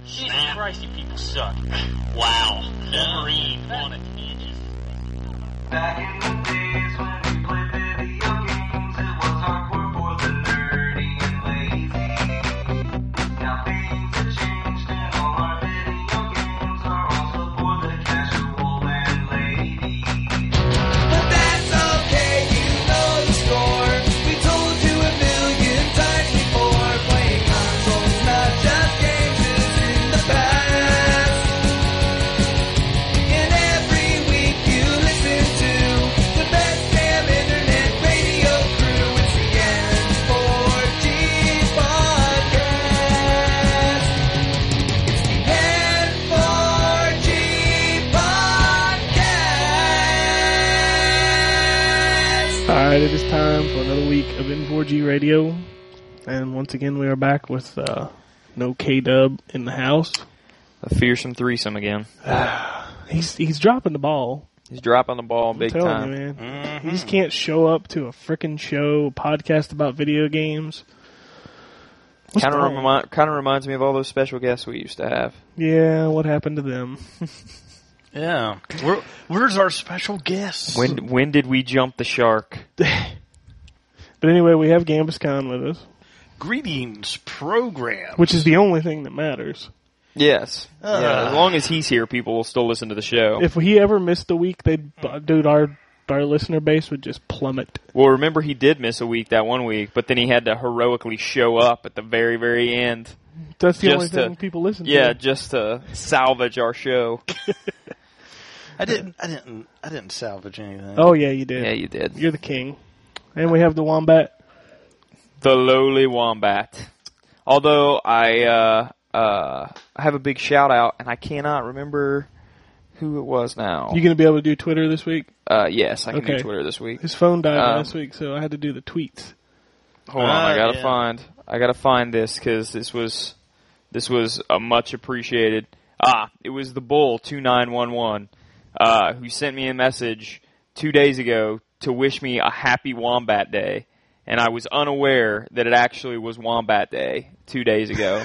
Jesus Christ, you people suck. Wow. Wolverine on a tangent. Back in the days when we played video games, it was hardcore for the nerdy and lazy. Now things have changed and all our video games are also for the casual and lady. But that's okay, you know the score. We told you a million times before. Playing consoles, not just games, is in the past. And every week you listen to the best damn internet radio crew. It's the N4G podcast. It's the N4G podcast. Alright, it is time for another week of N4G Radio. And once again, we are back with no K-Dub in the house. A fearsome threesome again. He's dropping the ball. He's dropping the ball big I'm telling time. you, man. He just can't show up to a frickin' show, a podcast about video games. What's Kind wrong? of reminds me of all those special guests we used to have. Yeah, what happened to them? Yeah. Where's our special guest? When did we jump the shark? But anyway, we have GambusCon with us, Greetings, program. which is the only thing that matters. Yes. Yeah, as long as he's here, people will still listen to the show. If he ever missed a week, dude, our listener base would just plummet. Well, remember he did miss a week that one week, but then he had to heroically show up at the very, very end. That's the only Just thing people listen Yeah, to. just to salvage our show. I didn't salvage anything. Oh, yeah, you did. Yeah, you did. You're the king. And we have the Wombat. The lowly wombat. Although I have a big shout out, and I cannot remember who it was now. You going to be able to do Twitter this week? Yes, I can Okay. do Twitter this week. His phone died Um, last week, so I had to do the tweets. Hold on, I gotta yeah. find this because this was a much appreciated. It was the Bull 2911 who sent me a message 2 days ago to wish me a happy Wombat Day, and I was unaware that it actually was Wombat Day 2 days ago.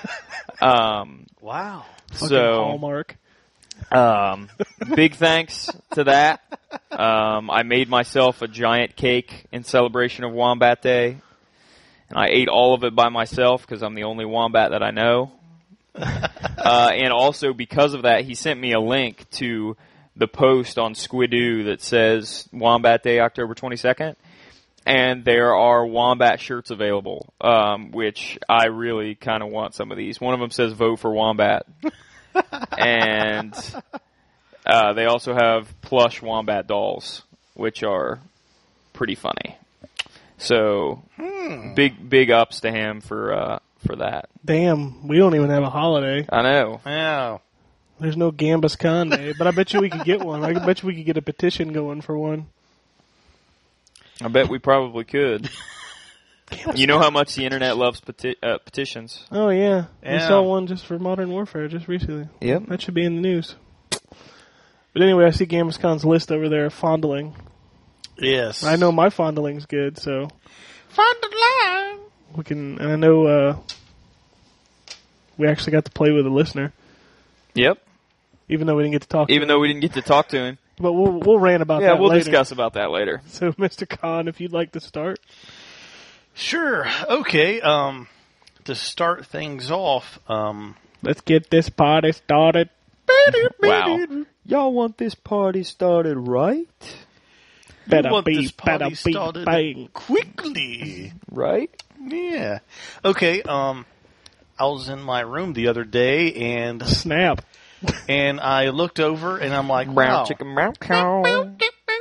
Wow. Fucking So Hallmark. big thanks to that. I made myself a giant cake in celebration of Wombat Day, and I ate all of it by myself because I'm the only wombat that I know. And also because of that, he sent me a link to the post on Squidoo that says Wombat Day, October 22nd. And there are Wombat shirts available, which I really kind of want some of these. One of them says vote for Wombat. And they also have plush Wombat dolls, which are pretty funny. So big ups to him for that. Damn, we don't even have a holiday. I know. Yeah. There's no GambusCon Day, but I bet you we could get one. I bet you we could get a petition going for one. I bet we probably could. You know how much the internet loves petitions. Oh, yeah. We Yeah. saw one just for Modern Warfare just recently. Yep. That should be in the news. But anyway, I see GambusCon's list over there, fondling. Yes. I know my fondling's good, so Fondling. we can. And I know we actually got to play with a listener, Yep. even though we didn't get to talk. Even to him. though we didn't get to talk to him. But we'll rant about Yeah, that we'll later. discuss about that later. So, Mr. Khan, if you'd like to start. Sure. Okay. To start things off, Let's get this party started. Wow. Y'all want this party started right? Better want be, this party better be, started bang. quickly. Right? Yeah. Okay. I was in my room the other day and Snap. I looked over and I'm like, Brown wow. chicken, brown cow.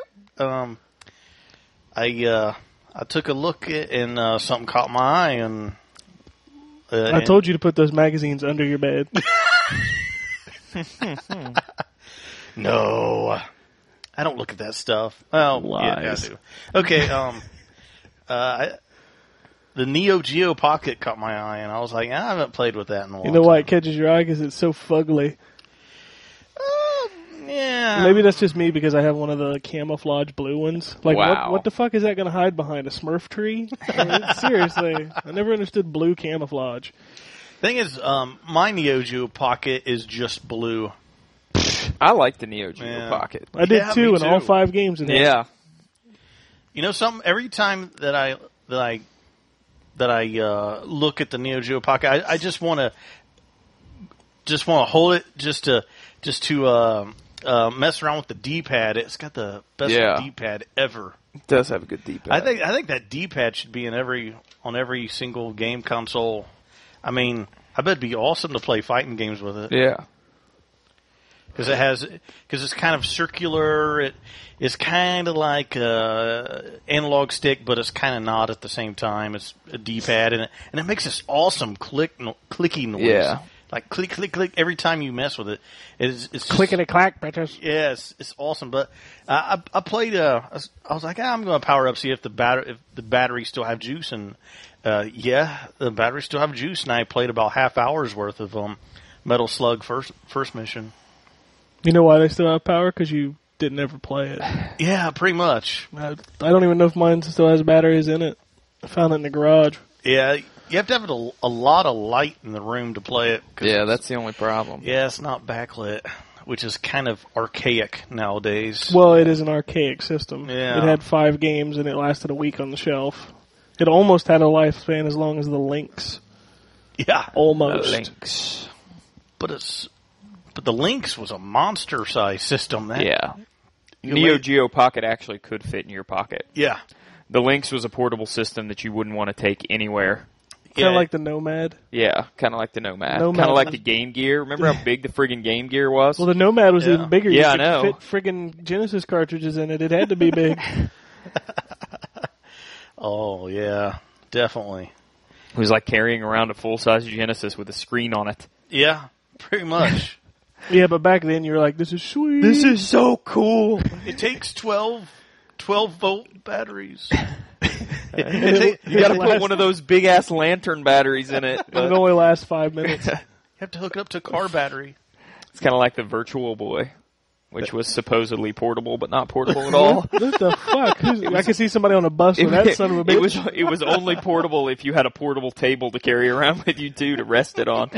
I took a look at and something caught my eye and I told you to put those magazines under your bed. No, I don't look at that stuff. Well, Lies. yeah, I do. Okay, the Neo Geo Pocket caught my eye, and I was like, I haven't played with that in a while. You know why it catches your eye? Because it's so fugly. Yeah. Maybe that's just me because I have one of the camouflage blue ones. Like, Wow. what the fuck is that going to hide behind? A Smurf tree? I mean, seriously. I never understood blue camouflage. Thing is, my Neo Geo Pocket is just blue. I like the Neo Geo Yeah. Pocket. I did Yeah, too me in all too. 5 games. In it. Yeah. You know, every time that I look at the Neo Geo Pocket, I just want to hold it just to mess around with the D-pad. It's got the best Yeah. D-pad ever. It does have a good D-pad. I think that D-pad should be on every single game console. I mean, I bet it'd be awesome to play fighting games with it. Yeah. Because it's kind of circular. It's kind of like analog stick, but it's kind of not at the same time. It's a D-pad, and it makes this awesome clicky noise. Yeah. Like click, click, click every time you mess with it. It's just, Click and a clack, bitches. Yes, it's awesome. But I played. I was like, I'm going to power up, see if the battery still have juice, and yeah, the battery still have juice. And I played about half hour's worth of Metal Slug first mission. You know why they still have power? Because you didn't ever play it. Yeah, pretty much. I don't even know if mine still has batteries in it. I found it in the garage. Yeah, you have to have a lot of light in the room to play it. Yeah, that's the only problem. Yeah, it's not backlit, which is kind of archaic nowadays. Well, it is an archaic system. Yeah. It had 5 games and it lasted a week on the shelf. It almost had a lifespan as long as the Lynx. Yeah, Almost. Links. but the Lynx was a monster-sized system. Yeah. You Neo wait- Geo Pocket actually could fit in your pocket. Yeah. The Lynx was a portable system that you wouldn't want to take anywhere. Kind of Yeah. like the Nomad. Yeah, kind of like the Nomad. Nomad. Kind of like the Game Gear. Remember how big the friggin' Game Gear was? Well, the Nomad was Yeah. even bigger. Yeah, I you could know. fit friggin' Genesis cartridges in it. It had to be big. Oh, yeah, definitely. It was like carrying around a full-size Genesis with a screen on it. Yeah, pretty much. Yeah, but back then you were like, this is sweet. so cool. It takes 12-volt batteries. You got to put one of those big-ass lantern batteries in it. It But only lasts 5 minutes. You have to hook it up to a car battery. it's kind of like the Virtual Boy, which was supposedly portable, but not portable at all. What the fuck? I could see somebody on a bus with that son of a bitch. It was only portable if you had a portable table to carry around with you too to rest it on.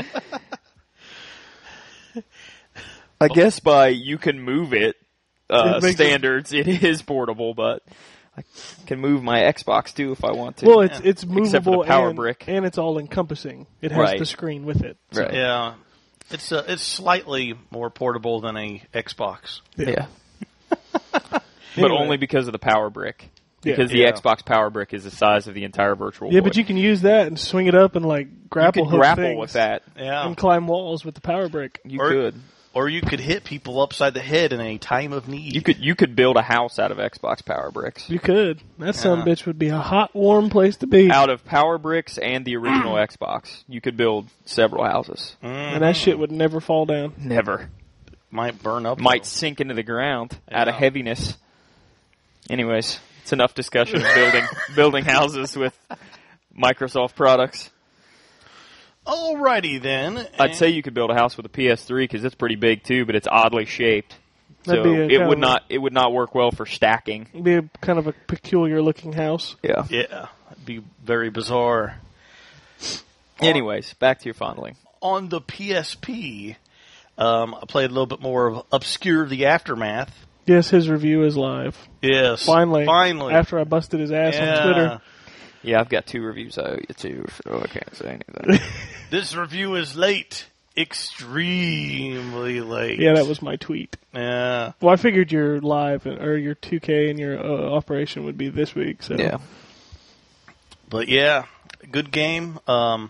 I guess by you can move it It makes standards, it is portable, but I can move my Xbox too if I want to. Well, it's for the movable power and, brick. and it's all encompassing. It has Right. the screen with it. So, Right. Yeah, it's slightly more portable than a Xbox. Yeah. But Anyway. only because of the power brick. Yeah. Because the Yeah. Xbox power brick is the size of the entire Virtual Yeah, Boy. but you can use that and swing it up and like You grapple could hook grapple things with that. Yeah, and climb walls with the power brick. You Or- could. or you could hit people upside the head in a time of need. You could build a house out of Xbox power bricks. You could. That son of a Yeah. bitch would be a hot, warm place to be. Out of power bricks and the original Xbox, you could build several houses. And that shit would never fall down. Never. Might burn up. Might though. sink into the ground out of Yeah. heaviness. Anyways, it's enough discussion of building houses with Microsoft products. Alrighty then. I'd say you could build a house with a PS3 because it's pretty big too, but it's oddly shaped. So That'd be a it kind would of a- not work well for stacking. It'd be a kind of a peculiar looking house. Yeah. Yeah, it'd be very bizarre. Anyways, back to your fondling. On the PSP, I played a little bit more of Obscure the Aftermath. Yes, his review is live. Yes, Finally. finally. After I busted his ass Yeah. on Twitter. Yeah, I've got 2 reviews out of you too, so I can't say anything. This review is late, extremely late. Yeah, that was my tweet. Yeah. Well, I figured your live or your 2K and your operation would be this week. So Yeah. But yeah, good game. I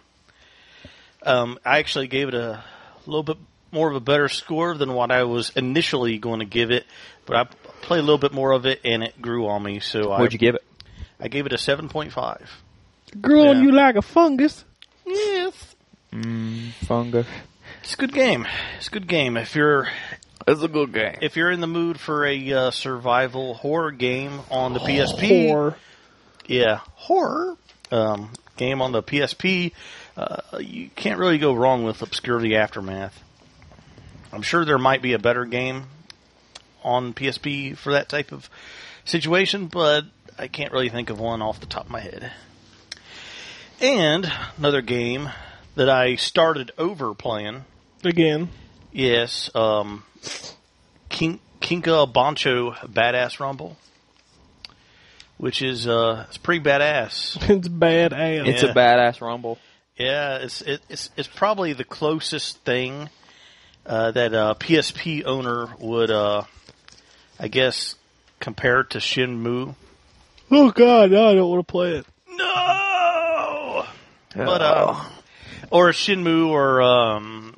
actually gave it a little bit more of a better score than what I was initially going to give it, but I played a little bit more of it and it grew on me. So What'd you give it? I gave it a 7.5. growing Yeah. you like a fungus. Yes, Fungus. it's a good game. It's a good game if you're It's a good game. in the mood for a survival horror game on the PSP. Or Yeah, horror game on the PSP. You can't really go wrong with Obscure the Aftermath. I'm sure there might be a better game on PSP for that type of situation, but I can't really think of one off the top of my head. And another game that I started over playing. Again. Yes, Kinka Bancho Badass Rumble, which is it's pretty badass. It's badass. It's a badass rumble. Yeah, it's probably the closest thing that a PSP owner would, I guess, compare it to Shenmue. Oh God, no, I don't want to play it. No, but or Shenmue or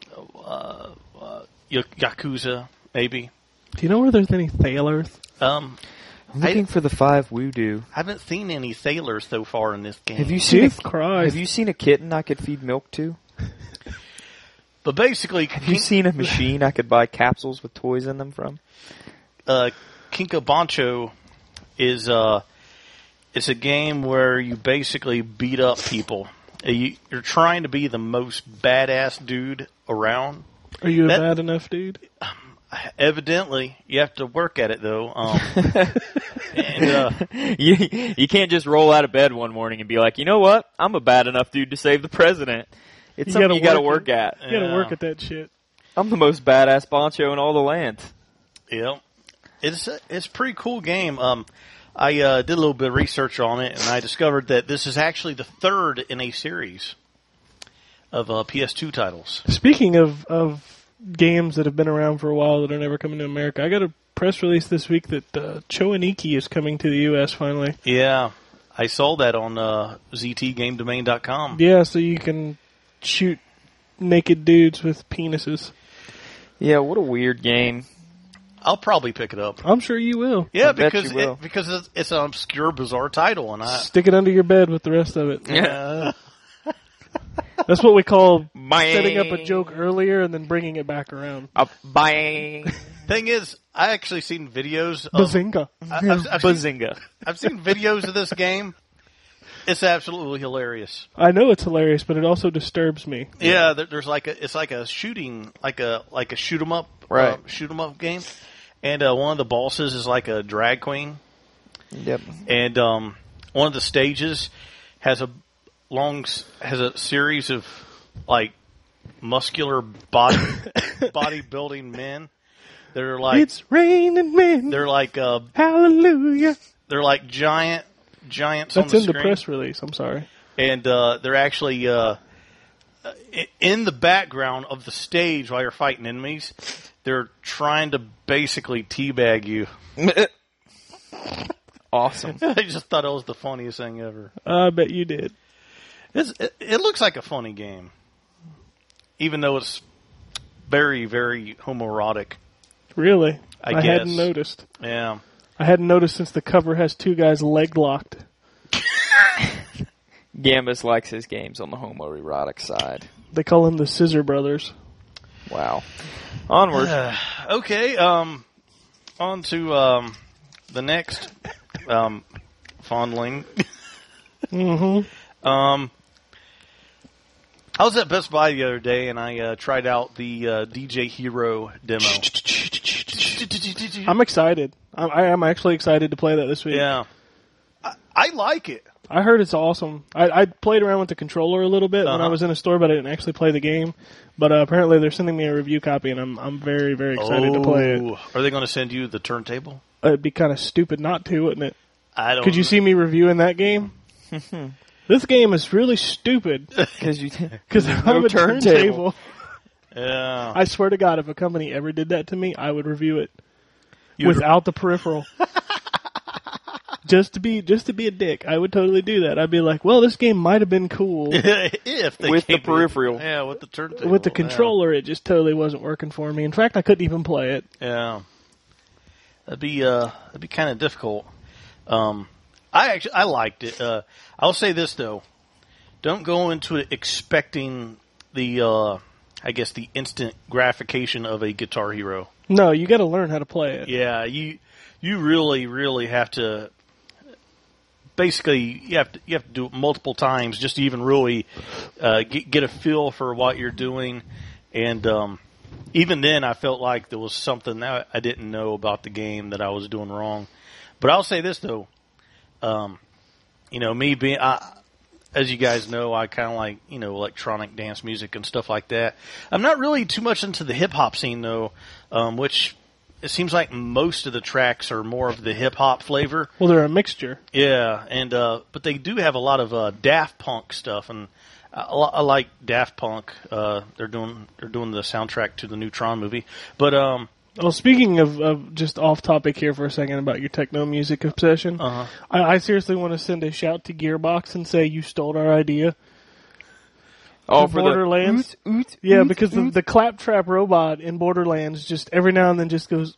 Yakuza maybe. Do you know where there's any thailers? I'm looking for the 5 Voodoo. I haven't seen any thailers so far in this game. Have you seen Jesus Christ. Have you seen a kitten I could feed milk to? But basically, Have you seen a machine I could buy capsules with toys in them from? Kinka Bancho is it's a game where you basically beat up people. You're trying to be the most badass dude around. Are you a That- bad enough dude? Evidently, you have to work at it though. And You can't just roll out of bed one morning and be like, you know what? I'm a bad enough dude to save the president. It's You something gotta you got to work work at. You gotta Yeah. work at that shit. I'm the most badass Bancho in all the land. yeah, it's a pretty cool game. I did a little bit of research on it, and I discovered that this is actually the third in a series of PS2 titles. Speaking of games that have been around for a while that are never coming to America, I got a press release this week that Choaniki is coming to the U.S. finally. Yeah, I saw that on ZTGameDomain.com. Yeah, so you can shoot naked dudes with penises. Yeah, what a weird game. I'll probably pick it up. I'm sure you will. Yeah, I bet because you will. because it's an obscure, bizarre title, and Stick it under your bed with the rest of it. uh, That's what we call Bang. setting up a joke earlier and then bringing it back around. Bang. thing is, I actually seen videos. Of, Bazinga. I've seen videos of this game. It's absolutely hilarious. I know it's hilarious, but it also disturbs me. Yeah, there's it's like a shooting, like a shoot 'em up, Right. shoot 'em up game, and one of the bosses is like a drag queen, Yep. and one of the stages has a series of like muscular bodybuilding men. They're like It's raining men. they're like Hallelujah. they're like giants That's on the in screen. the press release. I'm sorry. And they're actually in the background of the stage while you're fighting enemies. They're trying to basically teabag you. Awesome. I just thought it was the funniest thing ever. I bet you did. It looks like a funny game, even though it's very, very homoerotic. Really? I guess. hadn't noticed. Yeah. I hadn't noticed since the cover has two guys leg locked. Gambus likes his games on the homoerotic side. They call them the Scissor Brothers. Wow. Onward. Okay. On to the next fondling. Mm-hmm. I was at Best Buy the other day, and I tried out the DJ Hero demo. I'm excited. I am actually excited to play that this week. Yeah. I like it. I heard it's awesome. I played around with the controller a little bit when I Uh-huh. was in a store, but I didn't actually play the game. But apparently they're sending me a review copy, and I'm very, very excited to play it. Oh, are they going to send you the turntable? It'd be kind of stupid not to, wouldn't it? I don't Could you see me reviewing that game? This game is really stupid Because you because I'm no a turntable. turntable. Yeah. I swear to God, if a company ever did that to me, I would review it You'd- without the peripheral. Just to be a dick, I would totally do that. I'd be like, "Well, this game might have been cool if they With the gave me- peripheral. Yeah, with the turntable. with the controller. It just totally wasn't working for me. In fact, I couldn't even play it." Yeah. That'd be kind of difficult. I liked it. I'll say this though. Don't go into it expecting the I guess the instant gratification of a Guitar Hero. No, you got to learn how to play it. Yeah, you really have to. Basically, you have to do it multiple times just to even really get a feel for what you're doing, and even then, I felt like there was something that I didn't know about the game that I was doing wrong. But I'll say this though, me being as you guys know, I kind of like, electronic dance music and stuff like that. I'm not really too much into the hip-hop scene, though, which it seems like most of the tracks are more of the hip-hop flavor. Well, they're a mixture. Yeah, and but they do have a lot of Daft Punk stuff, and I like Daft Punk. They're doing the soundtrack to the new Tron movie. But Well, speaking of just off topic here for a second about your techno music obsession, I seriously want to send a shout to Gearbox and say you stole our idea. Oh, for Borderlands. Yeah, because the claptrap robot in Borderlands just every now and then just goes,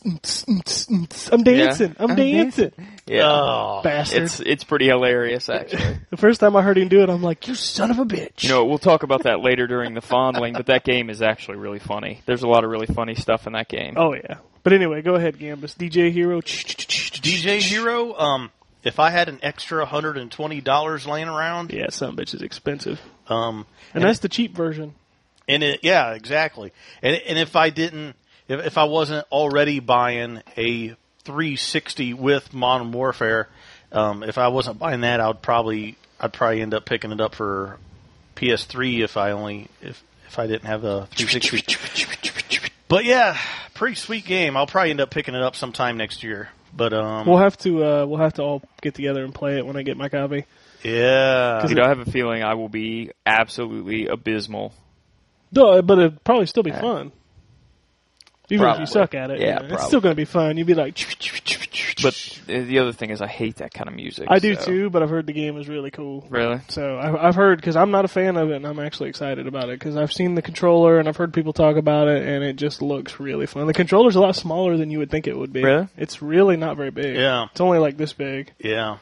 I'm dancing, I'm dancing. Yeah. oh, Bastard. It's pretty hilarious, actually. The first time I heard him do it, I'm like, you son of a bitch. We'll talk about that later during the fondling, but that game is actually really funny. There's a lot of really funny stuff in that game. Oh, yeah. But anyway, go ahead, Gambus. DJ Hero. DJ Hero. If I had an extra $120 laying around, Yeah, some bitch is expensive. and that's the cheap version. yeah, exactly. And if I didn't, if I wasn't already buying a 360 with Modern Warfare, if I wasn't buying that, I'd probably end up picking it up for PS3 if I didn't have a 360. But yeah, pretty sweet game. I'll probably end up picking it up sometime next year. But We'll have to all get together and play it when I get my copy. yeah, Dude, I have a feeling I will be absolutely abysmal. Duh, but it'd probably still be fun. Even if Probably. you suck at it. Yeah, It's probably. still going to be fun. You'd be like... But the other thing is I hate that kind of music. I do so- too, but I've heard the game is really cool. Really? So I've heard, because I'm not a fan of it, and I'm actually excited about it, because I've seen the controller, and I've heard people talk about it, and it just looks really fun. The controller's a lot smaller than you would think it would be. Really? It's really not very big. Yeah. It's only like this big. yeah.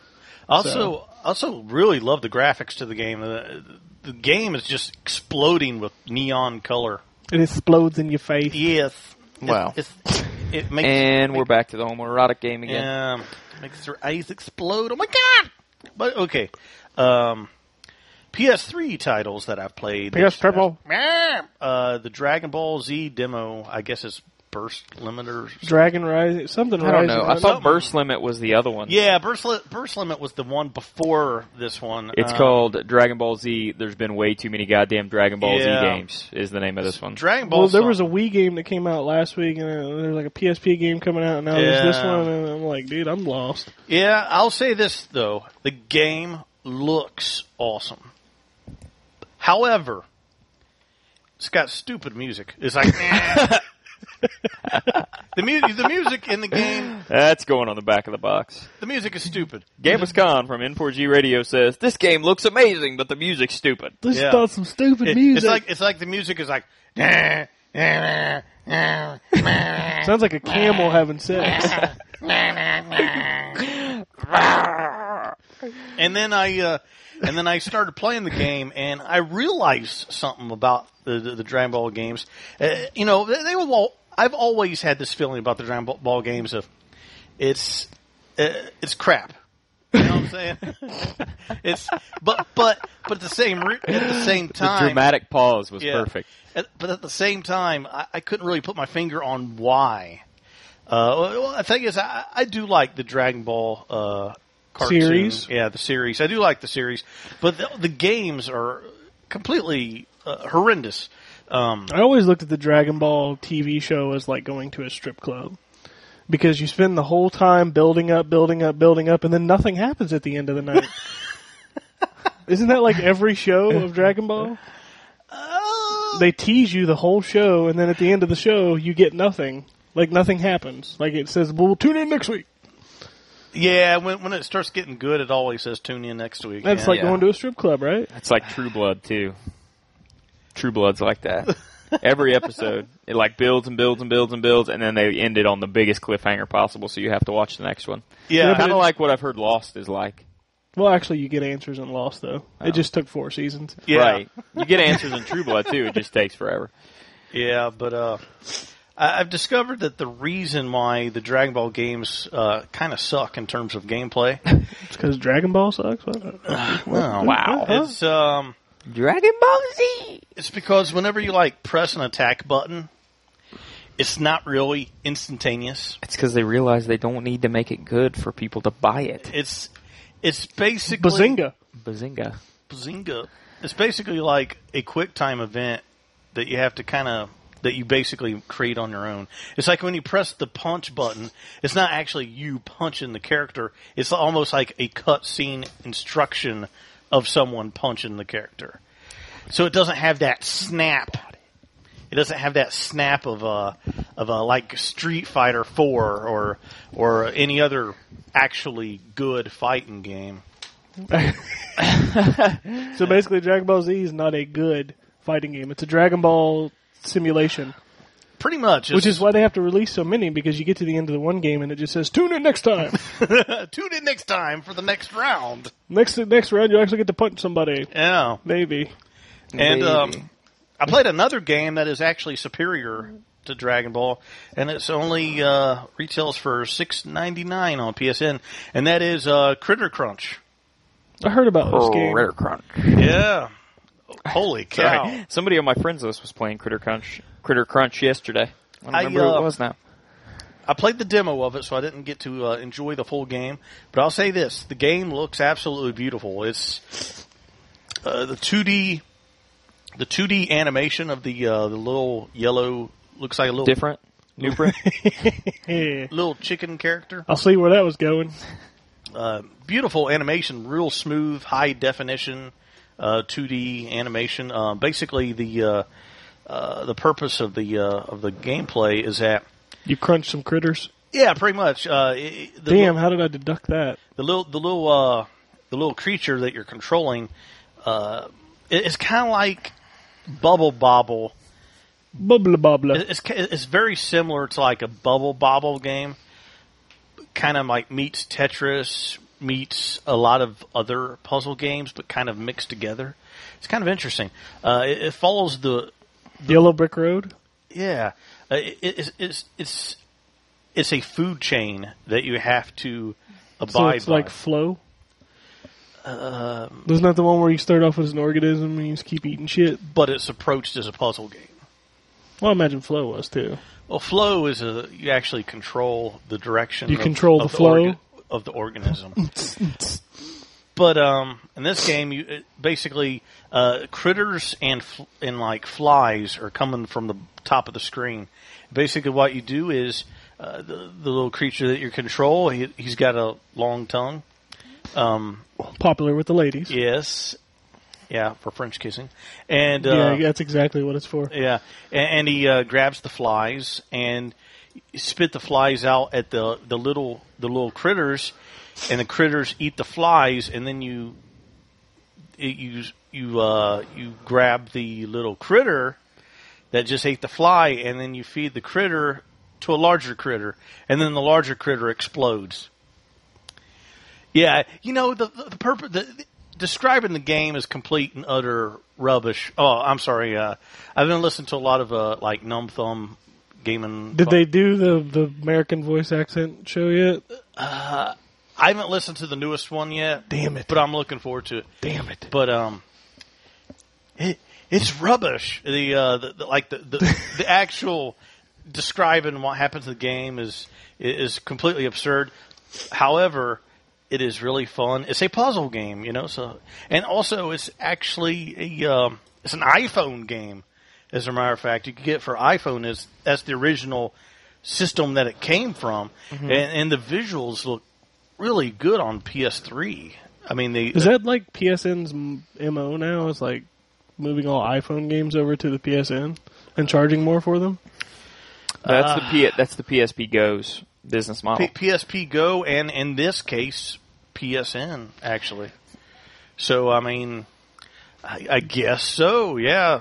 Also really love the graphics to the game. The game is just exploding with neon color. It explodes in your face. Yes. Wow. It makes And we're back to the homoerotic game again. Yeah, makes their eyes explode. Oh my god! But okay, PS3 titles that I've played. PS Triple. The Dragon Ball Z demo. I guess is Burst Limiter. Dragon Rising. Something I don't know. Rising. I thought Burst Limit was the other one. Yeah, Burst Limit was the one before this one. It's called Dragon Ball Z. There's been way too many goddamn Dragon Ball Z Yeah. games, is the name of this one. Dragon Ball. Well, there was a Wii game that came out last week, and there's like a PSP game coming out, and now there's this Yeah. one, and I'm like, dude, I'm lost. Yeah, I'll say this though: the game looks awesome. However, it's got stupid music. It's like the music in the game. That's going on the back of the box. The music is stupid. Gambus Khan from N4G Radio says, this game looks amazing, but the music's stupid. This Yeah. does some stupid music. It's like the music is like. Sounds like a camel having sex. And then I started playing the game, and I realized something about the Dragon Ball games. They were. I've always had this feeling about the Dragon Ball games of it's crap. You know what I'm saying? but at the same The time, dramatic pause was Yeah. perfect. But at the same time, I couldn't really put my finger on why. Well, the thing is, I do like the Dragon Ball cartoon. Series? Yeah, the series. I do like the series, but the games are completely horrendous. I always looked at the Dragon Ball TV show as like going to a strip club. Because you spend the whole time building up, and then nothing happens at the end of the night. Isn't that like every show of Dragon Ball? They tease you the whole show, and then at the end of the show, you get nothing. Like nothing happens. Like it says, "We'll tune in next week." Yeah, when it starts getting good, it always says tune in next week. That's yeah. like going to a strip club, right? It's like True Blood, too. True Blood's like that. Every episode, it like builds and builds and builds and builds, and then they end it on the biggest cliffhanger possible, so you have to watch the next one. Yeah, Kind of like what I've heard Lost is like. Well, actually, you get answers in Lost, though. It just took 4 seasons. yeah, Right. You get answers in True Blood, too. It just takes forever. Yeah, but I've discovered that the reason why the Dragon Ball games kind of suck in terms of gameplay. It's because Dragon Ball sucks? Wow. It's Dragon Ball Z! it's because whenever you like press an attack button, it's not really instantaneous. It's because they realize they don't need to make it good for people to buy it. It's basically Bazinga. Bazinga. Bazinga. It's basically like a QuickTime event that you have to that you basically create on your own. It's like when you press the punch button, it's not actually you punching the character. It's almost like a cutscene instruction of someone punching the character. So it doesn't have that snap. It doesn't have that snap of a like Street Fighter 4 or any other actually good fighting game. So basically, Dragon Ball Z is not a good fighting game. It's a Dragon Ball simulation, Pretty much. which is why they have to release so many, because you get to the end of the one game and it just says, tune in next time. Tune in next time for the next round. next round, you actually get to punch somebody. Yeah. Maybe. And Maybe. I played another game that is actually superior to Dragon Ball, and it's only retails for $6.99 on PSN, and that is Critter Crunch. I heard about this game. Critter Crunch. Yeah. Holy cow. Sorry. Somebody on my friends list was playing Critter Crunch yesterday. I don't remember who it was now. I played the demo of it, so I didn't get to enjoy the full game. But I'll say this: the game looks absolutely beautiful. It's the 2D animation of the little yellow, looks like a little Different? New print? Yeah. little chicken character. I'll see where that was going. Beautiful animation, real smooth, high definition 2D animation. Basically, the purpose of the gameplay is that You crunch some critters. yeah, pretty much. Damn, how did I deduct that? The little creature that you're controlling, it's kind of like Bubble Bobble. Bubbla bobbla. It's very similar to like a Bubble Bobble game. Kind of like meets Tetris, meets a lot of other puzzle games, but kind of mixed together. It's kind of interesting. It follows the Yellow Brick Road. yeah. It's a food chain that you have to abide So it's by. like Flow. Isn't that the one where you start off as an organism and you just keep eating shit? But it's approached as a puzzle game. Well, I imagine Flow was too. Well, flow is you actually control the direction. You control the flow? of the organism. But in this game, basically critters and like flies are coming from the top of the screen. Basically, what you do is the little creature that you control, he's got a long tongue. Popular with the ladies. Yes, yeah, for French kissing, and Yeah, that's exactly what it's for. yeah, and he grabs the flies and spit the flies out at the little critters, and the critters eat the flies, and then you grab the little critter that just ate the fly, and then you feed the critter to a larger critter, and then the larger critter explodes. Yeah, the purpose. Describing the game as complete and utter rubbish. Oh, I'm sorry. I've been listening to a lot of like Numb Thumb gaming. Did they do the American voice accent show yet? I haven't listened to the newest one yet. Damn it. But I'm looking forward to it. Damn it. But it's rubbish. The actual describing what happens in the game is completely absurd. However, it is really fun. It's a puzzle game, So, and also it's actually it's an iPhone game. As a matter of fact, you can get it for iPhone. That's the original system that it came from, and the visuals look really good on PS3. I mean, Is that like PSN's MO now? It's like moving all iPhone games over to the PSN and charging more for them? That's the PSP Go's business model. PSP Go, and in this case, PSN actually. So I mean, I guess so. Yeah,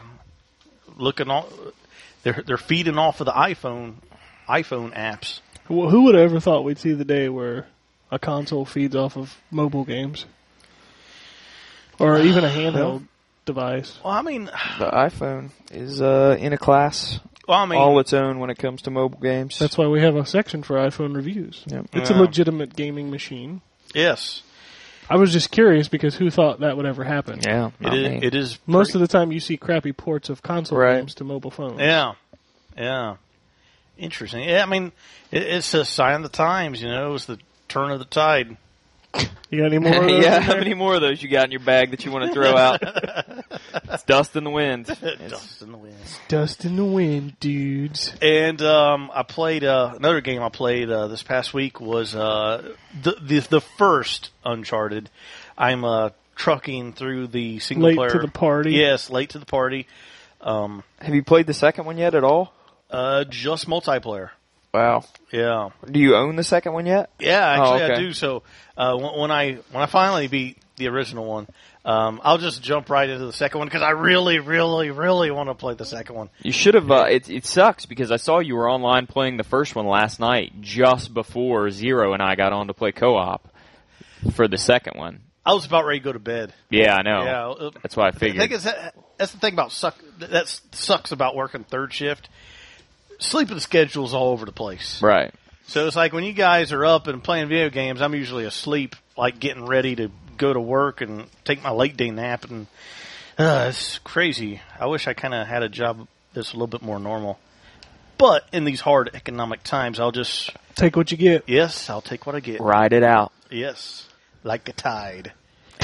they're feeding off of the iPhone apps. Well, who would have ever thought we'd see the day where a console feeds off of mobile games? Or even a handheld device. Well, I mean, The iPhone is in a class all its own when it comes to mobile games. That's why we have a section for iPhone reviews. Yep. It's a legitimate gaming machine. yes, I was just curious because who thought that would ever happen? Yeah, it is. Most of the time you see crappy ports of console Right. games to mobile phones. Yeah. Interesting. Yeah, I mean, it's a sign of the times. It's the turn of the tide. You got any more of those Yeah, in how there? many more of those you got in your bag that you want to throw out? It's dust in the wind. Dust in the wind. Dust in the wind, dudes. And I played another game I played this past week was the first Uncharted. I'm trucking through the single Late player. to the party. Yes, late to the party. Have you played the second one yet at all? Just multiplayer. Wow. Yeah. Do you own the second one yet? Yeah, actually okay. I do. So when I finally beat the original one, I'll just jump right into the second one because I really, really, really want to play the second one. You should have. It sucks because I saw you were online playing the first one last night just before Zero and I got on to play co-op for the second one. I was about ready to go to bed. Yeah, I know. Yeah, That's why I the figured. thing is that's the thing about that sucks about working third shift. Sleeping schedule's all over the place. Right. So it's like when you guys are up and playing video games, I'm usually asleep, like getting ready to go to work and take my late day nap, and it's crazy. I wish I kind of had a job that's a little bit more normal. But in these hard economic times, I'll just Take what you get. I'll take what I get. Ride it out. Yes, like a tide.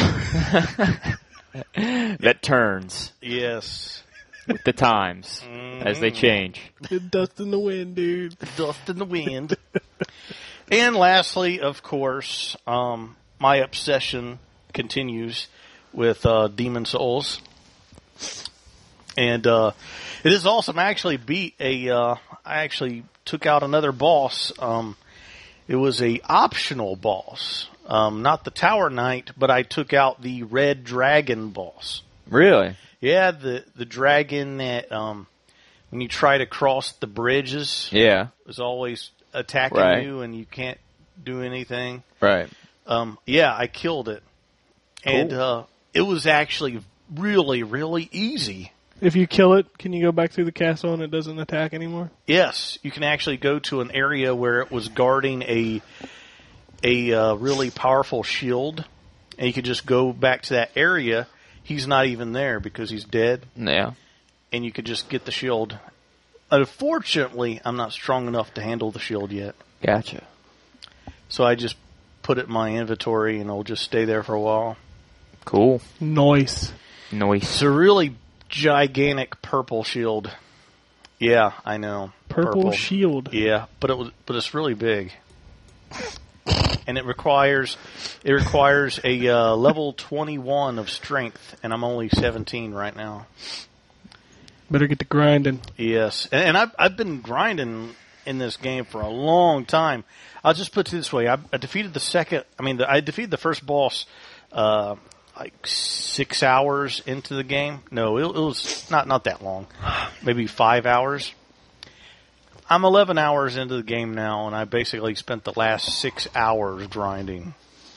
That turns Yes, with the times as they change. Dust in the wind, dude. dust in the wind. And lastly, of course, my obsession continues with Demon Souls, and it is awesome. I actually beat I actually took out another boss. It was a optional boss, not the Tower Knight, but I took out the Red Dragon boss. Really? Yeah, the dragon that when you try to cross the bridges Yeah. is always attacking Right. you and you can't do anything. Right. Yeah, I killed it. And it was actually really, really easy. If you kill it, can you go back through the castle and it doesn't attack anymore? Yes, you can actually go to an area where it was guarding a really powerful shield, and you could just go back to that area. He's not even there because he's dead, Yeah. and you could just get the shield. Unfortunately, I'm not strong enough to handle the shield yet, Gotcha. so I just put it in my inventory, and it'll just stay there for a while. Cool. Nice. Noise. It's a really gigantic purple shield. Yeah, I know. Purple shield. Yeah, but it's really big, and it requires a level 21 of strength, and I'm only 17 right now. Better get to grinding. Yes, and I've been grinding in this game for a long time. I'll just put it this way: I defeated I defeated the first boss like 6 hours into the game. No, it was not that long, maybe 5 hours. I'm 11 hours into the game now, and I basically spent the last 6 hours grinding.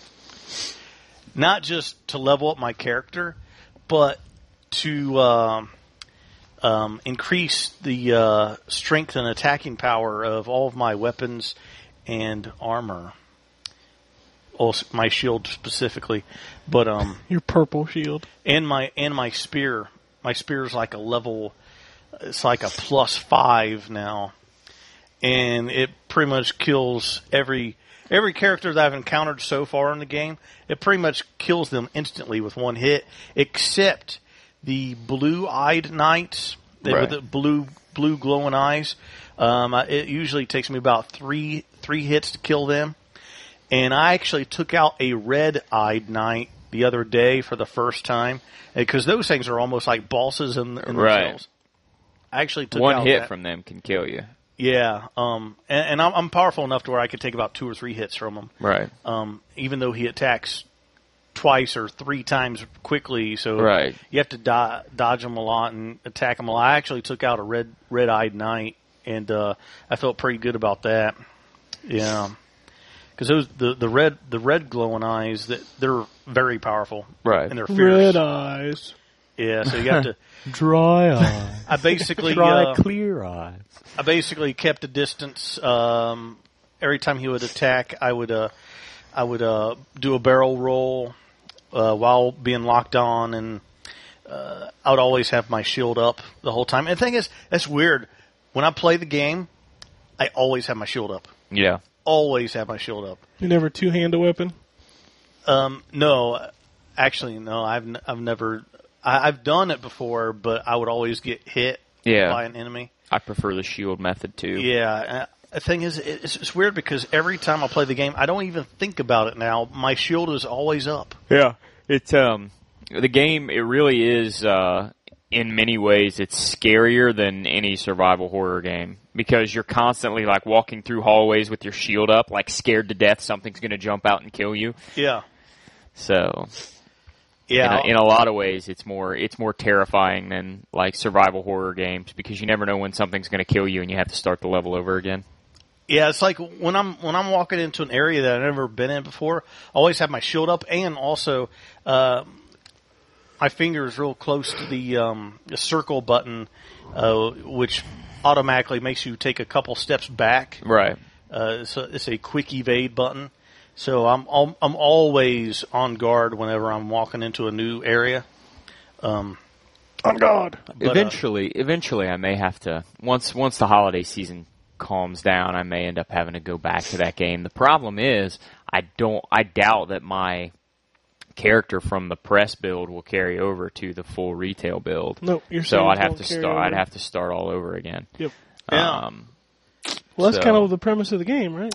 Not just to level up my character, but to increase the strength and attacking power of all of my weapons and armor. Also, my shield specifically, but Your purple shield. and my spear. My spear is like a level. It's like a +5 now, and it pretty much kills every character that I've encountered so far in the game. It pretty much kills them instantly with one hit, except the blue-eyed knights with the blue glowing eyes. It usually takes me about three hits to kill them. And I actually took out a red-eyed knight the other day for the first time, because those things are almost like bosses in themselves. I actually took One out hit that. from them can kill you. Yeah, and I'm powerful enough to where I could take about 2 or 3 hits from him. Right. Even though he attacks twice or 3 times quickly, so Right. you have to dodge him a lot and attack him a lot. I actually took out a red-eyed knight, and I felt pretty good about that. Yeah. Because the red glowing eyes, they're very powerful, Right. And they're fierce. Red eyes. Yeah, so you have to. Dry eyes. I basically Clear eyes. I basically kept a distance. Every time he would attack, I would do a barrel roll while being locked on, and I would always have my shield up the whole time. And the thing is, that's weird. When I play the game, I always have my shield up. Yeah. Always have my shield up. You never two-hand a weapon? No, actually, no. I've never. I've done it before, but I would always get hit by an enemy. I prefer the shield method too. Yeah. The thing is, it's weird because every time I play the game, I don't even think about it now. My shield is always up. Yeah, it's the game. It really is. In many ways, it's scarier than any survival horror game because you're constantly like walking through hallways with your shield up, like scared to death something's going to jump out and kill you. Yeah. So, yeah, in a lot of ways, it's more terrifying than like survival horror games because you never know when something's going to kill you and you have to start the level over again. Yeah, it's like when I'm walking into an area that I've never been in before, I always have my shield up and also my finger is real close to the circle button, which automatically makes you take a couple steps back. Right. So it's a quick evade button. So I'm always on guard whenever I'm walking into a new area. On guard. But, Eventually, I may have to once the holiday season calms down, I may end up having to go back to that game. The problem is, I doubt that my character from the press build will carry over to the full retail build. No, you're so saying I'd it have won't to carry start. over. I'd have to start all over again. Yep. Yeah. Well, that's so- kind of the premise of the game, right?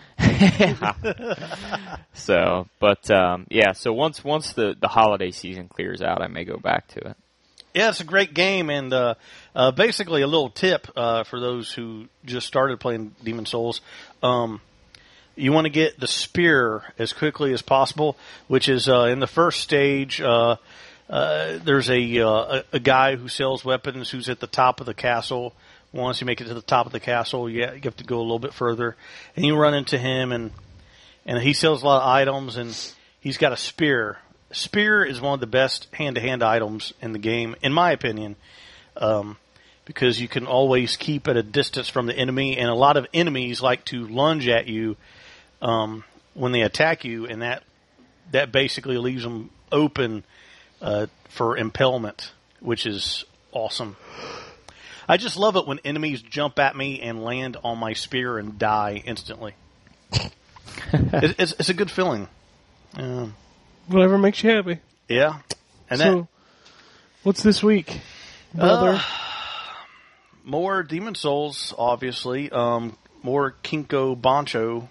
So, but so once the holiday season clears out, I may go back to it. Yeah, it's a great game, and basically a little tip for those who just started playing Demon Souls. You want to get the spear as quickly as possible, which is in the first stage. There's a guy who sells weapons who's at the top of the castle. Once you make it to the top of the castle, you have to go a little bit further, and you run into him, and he sells a lot of items, and he's got a spear. Spear is one of the best hand-to-hand items in the game, in my opinion, because you can always keep at a distance from the enemy, and a lot of enemies like to lunge at you when they attack you, and that basically leaves them open for impalement, which is awesome. I just love it when enemies jump at me and land on my spear and die instantly. It's a good feeling. Whatever makes you happy. Yeah. And So, what's this week, brother? more Demon Souls, obviously. More Kinka Bancho,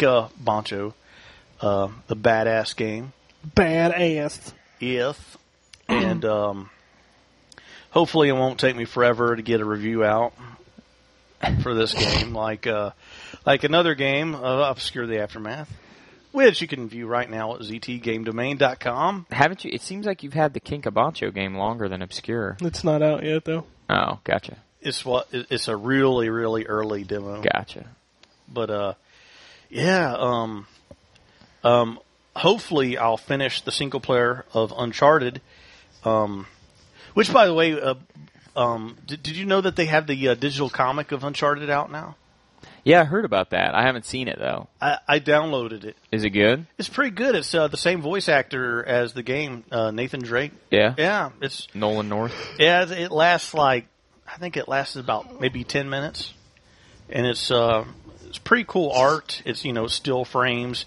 the badass game. Badass. Yes. And hopefully it won't take me forever to get a review out for this game. Like another game, Obscure the Aftermath, which you can view right now at ztgamedomain.com. Haven't you? It seems like you've had the Kinkabancho game longer than Obscure. It's not out yet, though. Oh, gotcha. It's a really, really early demo. Gotcha. But hopefully I'll finish the single player of Uncharted. Which, by the way, did you know that they have the digital comic of Uncharted out now? Yeah, I heard about that. I haven't seen it though. I downloaded it. Is it good? It's pretty good. It's the same voice actor as the game, Nathan Drake. Yeah. Yeah, it's Nolan North. it lasts I think it lasted about maybe 10 minutes, and it's pretty cool art. It's still frames,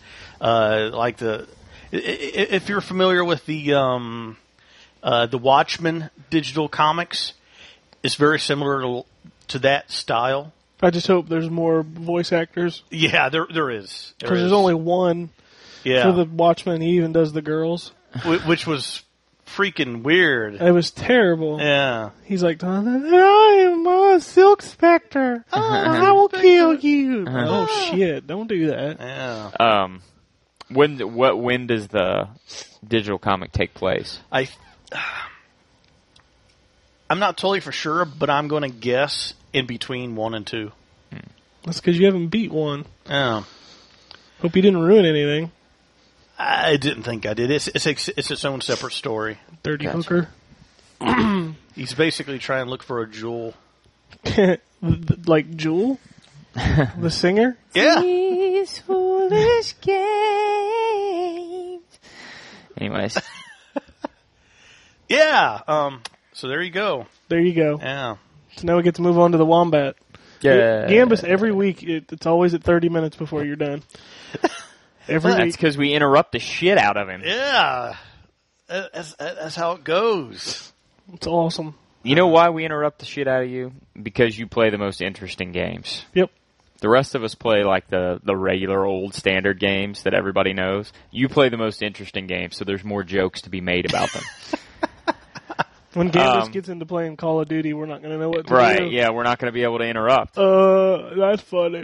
if you're familiar with the Watchmen digital comics, it's very similar to that style. I just hope there's more voice actors. Yeah, there is. Because there's only one Yeah, for the Watchmen. He even does the girls. which was freaking weird. It was terrible. Yeah. He's like, I am a Silk Spectre. I will kill you. Oh, shit. Don't do that. Yeah. When does the digital comic take place? I'm not totally for sure, but I'm going to guess in between 1 and 2. That's because you haven't beat one. Yeah. Hope you didn't ruin anything. I didn't think I did. It's its own separate story. Dirty Gotcha. hooker. He's basically trying to look for a jewel. Like Jewel? The singer? Yeah. These foolish games. Anyways, Yeah. So there you go. There you go. Yeah. So now we get to move on to the Wombat. yeah. Gambus, every week, it's always at 30 minutes before you're done. Every That's week. because we interrupt the shit out of him. Yeah. That's how it goes. It's awesome. You know why we interrupt the shit out of you? Because you play the most interesting games. Yep. The rest of us play like the regular old standard games that everybody knows. You play the most interesting games, so there's more jokes to be made about them. When Gambus gets into playing Call of Duty, we're not going to know what to do. Right, yeah, we're not going to be able to interrupt. That's funny.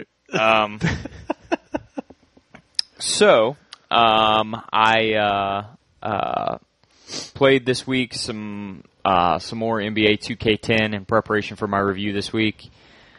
I played this week some more NBA 2K10 in preparation for my review this week.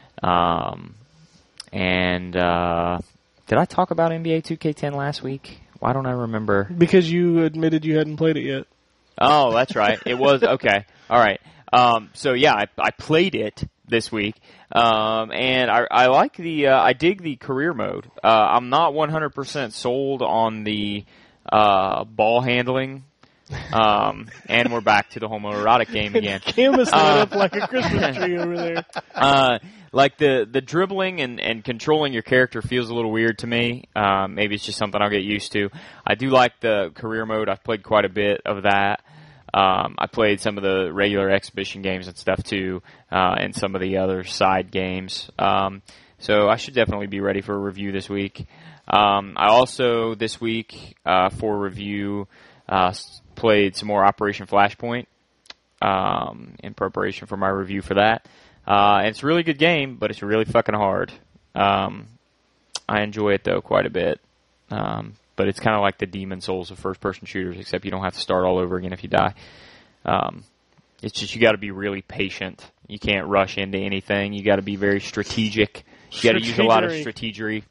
And did I talk about NBA 2K10 last week? Why don't I remember? Because you admitted you hadn't played it yet. Oh, that's right. It was okay. All right. So yeah, I played it this week, and I like I dig the career mode. I'm not 100% sold on the ball handling. And we're back to the homoerotic game again. Gambus set up like a Christmas tree over there. Like the dribbling and controlling your character feels a little weird to me. Maybe it's just something I'll get used to. I do like the career mode. I've played quite a bit of that. I played some of the regular exhibition games and stuff too, and some of the other side games. So I should definitely be ready for a review this week. I also, this week, for review, played some more Operation Flashpoint in preparation for my review for that. And it's a really good game, but it's really fucking hard. I enjoy it, though, quite a bit. But it's kind of like the Demon Souls of first-person shooters, except you don't have to start all over again if you die. It's just you got to be really patient. You can't rush into anything. You got to be very strategic. You got to use a lot of strategery.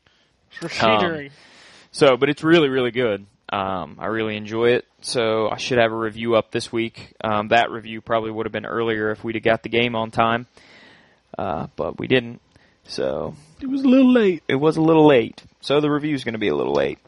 But it's really, really good. I really enjoy it, so I should have a review up this week. That review probably would have been earlier if we'd have got the game on time, but we didn't. So it was a little late. It was a little late, so the review's going to be a little late.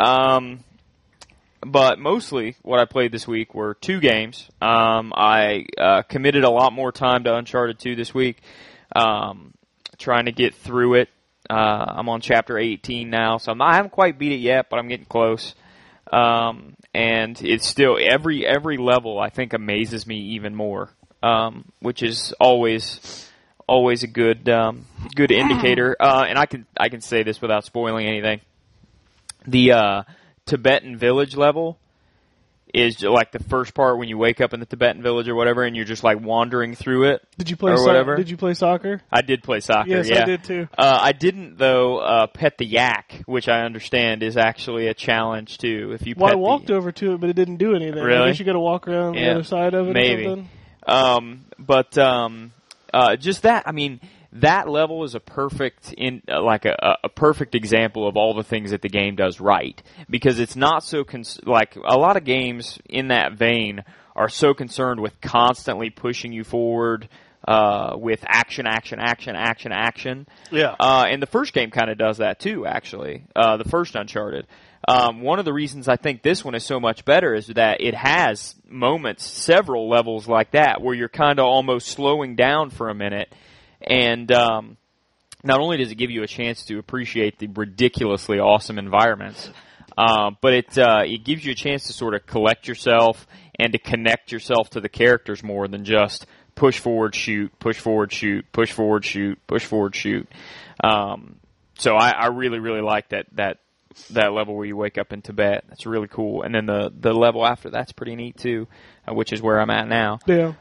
But mostly what I played this week were two games. I committed a lot more time to Uncharted 2 this week, trying to get through it. I'm on Chapter 18 now, so I haven't quite beat it yet, but I'm getting close. And it's still, every level I think amazes me even more, which is always a good indicator. And I can say this without spoiling anything. The Tibetan village level is like the first part when you wake up in the Tibetan village or whatever, and you're just like wandering through it. Did you play whatever? Did you play soccer? I did play soccer. Yes, yeah. I did too. I didn't though pet the yak, which I understand is actually a challenge too. If you Well, pet I walked over to it, but it didn't do anything. Really? I guess you got to walk around the other side of it. Maybe. Or something. Just that. I mean, that level is a perfect a perfect example of all the things that the game does right, because it's not so like a lot of games in that vein are so concerned with constantly pushing you forward with action. Yeah. And the first game kind of does that too, actually. The first Uncharted. One of the reasons I think this one is so much better is that it has moments, several levels like that, where you're kind of almost slowing down for a minute. And not only does it give you a chance to appreciate the ridiculously awesome environments, but it gives you a chance to sort of collect yourself and to connect yourself to the characters more than just push forward, shoot, push forward, shoot, push forward, shoot, push forward, shoot. So I really, really like that level where you wake up in Tibet. That's really cool. And then the level after that's pretty neat too, which is where I'm at now. Yeah.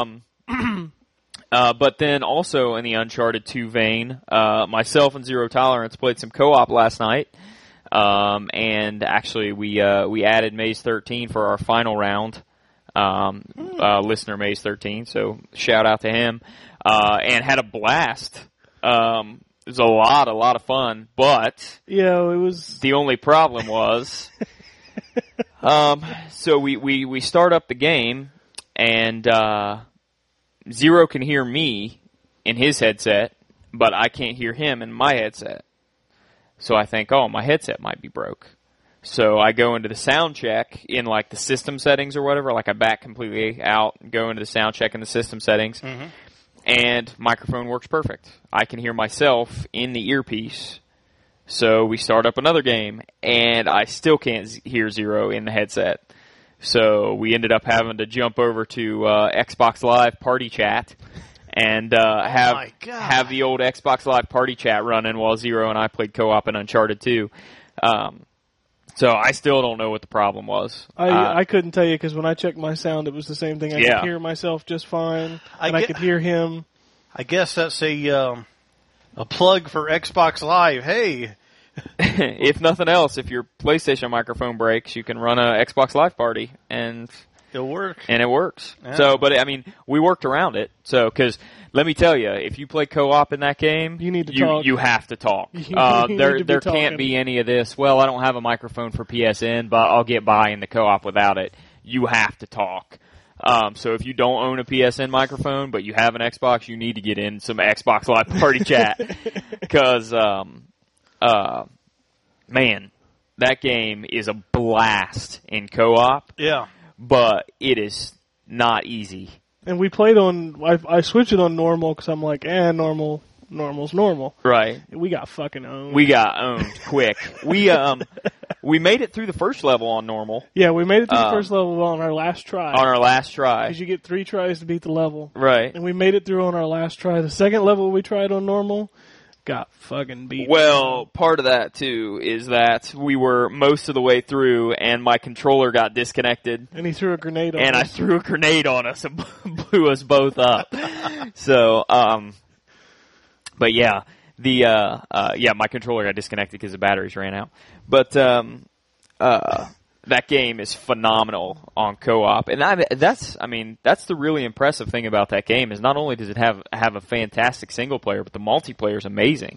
But then also in the Uncharted 2 vein, myself and Zero Tolerance played some co-op last night. And actually we added Maze 13 for our final round. Listener Maze 13, so shout out to him. And had a blast. It was a lot of fun, but yeah, it was. The only problem was, so we start up the game, and Zero can hear me in his headset, but I can't hear him in my headset. So I think, oh, my headset might be broke. So I go into the sound check in like the system settings or whatever, like I back completely out and go into the sound check in the system settings, and microphone works perfect. I can hear myself in the earpiece So we start up another game, and I still can't hear Zero in the headset. So we ended up having to jump over to Xbox Live Party Chat and my God. have the old Xbox Live Party Chat running while Zero and I played co-op in Uncharted 2. So I still don't know what the problem was. I couldn't tell you because when I checked my sound, it was the same thing. I Yeah. could hear myself just fine, I and I get- could hear him. I guess that's a plug for Xbox Live. Hey, If nothing else, if your PlayStation microphone breaks, you can run a Xbox Live Party, and it'll work. it works. Yeah. So, but I mean, we worked around it. So, because let me tell you, if you play co-op in that game, You need to talk. You have to talk. You There need to be there talking. can't be any of this. Well, I don't have a microphone for PSN, but I'll get by in the co-op without it. You have to talk. So if you don't own a PSN microphone, but you have an Xbox, you need to get in some Xbox Live Party Chat. Because, man, that game is a blast in co-op, Yeah. but it is not easy. And we played on. I switched it on normal because I'm like, normal's normal. Right. We got fucking owned. We got owned quick. We made it through the first level on normal Yeah, we made it to the first level on our last try. on our last try. Because you get 3 tries to beat the level. Right. And we made it through on our last try. The second level we tried on normal got fucking beat. Well, part of that too is that we were most of the way through and my controller got disconnected. And he threw a grenade on And I us. threw a grenade on us and blew us both up. So, but yeah, my controller got disconnected because the batteries ran out. But that game is phenomenal on co-op, and that's the really impressive thing about that game is not only does it have a fantastic single player, but the multiplayer is amazing.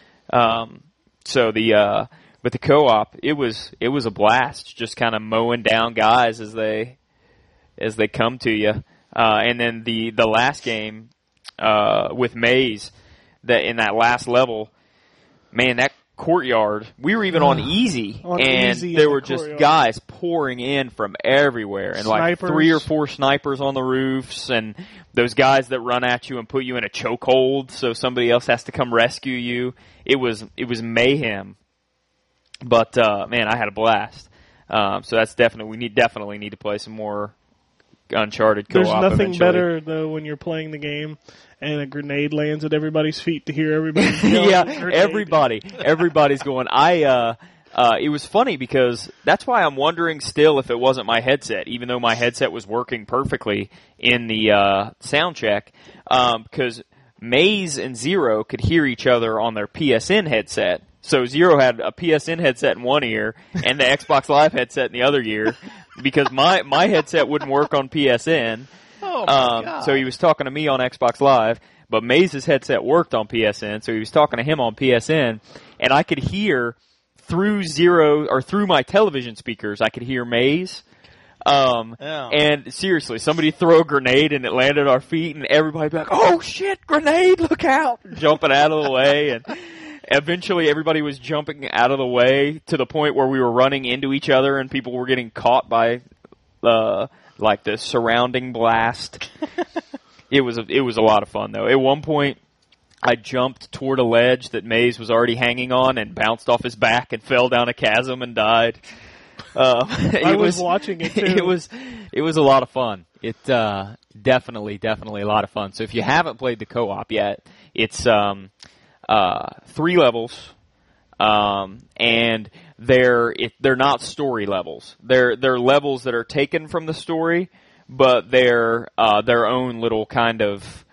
But the co-op, it was a blast, just kind of mowing down guys as they come to you. And then the last game with Maze, that in that last level, man, that courtyard, we were even on easy, On and easy there in were the just courtyard. guys pouring in from everywhere, and like Snipers. 3 or 4 snipers on the roofs, and those guys that run at you and put you in a chokehold, so somebody else has to come rescue you. It was mayhem, but man, I had a blast. So that's definitely definitely need to play some more Uncharted co-op. There's nothing eventually. better, though, when you're playing the game and a grenade lands at everybody's feet to hear everybody yell, Yeah, "Grenade." everybody's going. It was funny because that's why I'm wondering still if it wasn't my headset, even though my headset was working perfectly in the sound check, because Maze and Zero could hear each other on their PSN headset. So Zero had a PSN headset in one ear and the Xbox Live headset in the other ear because my headset wouldn't work on PSN. Oh my God. So he was talking to me on Xbox Live, but Maze's headset worked on PSN, so he was talking to him on PSN, and I could hear through my television speakers, I could hear Maze. Yeah. And seriously, somebody throw a grenade and it landed at our feet, and everybody be like, "Oh shit, grenade! Look out!" Jumping out of the way, and eventually everybody was jumping out of the way to the point where we were running into each other, and people were getting caught by like the surrounding blast. It was a lot of fun though. At one point, I jumped toward a ledge that Maze was already hanging on and bounced off his back and fell down a chasm and died. I was watching it, too. It was a lot of fun. It definitely a lot of fun. So if you haven't played the co-op yet, it's 3 levels, and they're not story levels. They're levels that are taken from the story, but they're their own little kind of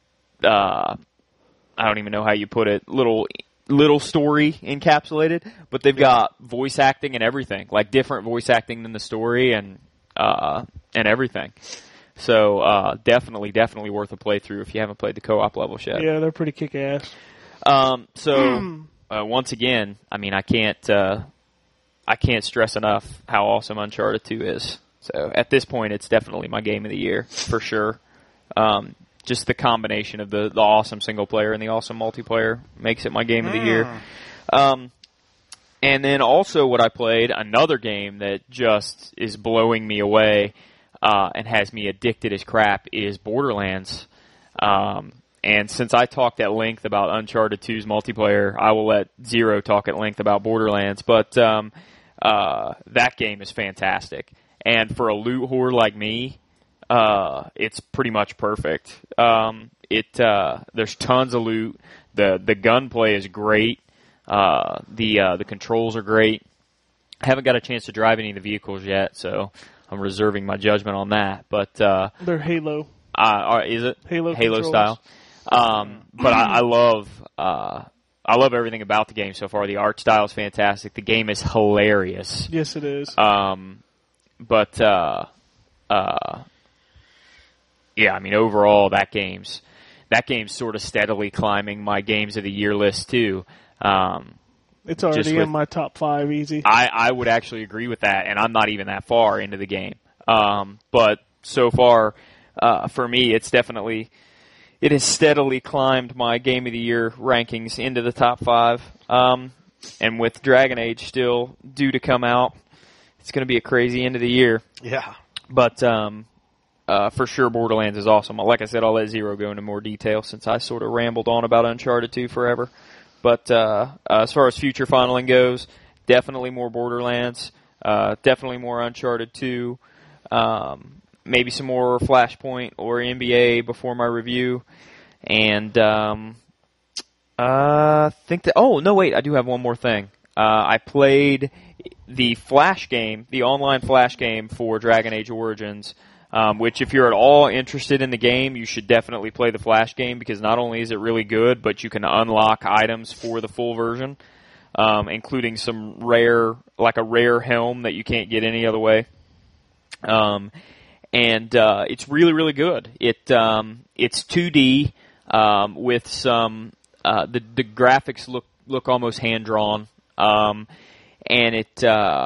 I don't even know how you put it, little story encapsulated, but they've got voice acting and everything, like different voice acting than the story and everything. So definitely worth a playthrough if you haven't played the co-op levels yet. Yeah, they're pretty kick-ass. Once again, I mean, I can't stress enough how awesome Uncharted 2 is. So at this point, it's definitely my game of the year for sure. Just the combination of the awesome single player and the awesome multiplayer makes it my game of the year. And then also what I played, another game that just is blowing me away and has me addicted as crap, is Borderlands. And since I talked at length about Uncharted 2's multiplayer, I will let Zero talk at length about Borderlands. But that game is fantastic. And for a loot whore like me, it's pretty much perfect. There's tons of loot. The gunplay is great. The controls are great. I haven't got a chance to drive any of the vehicles yet, so I'm reserving my judgment on that. But They're Halo. Is it Halo controls. style? But I love everything about the game so far. The art style is fantastic. The game is hilarious. Yes, it is. Yeah, I mean, overall, that game's sort of steadily climbing my games of the year list too. It's already in my top 5 easy. I would actually agree with that, and I'm not even that far into the game. But so far, for me, it has steadily climbed my game of the year rankings into the top 5. And with Dragon Age still due to come out, it's going to be a crazy end of the year. Yeah. But for sure, Borderlands is awesome. Like I said, I'll let Zero go into more detail since I sort of rambled on about Uncharted 2 forever. But as far as future funneling goes, definitely more Borderlands, definitely more Uncharted 2, maybe some more Flashpoint or NBA before my review. And think that. Oh no, wait! I do have one more thing. I played the Flash game, the online Flash game for Dragon Age Origins. Which, if you're at all interested in the game, you should definitely play the Flash game because not only is it really good, but you can unlock items for the full version, including some rare helm that you can't get any other way. And it's really, really good. It's 2D with some the graphics look almost hand drawn, and it's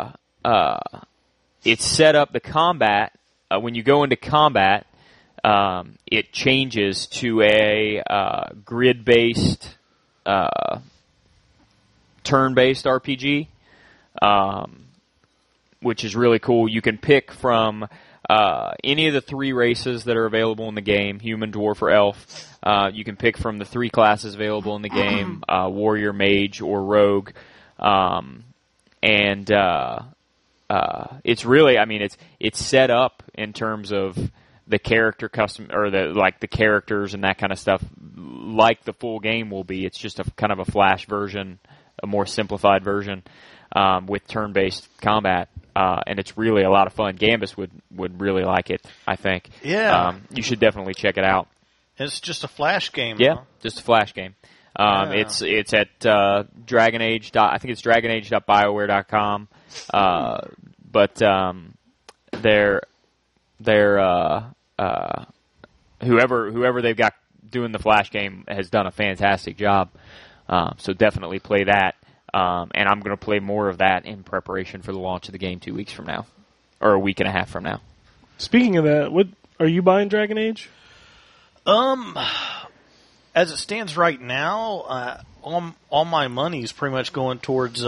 set up the combat. When you go into combat, it changes to a grid-based, turn-based RPG, which is really cool. You can pick from any of the 3 races that are available in the game, human, dwarf, or elf. You can pick from the 3 classes available in the game, warrior, mage, or rogue. It's really, I mean, it's set up in terms of the character custom or the characters and that kind of stuff, like the full game will be. It's just a kind of a Flash version, a more simplified version, with turn-based combat, and it's really a lot of fun. Gambus would really like it, I think. Yeah, you should definitely check it out. It's just a Flash game. Yeah, huh? just a Flash game. It's at Dragon Age. I think it's DragonAge.BioWare.com. But whoever they've got doing the Flash game has done a fantastic job. So definitely play that. And I'm going to play more of that in preparation for the launch of the game 2 weeks from now, or a week and a half from now. Speaking of that, what are you buying Dragon Age? As it stands right now, all my money is pretty much going towards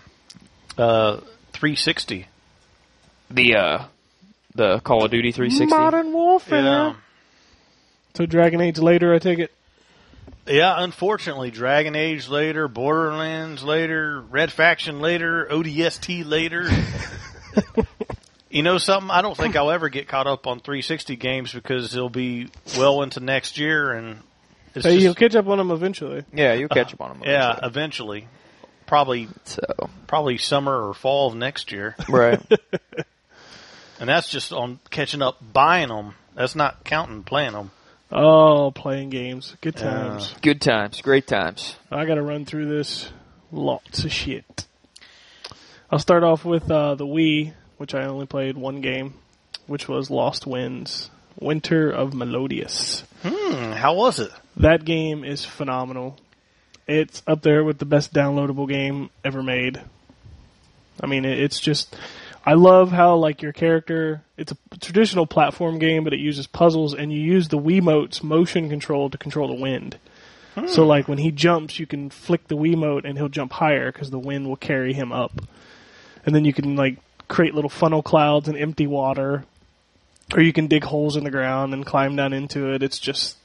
360. The Call of Duty 360. Modern Warfare. Yeah. So Dragon Age later, I take it. Yeah, unfortunately, Dragon Age later, Borderlands later, Red Faction later, ODST later. You know something? I don't think I'll ever get caught up on 360 games because it'll be well into next year, and it's Hey, just, you'll catch up on them eventually. Yeah, you'll catch up on them. yeah, eventually, probably summer or fall of next year, Right. and that's just on catching up, buying them. That's not counting playing them. Oh, playing games. Good times. Good times. Great times. I got to run through this. Lots of shit. I'll start off with the Wii, which I only played one game, which was Lost Winds, Winter of Melodious. How was it? That game is phenomenal. It's up there with the best downloadable game ever made. I mean, it's just... I love how, like, your character... It's a traditional platform game, but it uses puzzles, and you use the Wiimote's motion control to control the wind. So, like, when he jumps, you can flick the Wiimote, and he'll jump higher, because the wind will carry him up. And then you can, like, create little funnel clouds and empty water. Or you can dig holes in the ground and climb down into it. It's just...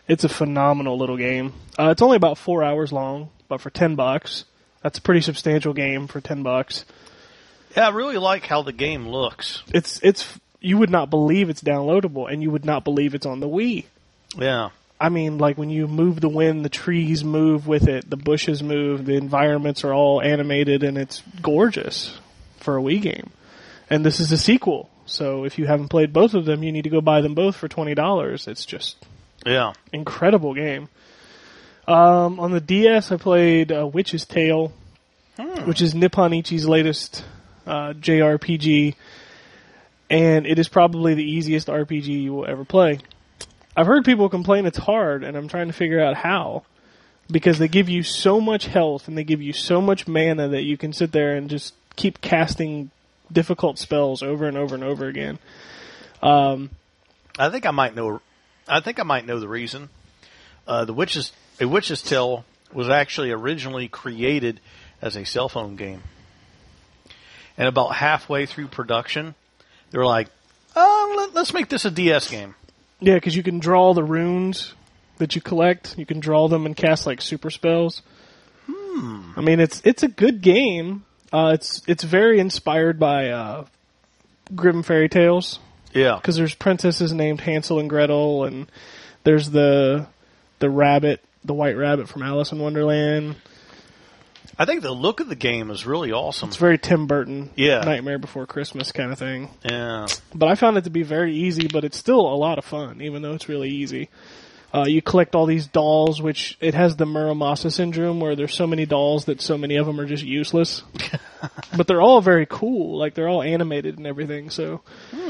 It's a phenomenal little game. It's only about 4 hours long, but for $10, that's a pretty substantial game for $10. Yeah, I really like how the game looks. It's you would not believe it's downloadable, and you would not believe it's on the Wii. Yeah. I mean, like when you move the wind, the trees move with it, the bushes move, the environments are all animated, and it's gorgeous for a Wii game. And this is a sequel, so if you haven't played both of them, you need to go buy them both for $20. It's just Yeah. incredible game. On the DS, I played Witch's Tale, which is Nippon Ichi's latest JRPG, and it is probably the easiest RPG you will ever play. I've heard people complain it's hard, and I'm trying to figure out how. Because they give you so much health, and they give you so much mana that you can sit there and just keep casting difficult spells over and over and over again. I think I might know the reason. A Witch's Tale was actually originally created as a cell phone game. And about halfway through production, they were like, let's make this a DS game. Yeah, because you can draw the runes that you collect. You can draw them and cast like super spells. I mean, it's a good game. It's very inspired by Grimm fairy tales. Yeah. Because there's princesses named Hansel and Gretel, and there's the rabbit, the white rabbit from Alice in Wonderland. I think the look of the game is really awesome. It's very Tim Burton, Yeah. Nightmare Before Christmas kind of thing. Yeah. But I found it to be very easy, but it's still a lot of fun, even though it's really easy. You collect all these dolls, which it has the Muramasa syndrome, where there's so many dolls that so many of them are just useless. But they're all very cool, like they're all animated and everything. So,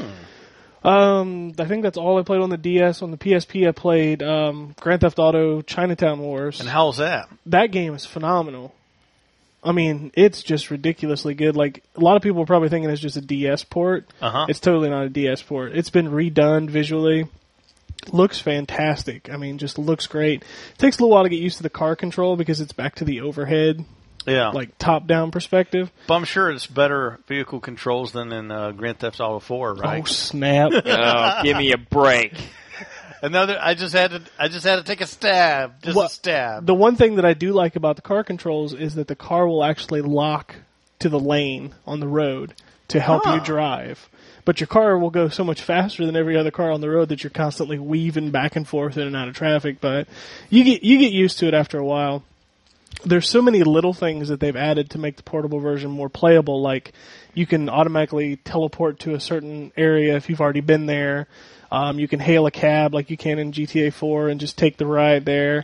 I think that's all I played on the DS. On the PSP, I played Grand Theft Auto: Chinatown Wars. And how's that? That game is phenomenal. I mean, it's just ridiculously good. Like, a lot of people are probably thinking it's just a DS port. Uh-huh. It's totally not a DS port. It's been redone visually. Looks fantastic. I mean, just looks great. It takes a little while to get used to the car control because it's back to the overhead, Yeah. like, top-down perspective. But I'm sure it's better vehicle controls than in Grand Theft Auto 4, right? Oh, snap. Oh, give me a break. Another. I just had to take a stab. Just a What- stab. The one thing that I do like about the car controls is that the car will actually lock to the lane on the road to help you drive. But your car will go so much faster than every other car on the road that you're constantly weaving back and forth in and out of traffic. But you get used to it after a while. There's so many little things that they've added to make the portable version more playable. Like you can automatically teleport to a certain area if you've already been there. You can hail a cab like you can in GTA 4 and just take the ride there.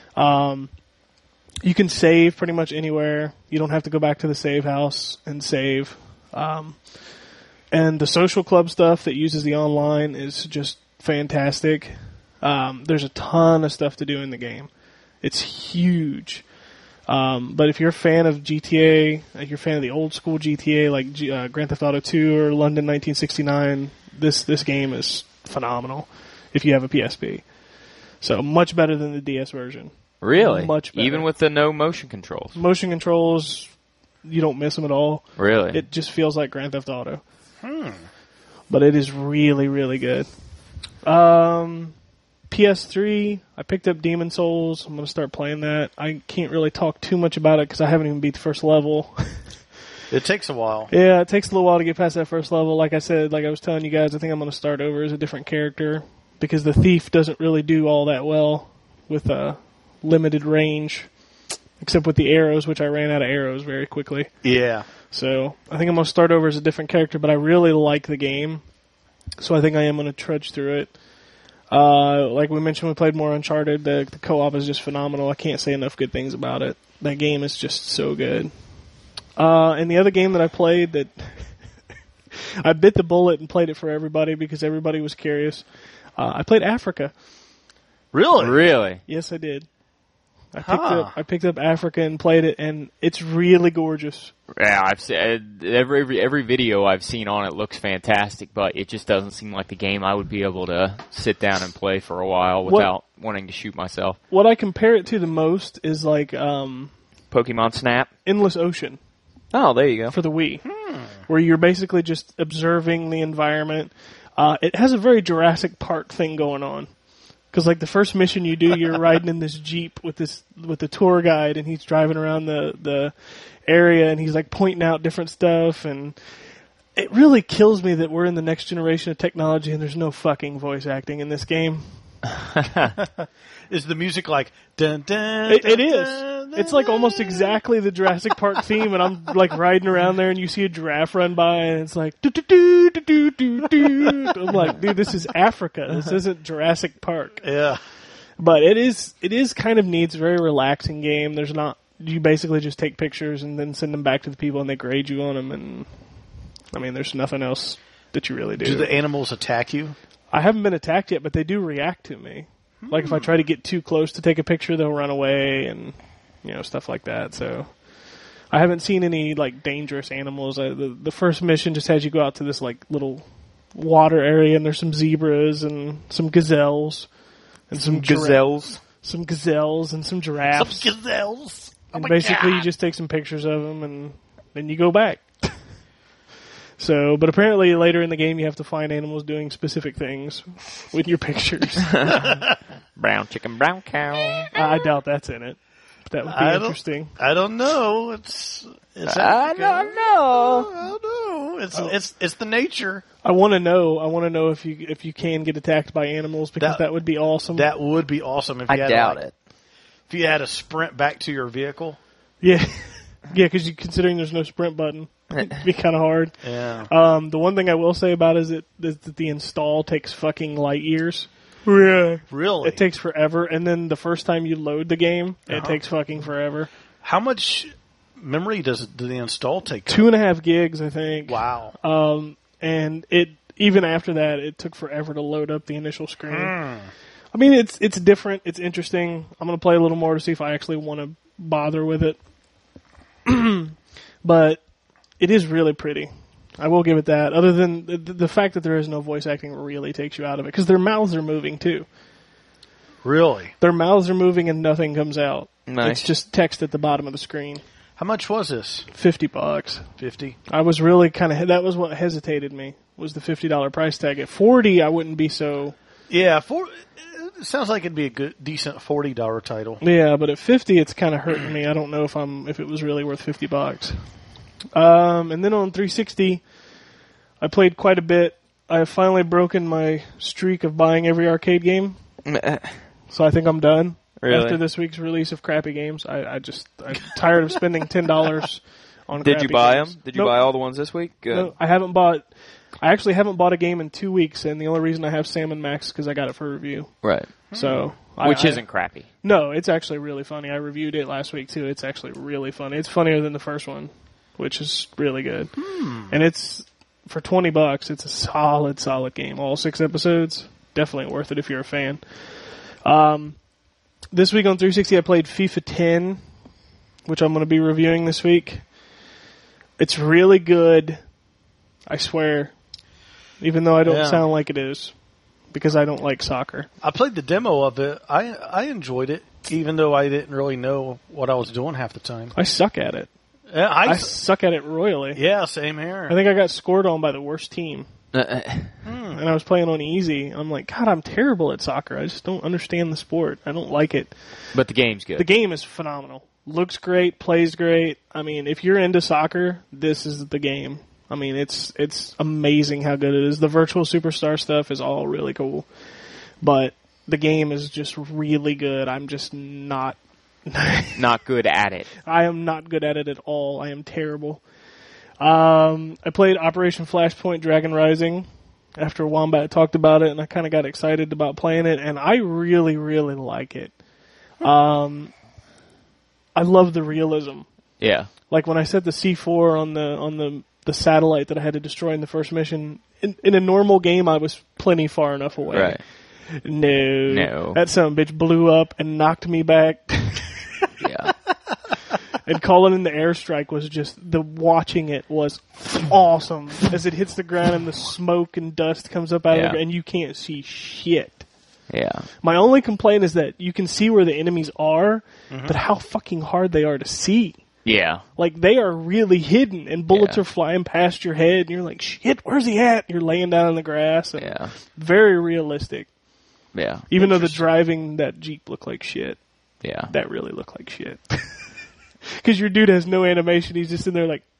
You can save pretty much anywhere. You don't have to go back to the save house and save. And the social club stuff that uses the online is just fantastic. There's a ton of stuff to do in the game. It's huge. But if you're a fan of GTA, if you're a fan of the old school GTA like Grand Theft Auto 2 or London 1969, this game is phenomenal if you have a PSP. So much better than the DS version. Really? Much better. Even with the no motion controls? Motion controls, you don't miss them at all. Really? It just feels like Grand Theft Auto. But it is really, really good. PS3, I picked up Demon Souls. I'm going to start playing that. I can't really talk too much about it because I haven't even beat the first level. It takes a while. Yeah, it takes a little while to get past that first level. Like I said, like I was telling you guys, I think I'm going to start over as a different character because the thief doesn't really do all that well with a limited range, except with the arrows, which I ran out of arrows very quickly. Yeah. So I think I'm going to start over as a different character, but I really like the game, so I think I am going to trudge through it. Like we mentioned, we played more Uncharted. The co-op is just phenomenal. I can't say enough good things about it. That game is just so good. And the other game that I played that I bit the bullet and played it for everybody because everybody was curious. I played Africa. Really? Really? Yes, I did. I picked up Africa and played it, and it's really gorgeous. Yeah, I've seen every video I've seen on it looks fantastic, but it just doesn't seem like the game I would be able to sit down and play for a while without wanting to shoot myself. What I compare it to the most is like Pokemon Snap? Endless Ocean Oh, there you go. for the Wii, where you're basically just observing the environment. It has a very Jurassic Park thing going on. Because like the first mission you do, you're riding in this Jeep with the tour guide, and he's driving around the area, and he's like pointing out different stuff, and it really kills me that we're in the next generation of technology and there's no fucking voice acting in this game. Is the music like dun dun? It dun, is. dun, It's like almost exactly the Jurassic Park theme, and I'm like riding around there, and you see a giraffe run by, and it's like do do do do do do. I'm like, dude, this is Africa. This isn't Jurassic Park. Yeah. But it is kind of neat. It's a very relaxing game. There's not. You basically just take pictures and then send them back to the people, and they grade you on them. And I mean, there's nothing else that you really do. Do the animals attack you? I haven't been attacked yet, but they do react to me. Like if I try to get too close to take a picture, they'll run away and stuff like that. So I haven't seen any like dangerous animals. The first mission just has you go out to this like little water area, and there's some zebras and some gazelles and some Gazelles. some gazelles and some giraffes. Some gazelles. And basically, you just take some pictures of them, and then you go back. So, but apparently later in the game, you have to find animals doing specific things with your pictures. Brown chicken, brown cow. I doubt that's in it. But that would be interesting. I don't know. It's I Africa. don't know. I don't know. It's the nature. I want to know if you can get attacked by animals, because that would be awesome. That would be awesome if I you had doubt like, it. If you had to sprint back to your vehicle. Yeah, yeah, because considering there's no sprint button, it'd be kind of hard. Yeah. The one thing I will say about it is that the install takes fucking light years. Yeah. Really? It takes forever, and then the first time you load the game, it takes fucking forever. How much memory does the install take? 2.5 gigs, I think. Wow. And it even after that, it took forever to load up the initial screen. I mean, it's different. It's interesting. I'm gonna play a little more to see if I actually want to bother with it. But it is really pretty. I will give it that. Other than the fact that there is no voice acting really takes you out of it, because their mouths are moving too. Really? Their mouths are moving and nothing comes out. Nice. It's just text at the bottom of the screen. How much was this? $50. 50. I was really that was what hesitated me, was the $50 price tag. At $40, I wouldn't be so. Yeah, it sounds like it'd be a good, decent $40 title. Yeah, but at $50, it's kind of hurting me. I don't know if it was really worth $50. And then on 360, I played quite a bit. I have finally broken my streak of buying every arcade game, so I think I'm done. Really? After this week's release of crappy games, I'm tired of spending $10 on. Did you buy games. them? Did you Nope. buy all the ones this week? Good. No, I haven't bought. I actually haven't bought a game in 2 weeks, and the only reason I have Sam & Max is because I got it for review. Right. So, Which isn't crappy. No, it's actually really funny. I reviewed it last week too. It's actually really funny. It's funnier than the first one, which is really good. And it's for $20. It's a solid game. All 6 episodes. Definitely worth it if you're a fan. This week on 360, I played FIFA 10, which I'm going to be reviewing this week. It's really good. I swear. Even though I don't sound like it is. Because I don't like soccer. I played the demo of it. I enjoyed it, even though I didn't really know what I was doing half the time. I suck at it. Yeah, I suck at it royally. Yeah, same here. I think I got scored on by the worst team. And I was playing on easy. I'm like, God, I'm terrible at soccer. I just don't understand the sport. I don't like it. But the game's good. The game is phenomenal. Looks great, plays great. I mean, if you're into soccer, this is the game. I mean, it's amazing how good it is. The virtual superstar stuff is all really cool. But the game is just really good. I'm just not Not good at it. I am not good at it at all. I am terrible. I played Operation Flashpoint Dragon Rising after Wombat talked about it, and I kind of got excited about playing it, and I really, really like it. I love the realism. Yeah. Like when I set the C4 on the satellite that I had to destroy in the first mission, in a normal game I was plenty far enough away. Right. No. That son of a bitch blew up and knocked me back. Yeah. And calling in the airstrike was just, watching it was awesome. As it hits the ground and the smoke and dust comes up out of it and you can't see shit. Yeah. My only complaint is that you can see where the enemies are, but how fucking hard they are to see. Yeah. Like, they are really hidden, and bullets are flying past your head, and you're like, shit, where's he at? You're laying down in the grass. And very realistic. Yeah. Even though the driving that Jeep looked like shit, Yeah. that really looked like shit. Because your dude has no animation. He's just in there like,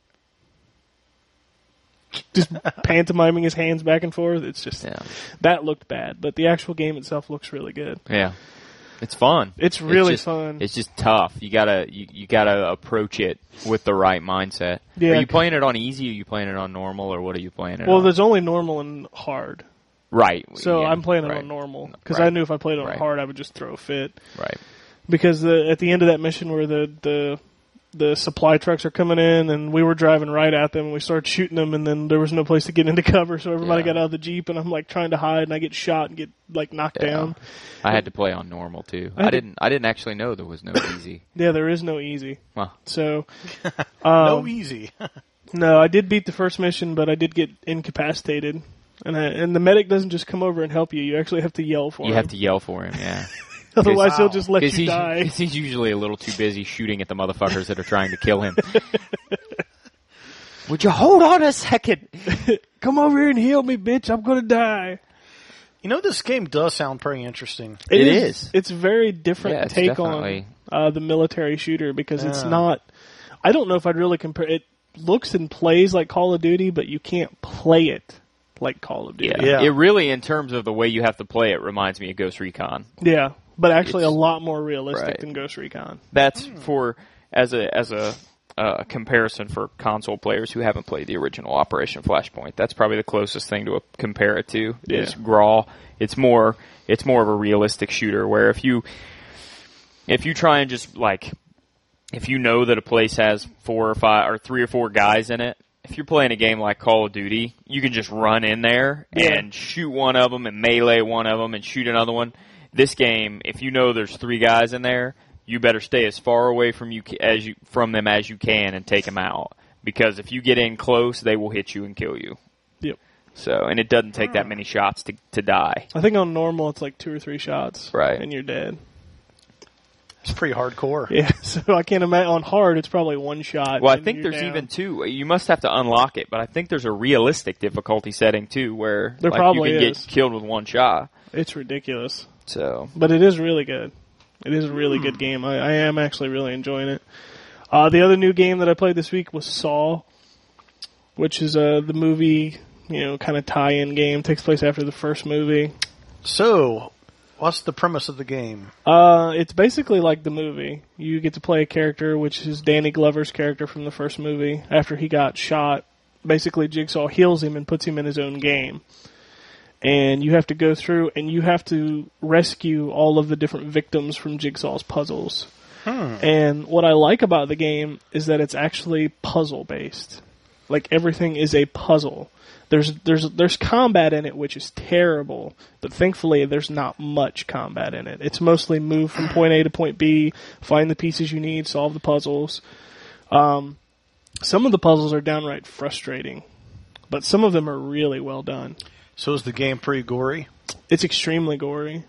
just pantomiming his hands back and forth. It's just, Yeah. that looked bad. But the actual game itself looks really good. Yeah. It's fun. It's really just, fun. It's just tough. You gotta approach it with the right mindset. Yeah. Are you playing it on easy? Are you playing it on normal? Or what are you playing it Well, on? there's only normal and hard. Right. So yeah, I'm playing it right. on normal. Because Right. I knew if I played it on Right. hard, I would just throw a fit. Right. Because at the end of that mission where the supply trucks are coming in and we were driving right at them and we started shooting them and then there was no place to get into cover, so everybody Yeah. got out of the Jeep and I'm like trying to hide and I get shot and get like knocked Yeah. down. I had to play on normal too. I had I didn't actually know there was no easy. Yeah, there is no easy. Huh. So No easy. no, I did beat the first mission, but I did get incapacitated. And the medic doesn't just come over and help you. You actually have to yell for him. You have to yell for him, yeah. Otherwise, he'll Wow. just let you Because die. he's usually a little too busy shooting at the motherfuckers that are trying to kill him. Would you hold on a second? Come over here and heal me, bitch. I'm going to die. You know, this game does sound pretty interesting. It is. It's a very different Yeah, it's take definitely- on the military shooter because it's Yeah. not. I don't know if I'd really compare. It looks and plays like Call of Duty, but you can't play it like Call of Duty. Yeah. Yeah. It really, in terms of the way you have to play it, reminds me of Ghost Recon. Yeah, but actually It's- a lot more realistic right. than Ghost Recon. That's for as a comparison for console players who haven't played the original Operation Flashpoint. That's probably the closest thing to compare it to is Yeah. Grawl. It's more of a realistic shooter where if you try and just like if you know that a place has 4 or 5 or 3 or 4 guys in it. If you're playing a game like Call of Duty, you can just run in there Yeah. and shoot one of them and melee one of them and shoot another one. This game, if you know there's 3 guys in there, you better stay as far away from them as you can and take them out. Because if you get in close, they will hit you and kill you. Yep. So, and it doesn't take that many shots to die. I think on normal it's like 2 or 3 shots, Right. and you're dead. It's pretty hardcore. Yeah, so I can't imagine on hard it's probably 1 shot. Well, I and think you're there's down. even 2. You must have to unlock it, but I think there's a realistic difficulty setting too, where There like, probably you can is. get killed with 1 shot. It's ridiculous. So, But it is really good. It is a really good game. I am actually really enjoying it. The other new game that I played this week was Saw, which is the movie, kind of tie-in game. Takes place after the first movie. So, what's the premise of the game? It's basically like the movie. You get to play a character, which is Danny Glover's character from the first movie. After he got shot, basically Jigsaw heals him and puts him in his own game. And you have to go through and you have to rescue all of the different victims from Jigsaw's puzzles. And what I like about the game is that it's actually puzzle based. Like everything is a puzzle. There's combat in it, which is terrible, but thankfully there's not much combat in it. It's mostly move from point A to point B, find the pieces you need, solve the puzzles. Some of the puzzles are downright frustrating, but some of them are really well done. So, is the game pretty gory? It's extremely gory.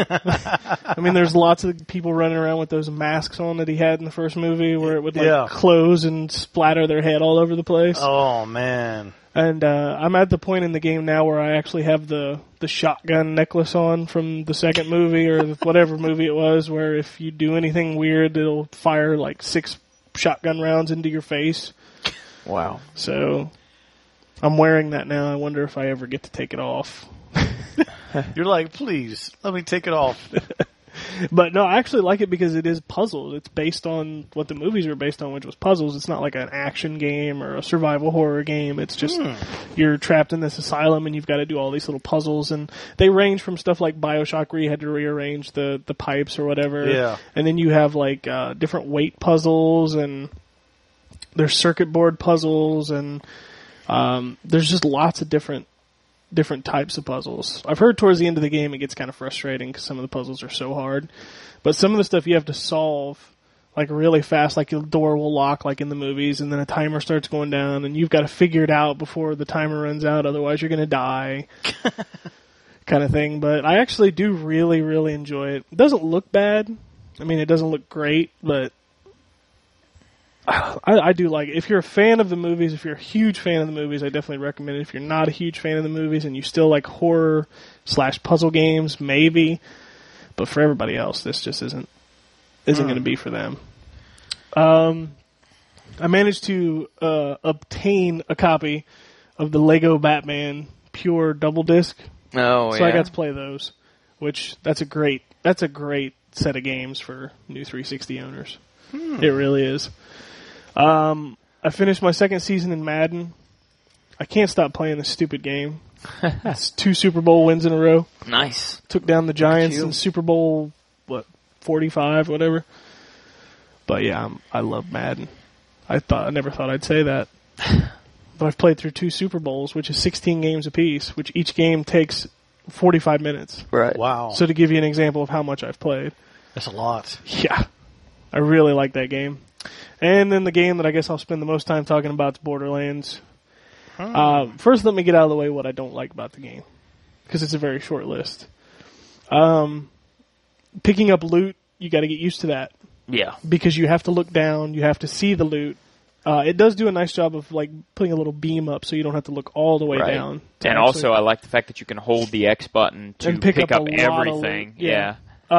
I mean, there's lots of people running around with those masks on that he had in the first movie where it would Yeah. close and splatter their head all over the place. Oh, man. And I'm at the point in the game now where I actually have the shotgun necklace on from the second movie or whatever movie it was, where if you do anything weird, it'll fire like 6 shotgun rounds into your face. wow. So I'm wearing that now. I wonder if I ever get to take it off. You're like, please, let me take it off. But no, I actually like it because it is puzzles. It's based on what the movies were based on, which was puzzles. It's not like an action game or a survival horror game. It's just you're trapped in this asylum and you've got to do all these little puzzles. And they range from stuff like BioShock where you had to rearrange the pipes or whatever. Yeah. And then you have like different weight puzzles and there's circuit board puzzles and there's just lots of different types of puzzles. I've heard towards the end of the game it gets kind of frustrating because some of the puzzles are so hard. But some of the stuff you have to solve like really fast, like your door will lock like in the movies and then a timer starts going down and you've got to figure it out before the timer runs out, otherwise you're going to die. Kind of thing. But I actually do really, really enjoy it. It doesn't look bad. I mean, it doesn't look great, but I do like it. If you're a fan of the movies, if you're a huge fan of the movies, I definitely recommend it. If you're not a huge fan of the movies and you still like horror / puzzle games, maybe. But for everybody else, this just isn't going to be for them. I managed to obtain a copy of the Lego Batman Pure Double Disc, Oh, so I got to play those. Which that's a great set of games for new 360 owners. It really is. I finished my second season in Madden. I can't stop playing this stupid game. It's 2 Super Bowl wins in a row. Nice. Took down the Giants in Super Bowl 45, whatever. But yeah, I love Madden. I never thought I'd say that. But I've played through 2 Super Bowls, which is 16 games apiece, which each game takes 45 minutes. Right. Wow. So to give you an example of how much I've played. That's a lot. Yeah. I really like that game. And then the game that I guess I'll spend the most time talking about is Borderlands. First, let me get out of the way what I don't like about the game, because it's a very short list. Picking up loot, you got to get used to that, Yeah. because you have to look down, you have to see the loot. It does do a nice job of like putting a little beam up, so you don't have to look all the way Right. down. to And actually- also, I like the fact that you can hold the X button to And pick up a lot of everything. loot. Yeah.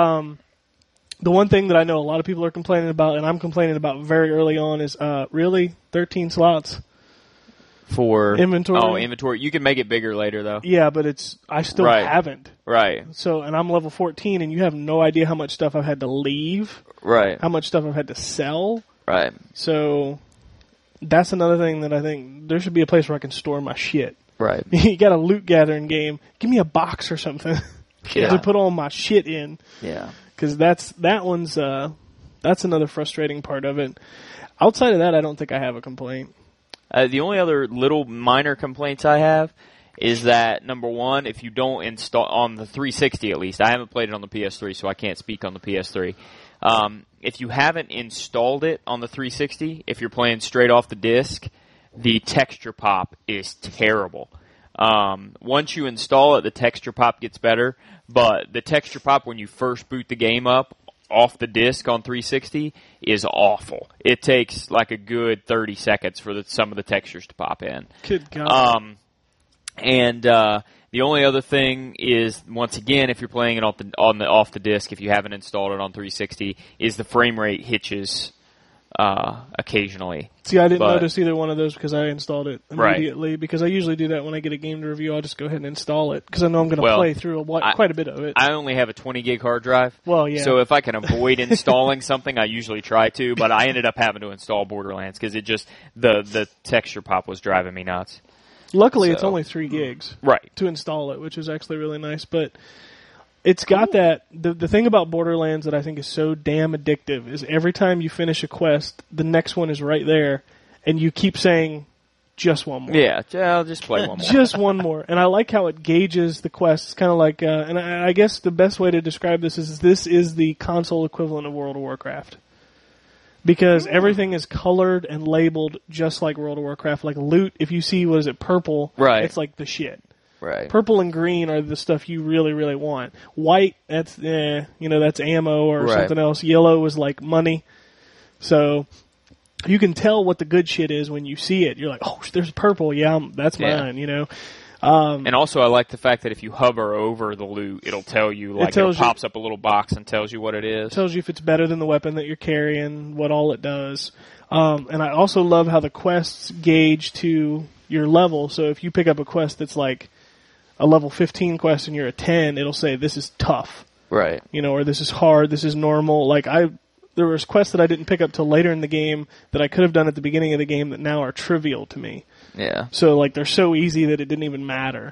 The one thing that I know a lot of people are complaining about, and I'm complaining about very early on, is really 13 slots. For Inventory. Oh, inventory. You can make it bigger later, though. Yeah, but I still Right. haven't. Right. So, and I'm level 14, and you have no idea how much stuff I've had to leave, Right. how much stuff I've had to sell. Right. So, that's another thing that I think there should be a place where I can store my shit. Right. You got a loot gathering game. Give me a box or something Yeah. to put all my shit in. Yeah. Because that's another frustrating part of it. Outside of that, I don't think I have a complaint. The only other little minor complaints I have is that, number one, if you don't install on the 360 at least, I haven't played it on the PS3, so I can't speak on the PS3. If you haven't installed it on the 360, if you're playing straight off the disc, the texture pop is terrible. Once you install it, the texture pop gets better, but the texture pop when you first boot the game up off the disc on 360 is awful. It takes like a good 30 seconds for some of the textures to pop in. Good God. And the only other thing is, once again, if you're playing it off the disc, if you haven't installed it on 360, is the frame rate hitches occasionally. See, I didn't but- notice either one of those because I installed it Right. immediately. Because I usually do that when I get a game to review. I'll just go ahead and install it because I know I'm going to Well, play through quite a bit of it. I only have a 20 gig hard drive. Well, yeah. So if I can avoid installing something, I usually try to. But I ended up having to install Borderlands because it just the texture pop was driving me nuts. Luckily, it's so- only 3 gigs Right. to install it, which is actually really nice. But it's got that. The thing about Borderlands that I think is so damn addictive is every time you finish a quest, the next one is right there, and you keep saying, just one more. Yeah, I'll just play one more. Just one more. And I like how it gauges the quest. It's kind of like, and I guess the best way to describe this is the console equivalent of World of Warcraft. Because everything is colored and labeled just like World of Warcraft. Like loot, if you see, what is it, purple, Right. it's like the shit. Right. Purple and green are the stuff you really, really want. White, that's that's ammo or Right. something else. Yellow is like money. So you can tell what the good shit is when you see it. You're like, oh, there's purple. Yeah, that's Yeah. mine. And also, I like the fact that if you hover over the loot, it'll tell you, like, tells it you- pops up a little box and tells you what it is. Tells you if it's better than the weapon that you're carrying, what all it does. And I also love how the quests gauge to your level. So if you pick up a quest that's like a level 15 quest and you're a 10, it'll say this is tough, Right. or this is hard, this is normal. Like there was quests that I didn't pick up till later in the game that I could have done at the beginning of the game that now are trivial to me. Yeah. So like they're so easy that it didn't even matter.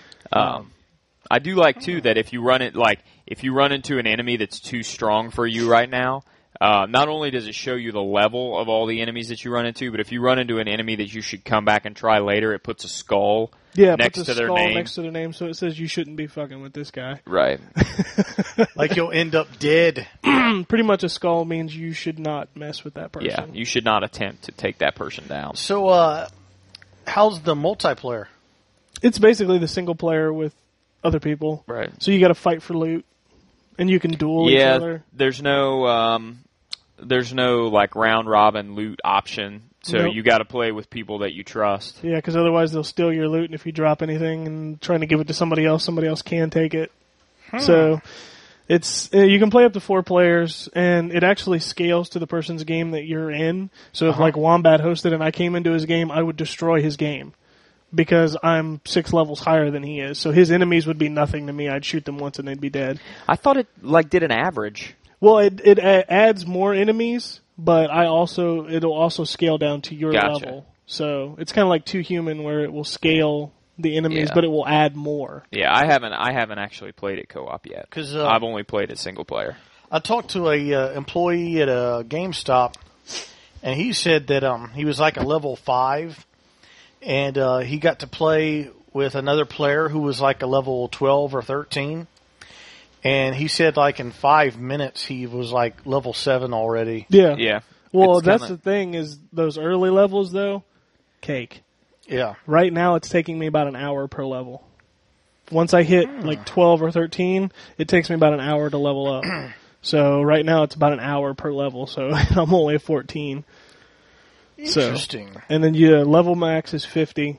I do like, too, that if you run into an enemy that's too strong for you right now, not only does it show you the level of all the enemies that you run into, but if you run into an enemy that you should come back and try later, it puts a skull Yeah, next put to the their skull name. next to their name, so it says you shouldn't be fucking with this guy. Right. Like you'll end up dead. Pretty much a skull means you should not mess with that person. Yeah. You should not attempt to take that person down. So, how's the multiplayer? It's basically the single player with other people. Right. So you got to fight for loot, and you can duel each Yeah, other. there's no there's no like round robin loot option. So Nope. you got to play with people that you trust. Yeah, because otherwise they'll steal your loot, and if you drop anything and trying to give it to somebody else can take it. So it's you can play up to 4 players, and it actually scales to the person's game that you're in. So if like Wombat hosted and I came into his game, I would destroy his game because I'm 6 levels higher than he is. So his enemies would be nothing to me. I'd shoot them once and they'd be dead. I thought it like did an average. Well, it adds more enemies, but it'll also scale down to your Gotcha. level. So it's kind of like 2 Human, where it will scale the enemies, Yeah. but it will add more. Yeah, I haven't actually played it co-op yet. 'Cause, I've only played it single player. I talked to a employee at a GameStop, and he said that he was like a level 5, and he got to play with another player who was like a level 12 or 13. And he said like in 5 minutes he was like level 7 already. Yeah. Yeah. Well, It's that's kinda- the thing is those early levels, though, cake. Yeah. Right now, it's taking me about an hour per level. Once I hit like 12 or 13, it takes me about an hour to level up. So right now, it's about an hour per level. So I'm only at 14. Interesting. And then level max is 50.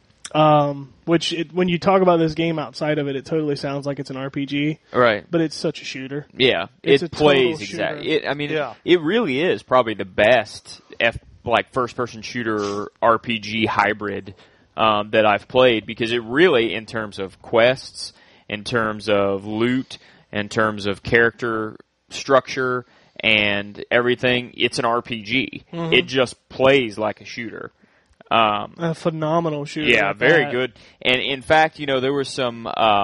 Which when you talk about this game outside of it, it totally sounds like it's an RPG, Right. but it's such a shooter. Yeah, It's a it plays total exactly. shooter. Yeah. It really is probably the best first-person shooter RPG hybrid that I've played, because it really, in terms of quests, in terms of loot, in terms of character structure and everything, it's an RPG. Mm-hmm. It just plays like a shooter. A phenomenal shooter. Yeah, at very that. good. And in fact, there was some.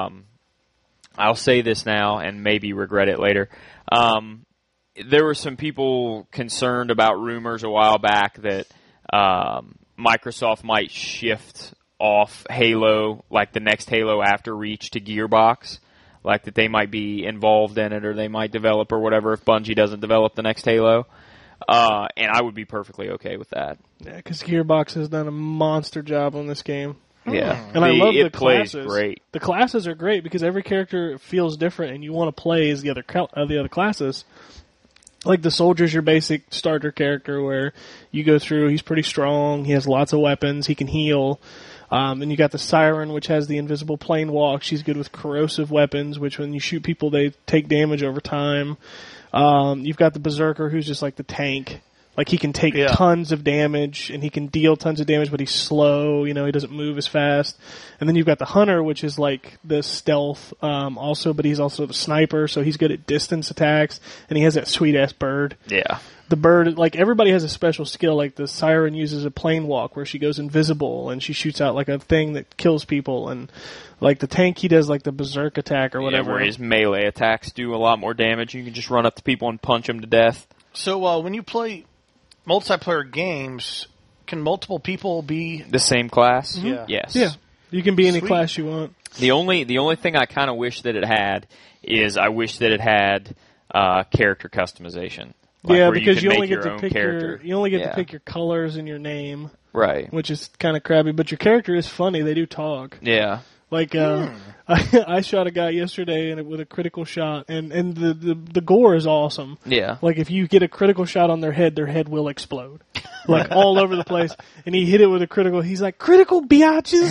I'll say this now and maybe regret it later. There were some people concerned about rumors a while back that Microsoft might shift off Halo, like the next Halo after Reach, to Gearbox. Like that they might be involved in it, or they might develop, or whatever, if Bungie doesn't develop the next Halo. And I would be perfectly okay with that. Yeah, because Gearbox has done a monster job on this game. Yeah, And I love it the plays classes. great. The classes are great because every character feels different, and you want to play as the other classes. Like the soldier's your basic starter character, where you go through. He's pretty strong. He has lots of weapons. He can heal. And you got the Siren, which has the invisible plane walk. She's good with corrosive weapons, which when you shoot people, they take damage over time. You've got the Berserker, who's just like the tank. Like, he can take tons of damage, and he can deal tons of damage, but he's slow, he doesn't move as fast. And then you've got the Hunter, which is like the stealth, also, but he's also the sniper, so he's good at distance attacks, and he has that sweet-ass bird. Yeah. The bird, like, everybody has a special skill, like the Siren uses a plane walk, where she goes invisible, and she shoots out, like, a thing that kills people, and, like, the tank, he does, like, the berserk attack or whatever. Yeah, where his melee attacks do a lot more damage. You can just run up to people and punch them to death. So when you play multiplayer games, can multiple people be? The same class? Yeah. Yes. Yeah. You can be any Sweet. class you want. The only thing I kind of wish that it had is I wish that it had character customization. Like Yeah, where because you, you can only make get your to own pick character. you only get Yeah. to pick your colors and your name, Right. which is kind of crappy. But your character is funny; they do talk. Yeah. Like I shot a guy yesterday with a critical shot, and the gore is awesome. Yeah. Like if you get a critical shot on their head will explode, like all over the place. And he hit it with a critical. He's like, "Critical biatches."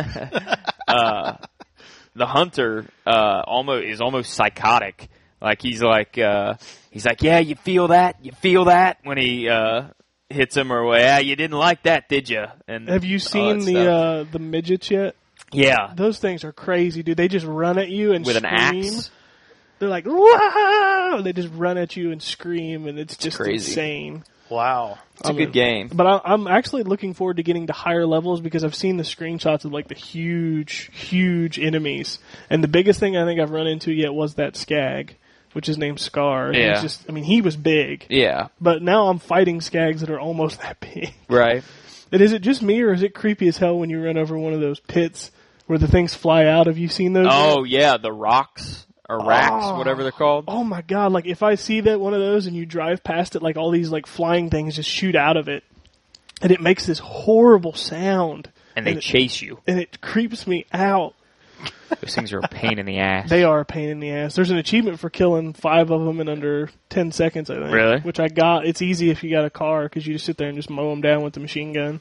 The Hunter is almost psychotic. Like he's like, yeah, you feel that when he hits him, or yeah, you didn't like that, did you? And Have you all seen that stuff. the midgets yet? Yeah, Those things are crazy, dude. They just run at you and with an scream. axe. They're like, "Wow!" They just run at you and scream, and it's just crazy. insane. Wow. It's a good game. But I'm actually looking forward to getting to higher levels because I've seen the screenshots of like the huge enemies, and the biggest thing I think I've run into yet was that Skag, which is named Scar. And Yeah. he was big, Yeah. but now I'm fighting Skags that are almost that big. Right. And is it just me, or is it creepy as hell when you run over one of those pits where the things fly out? Have you seen those? Oh yet? yeah, the rocks or racks, whatever they're called. Oh my god, like if I see that one of those and you drive past it, like all these like flying things just shoot out of it. And it makes this horrible sound. And they chase you. And it creeps me out. Those things are a pain in the ass. They are a pain in the ass. There's an achievement for killing 5 of them in under 10 seconds, I think. Really? Which I got. It's easy if you got a car because you just sit there and just mow them down with the machine gun.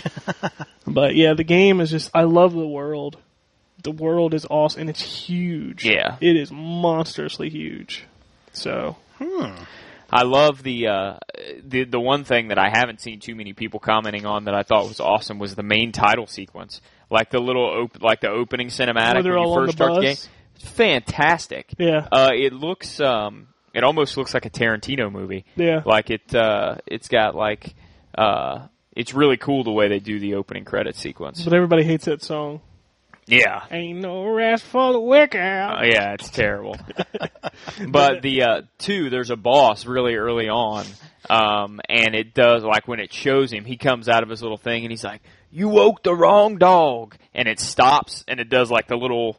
But yeah, the game is just, I love the world. The world is awesome, and it's huge. Yeah. It is monstrously huge. So, I love the one thing that I haven't seen too many people commenting on that I thought was awesome was the main title sequence, like the little the opening cinematic Where they're when you all on first the start the game. bus? It's fantastic. yeah. It looks it almost looks like a Tarantino movie. Yeah. Like it's got like it's really cool the way they do the opening credit sequence. But everybody hates that song. Yeah. Ain't no rest for the wicked. Yeah, it's terrible. But the there's a boss really early on, and it does, like when it shows him, he comes out of his little thing and he's like, "You woke the wrong dog," and it stops and it does like the little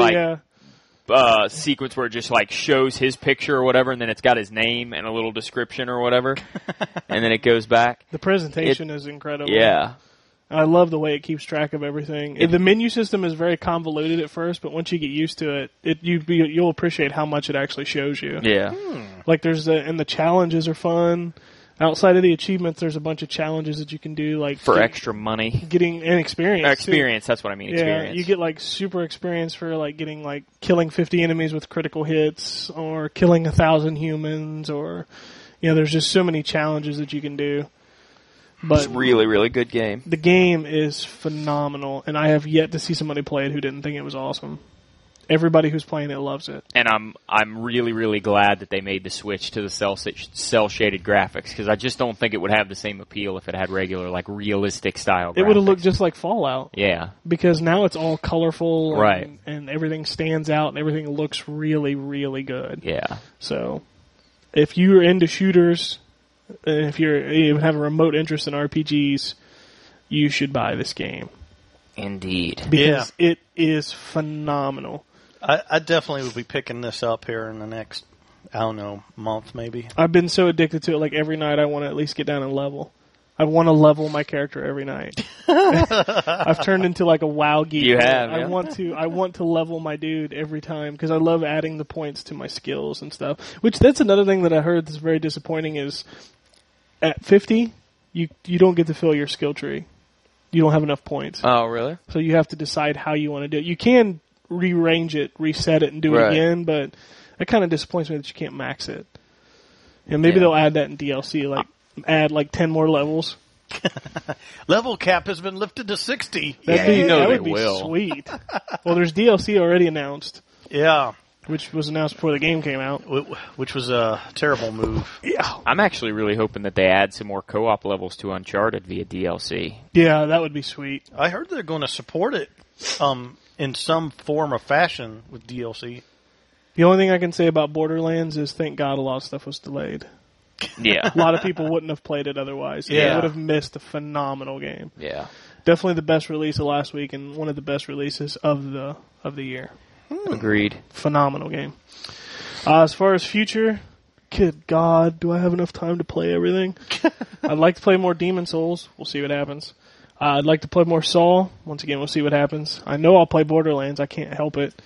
sequence where it just like shows his picture or whatever, and then it's got his name and a little description or whatever, and then it goes back. The presentation is incredible. Yeah. I love the way it keeps track of everything. The menu system is very convoluted at first, but once you get used to it, you'll appreciate how much it actually shows you. Yeah. Like and the challenges are fun. Outside of the achievements, there's a bunch of challenges that you can do, like For extra money. getting an experience. Experience, that's what I mean, Yeah, experience. you get like super experience for like getting like killing 50 enemies with critical hits, or killing 1,000 humans, or there's just so many challenges that you can do. But It's a really, really good game. the game is phenomenal, and I have yet to see somebody play it who didn't think it was awesome. Everybody who's playing it loves it. And I'm really, really glad that they made the switch to the cell shaded graphics, because I just don't think it would have the same appeal if it had regular, like, realistic style graphics. It would have looked just like Fallout. Yeah. Because now it's all colorful, Right. and everything stands out, and everything looks really, really good. Yeah. So, if you're into shooters, and if you have a remote interest in RPGs, you should buy this game. Indeed. Because it is phenomenal. I definitely will be picking this up here in the next, I don't know, month maybe. I've been so addicted to it, like every night I want to at least get down and level. I want to level my character every night. I've turned into like a WoW geek. You have, I yeah. want to level my dude every time because I love adding the points to my skills and stuff. Which that's another thing that I heard that's very disappointing is at 50, you don't get to fill your skill tree. You don't have enough points. Oh, really? So you have to decide how you want to do it. You can rearrange it, reset it, and do it Right. again, but it kind of disappoints me that you can't max it. And maybe Yeah. they'll add that in DLC, like add like 10 more levels. Level cap has been lifted to 60. Yeah, you know that they would be will. sweet. Well, there's DLC already announced, Yeah, which was announced before the game came out. which was a terrible move. Yeah, I'm actually really hoping that they add some more co-op levels to Uncharted via DLC. yeah, that would be sweet. I heard they're going to support it in some form or fashion with DLC. The only thing I can say about Borderlands is thank God a lot of stuff was delayed. Yeah. A lot of people wouldn't have played it otherwise. Yeah. They would have missed a phenomenal game. Yeah. Definitely the best release of last week and one of the best releases of the year. Agreed. Phenomenal game. As far as future, good God, do I have enough time to play everything? I'd like to play more Demon Souls. We'll see what happens. I'd like to play more Saw. Once again, we'll see what happens. I know I'll play Borderlands. I can't help it.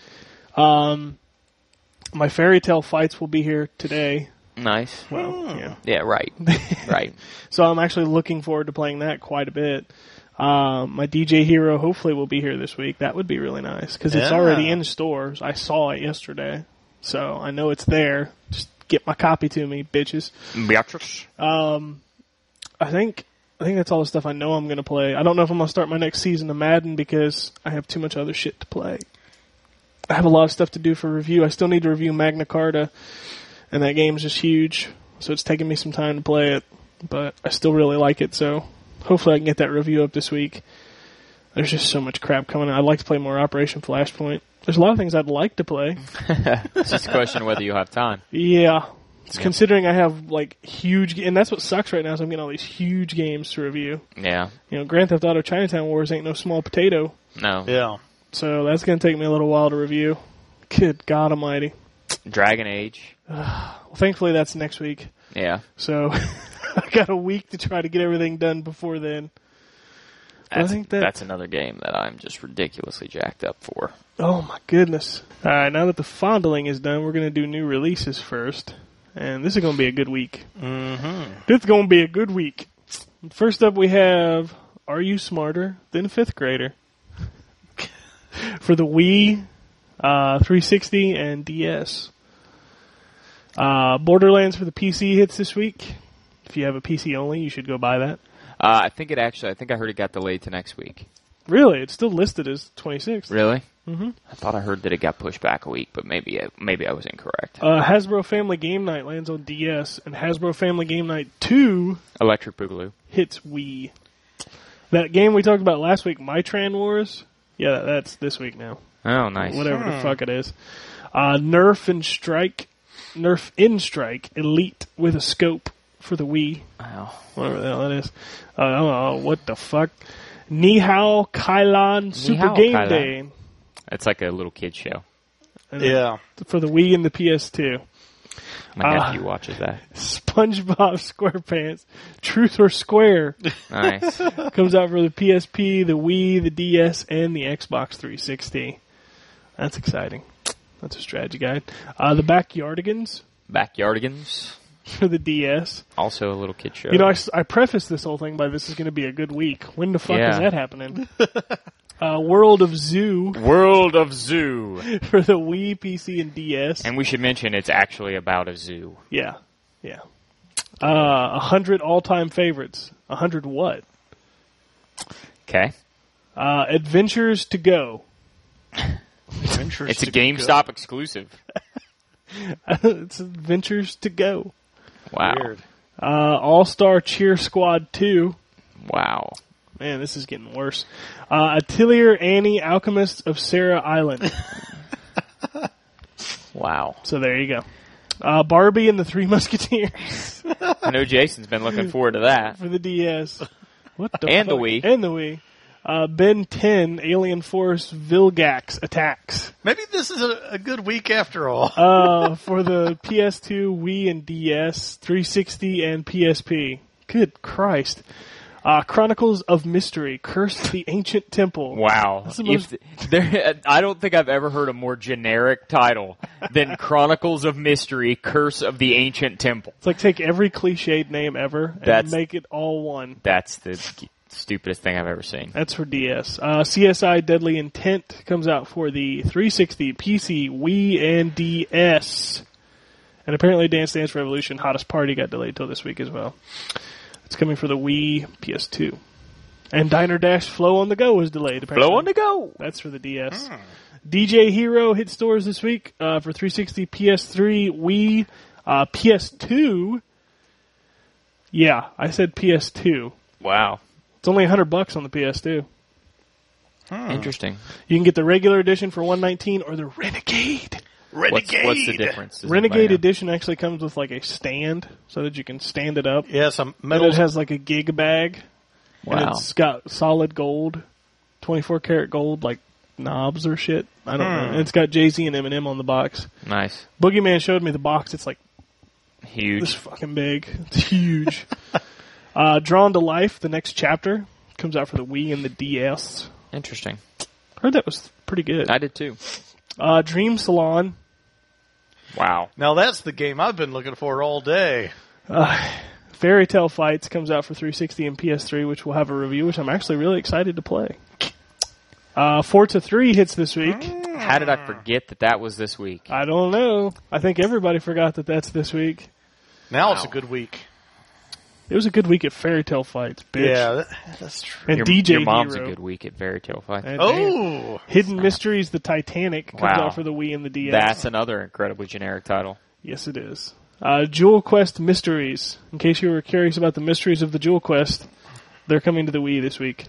My Fairy Tail fights will be here today. Nice. Well, yeah. Yeah, right. Right. So I'm actually looking forward to playing that quite a bit. My DJ Hero hopefully will be here this week. That would be really nice because it's Yeah. already in stores. I saw it yesterday, so I know it's there. Just get my copy to me, bitches. Beatrice. I think that's all the stuff I know I'm going to play. I don't know if I'm going to start my next season of Madden because I have too much other shit to play. I have a lot of stuff to do for review. I still need to review Magna Carta, and that game's just huge, so it's taking me some time to play it, but I still really like it, so hopefully I can get that review up this week. There's just so much crap coming out. I'd like to play more Operation Flashpoint. There's a lot of things I'd like to play. It's just a question of whether you'll have time. Yeah. Considering I have, like, huge... And that's what sucks right now is I'm getting all these huge games to review. Yeah. You know, Grand Theft Auto Chinatown Wars ain't no small potato. No. Yeah. So that's going to take me a little while to review. Good God almighty. Dragon Age. Well, thankfully that's next week. Yeah. So I got a week to try to get everything done before then. That's another game that I'm just ridiculously jacked up for. Oh my goodness. Alright, now that the fondling is done, we're going to do new releases first. And this is going to be a good week. Mm-hmm. This is going to be a good week. First up we have Are You Smarter Than a Fifth Grader? For the Wii, 360, and DS. Borderlands for the PC hits this week. If you have a PC only, you should go buy that. I think I heard it got delayed to next week. Really? It's still listed as 26th. Really? Mm-hmm. I thought I heard that it got pushed back a week, but maybe I was incorrect. Hasbro Family Game Night lands on DS, and Hasbro Family Game Night 2 Electric Boogaloo. hits Wii. That game we talked about last week, Mytran Wars, yeah, that's this week now. Oh, nice. Whatever the fuck it is. Nerf in Strike Elite with a scope for the Wii. Wow. Whatever the hell that is. I don't know, what the fuck. Nihao Kailan Super Nihao Game Kailan. Day. It's like a little kid show. And Yeah. For the Wii and the PS2. My nephew watches that. SpongeBob SquarePants Truth or Square Nice. comes out for the PSP, the Wii, the DS, and the Xbox 360. That's exciting. That's a strategy guide. The Backyardigans Backyardigans. for the DS. Also a little kid show. You know, I prefaced this whole thing by this is going to be a good week. When the fuck Yeah. is that happening? World of Zoo World of Zoo. for the Wii, PC, and DS. And we should mention it's actually about a zoo. Yeah. 100 all-time favorites. 100 what? Okay. Adventures to Go. It's a GameStop exclusive. It's Adventures to Go. Wow. Weird. All-Star Cheer Squad 2. Wow. Man, this is getting worse. Atelier Annie, Alchemist of Sarah Island. Wow. So there you go. Barbie and the Three Musketeers I know Jason's been looking forward to that. for the DS. What the And the fuck? Wii. And the Wii. Ben 10, Alien Force Vilgax Attacks. Maybe this is a good week after all. For the PS2, Wii, and DS, 360, and PSP. Good Christ. Chronicles of Mystery, Curse the Ancient Temple. Wow. That's the most- I don't think I've ever heard a more generic title than Chronicles of Mystery, Curse of the Ancient Temple. It's like take every cliched name ever and That's- make it all one. That's the stupidest thing I've ever seen. That's for DS. CSI Deadly Intent comes out for the 360, PC, Wii, and DS. And apparently Dance Dance Revolution Hottest Party got delayed till this week as well. It's coming for the Wii, PS2. And Diner Dash Flow on the Go was delayed, apparently. Flow on the go. That's for the DS. DJ Hero hit stores this week for 360, PS3, Wii, PS2. Yeah, I said PS2. Wow. It's only $100 on the PS2. Interesting. You can get the regular edition for $119 or the Renegade. What's the difference? Does Renegade anybody know? edition actually comes with like a stand so that you can stand it up. Yeah, some And metal. it has like a gig bag. And Wow. it's got solid gold, 24 karat gold, like knobs or shit. I don't know. And it's got Jay-Z and Eminem on the box. Nice. Boogeyman showed me the box. It's like this Huge. fucking big. It's huge. Drawn to Life, the next chapter, comes out for the Wii and the DS. Interesting. Heard that was pretty good. I did too. Dream Salon. Wow. Now that's the game I've been looking for all day. Fairy Tale Fights comes out for 360 and PS3, which we'll have a review, which I'm actually really excited to play. Forza 3 hits this week. How did I forget that was this week? I don't know. I think everybody forgot that that's this week. Now it's a Wow. good week. It was a good week at Fairy Tale Fights, bitch. Yeah, that's true. And DJ your mom's Hero. a good week at Fairy Tale Fight. And Oh, Hidden Mysteries, the Titanic, comes Wow. out for the Wii and the DS. That's another incredibly generic title. Yes, it is. Jewel Quest Mysteries. In case you were curious about the mysteries of the Jewel Quest, they're coming to the Wii this week.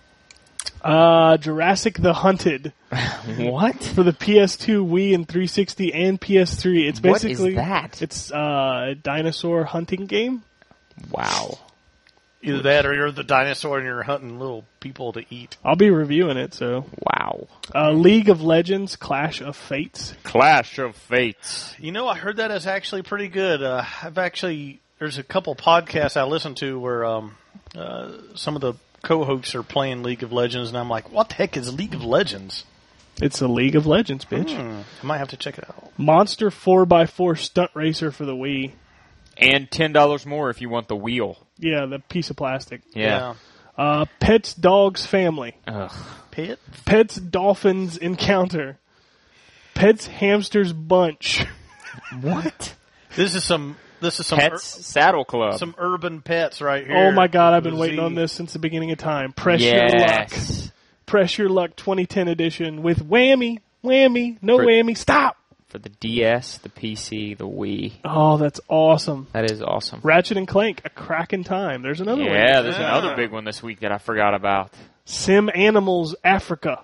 Jurassic the Hunted What? for the PS2, Wii, and 360 and PS3. It's What is basically that? It's a dinosaur hunting game. Wow. either that or you're the dinosaur and you're hunting little people to eat. I'll be reviewing it. So, Wow. League of Legends: Clash of Fates. Clash of Fates. You know, I heard that is actually pretty good. There's a couple podcasts I listen to where some of the co-hosts are playing League of Legends, and I'm like, what the heck is League of Legends? It's a League of Legends, bitch. I might have to check it out. Monster 4x4 Stunt Racer for the Wii. And $10 more if you want the wheel. Yeah, the piece of plastic. Yeah. Pets, Dogs, Family. Ugh. Pit? Pets, Dolphins, Encounter. Pets, Hamsters, Bunch. What? This is some Pets Saddle Club. some urban pets right here. Oh my god, I've been With waiting Z. on this since the beginning of time. Press Your Luck. Yes. Press Your Luck 2010 edition with whammy, no For- whammy, stop! For the DS, the PC, the Wii. Oh, that's awesome. That is awesome. Ratchet and Clank, A Crack in Time. There's another one. Yeah, there's Yeah. another big one this week that I forgot about. Sim Animals Africa.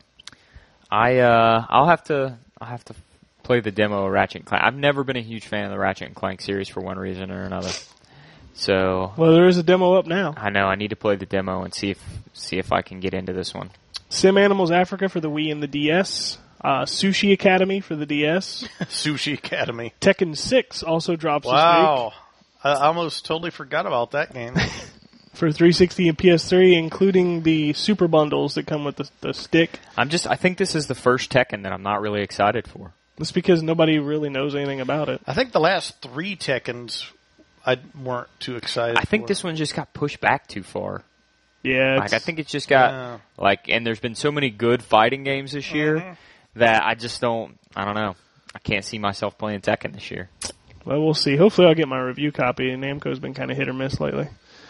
I'll have to play the demo of Ratchet and Clank. I've never been a huge fan of the Ratchet and Clank series for one reason or another. So Well, there is a demo up now. I know I need to play the demo and see if I can get into this one. Sim Animals Africa for the Wii and the DS. Sushi Academy for the DS. Sushi Academy. Tekken 6 also drops this Wow. I almost totally forgot about that game. week for 360 and PS3, including the super bundles that come with the stick. I think this is the first Tekken that I'm not really excited for. That's because nobody really knows anything about it. I think the last 3 Tekkens I weren't too excited I think for. this one just got pushed back too far. Yeah, Like I think it's just got Yeah. and there's been so many good fighting games this year that I just don't know. I can't see myself playing Tekken this year. well, we'll see. Hopefully I'll get my review copy. Namco's been kind of hit or miss lately.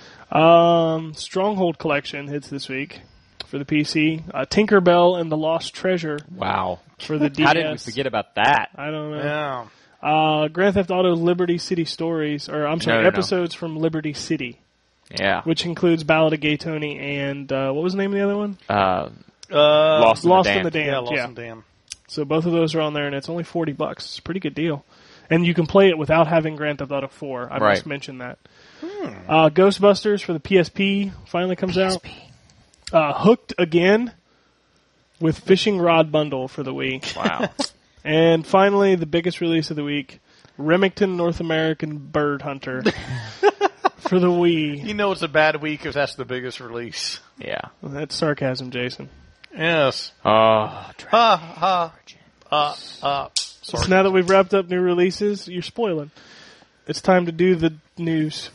Stronghold Collection hits this week for the PC. Tinkerbell and the Lost Treasure Wow. for the DS. How did we forget about that? I don't know. Yeah. Grand Theft Auto Liberty City Stories, or I'm sorry, No. episodes from Liberty City, Yeah. which includes Ballad of Gay Tony and what was the name of the other one? Lost in the Lost in Damned. the Damned. Yeah, Lost Yeah. and Damned. So both of those are on there, and it's only $40. It's a pretty good deal, and you can play it without having Grand Theft Auto 4. I Right. must mention that. Ghostbusters for the PSP finally comes out. Hooked again with Fishing Rod Bundle for the Wii. Wow. And finally, the biggest release of the week, Remington North American Bird Hunter for the Wii. You know it's a bad week if that's the biggest release. Yeah. That's sarcasm, Jason. Yes. Oh, Ha ha. So Sorry. now that we've wrapped up new releases, you're spoiling. It's time to do the news.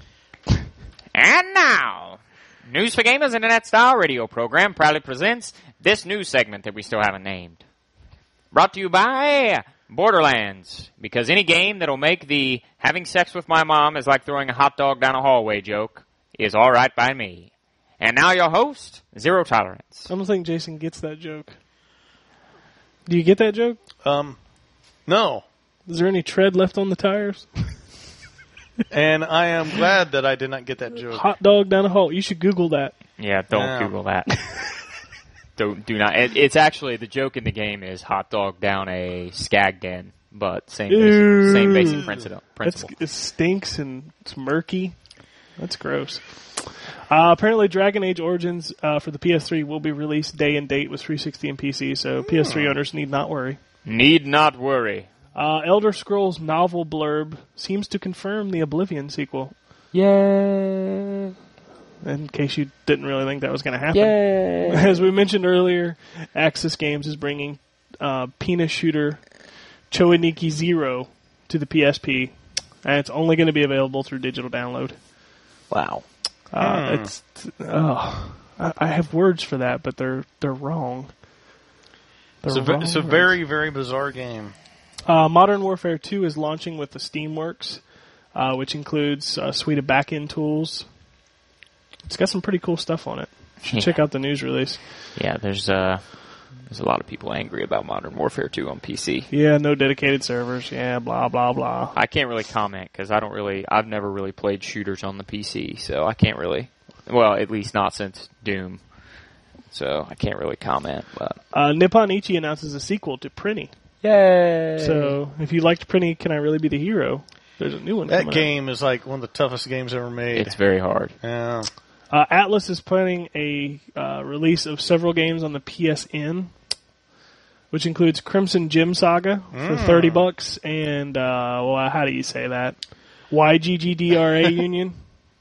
And now, News for Gamers Internet Style Radio program proudly presents this news segment that we still haven't named. Brought to you by Borderlands, because any game that'll make the having sex with my mom is like throwing a hot dog down a hallway joke is alright by me. And now your host, Zero Tolerance. I don't think Jason gets that joke. Do you get that joke? No. Is there any tread left on the tires? And I am glad that I did not get that joke. Hot dog down a hole. You should Google that. Yeah, don't Yeah. Google that. Do not. It's actually, the joke in the game is hot dog down a skag den, but same basic principle. It stinks and it's murky. That's gross. Apparently, Dragon Age Origins for the PS3 will be released day and date with 360 and PC, so PS3 owners need not worry. Need not worry. Elder Scrolls novel blurb seems to confirm the Oblivion sequel. Yay. In case you didn't really think that was going to happen. Yay. As we mentioned earlier, Axis Games is bringing penis shooter Choeniki Zero to the PSP, and it's only going to be available through digital download. Wow. I have words for that, but they're wrong. It's a very, very bizarre game. Modern Warfare 2 is launching with the Steamworks, which includes a suite of back-end tools. It's got some pretty cool stuff on it. You should check out the news release. Yeah, there's a lot of people angry about Modern Warfare 2 on PC. Yeah, no dedicated servers. Yeah, blah, blah, blah. I can't really comment because I've never really played shooters on the PC, so I can't really, well, at least not since Doom. So I can't really comment, but. Nippon Ichi announces a sequel to Prinny. Yay! So if you liked Prinny, Can I Really Be the Hero? There's a new one That coming game is like one of the toughest games ever made. It's very hard. Yeah. Atlas is planning a release of several games on the PSN, which includes Crimson Gem Saga for $30 and how do you say that? YGGDRA Union.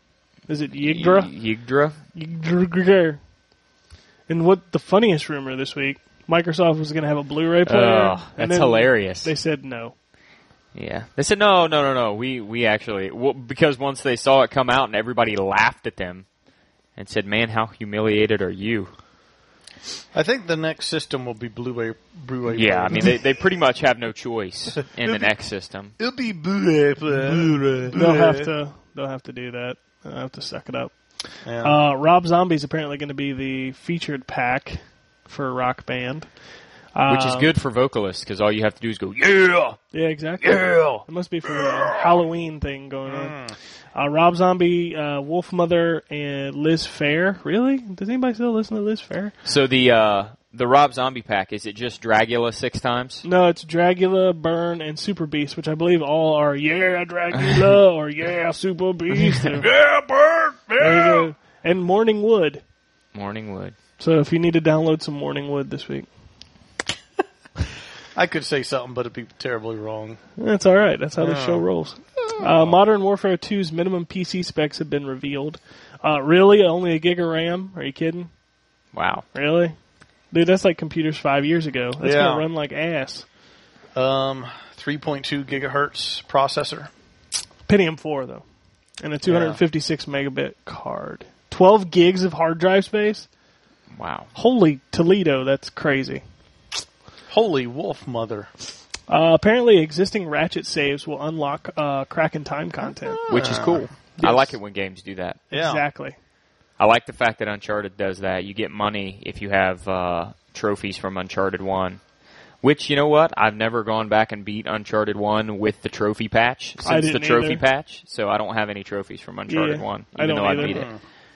Is it Yggdra? Yggdra. Yggdra. And what the funniest rumor this week, Microsoft was going to have a Blu-ray player. Oh, and that's then hilarious. They said no. Yeah. They said, no. We actually, because once they saw it come out and everybody laughed at them and said, man, how humiliated are you? I think the next system will be Blu-ray. Yeah, I mean, they pretty much have no choice in the next system. It'll be Blu-ray. They'll have to do that. They'll have to suck it up. Yeah. Rob Zombie's apparently going to be the featured pack for Rock Band. Which is good for vocalists, because all you have to do is go, yeah! Yeah, exactly. Yeah! It must be for the Halloween thing going on. Rob Zombie, Wolfmother, and Liz Phair. Really? Does anybody still listen to Liz Phair? So the Rob Zombie pack, is it just Dragula 6 times? No, it's Dragula, Burn, and Super Beast, which I believe all are yeah, Dragula, or yeah, Super Beast. Yeah, Burn! There you go. And Morning Wood. Morning Wood. So if you need to download some Morning Wood this week. I could say something, but it'd be terribly wrong. That's all right. That's how the show rolls. Modern Warfare 2's minimum PC specs have been revealed. Really? Only a gig of RAM? Are you kidding? Wow. Really? Dude, that's like computers 5 years ago. That's Yeah. going to run like ass. 3.2 gigahertz processor. Pentium 4, though. And a 256 megabit card. 12 gigs of hard drive space? Wow. Holy Toledo, that's crazy. Holy wolf mother. Apparently, existing Ratchet saves will unlock Kraken Time content. Which is cool. I like it when games do that. Yeah. Exactly. I like the fact that Uncharted does that. You get money if you have trophies from Uncharted 1. Which, you know what? I've never gone back and beat Uncharted 1 with the trophy patch I since the didn't trophy either. patch. So I don't have any trophies from Uncharted Yeah, 1, I even don't though I either. beat it.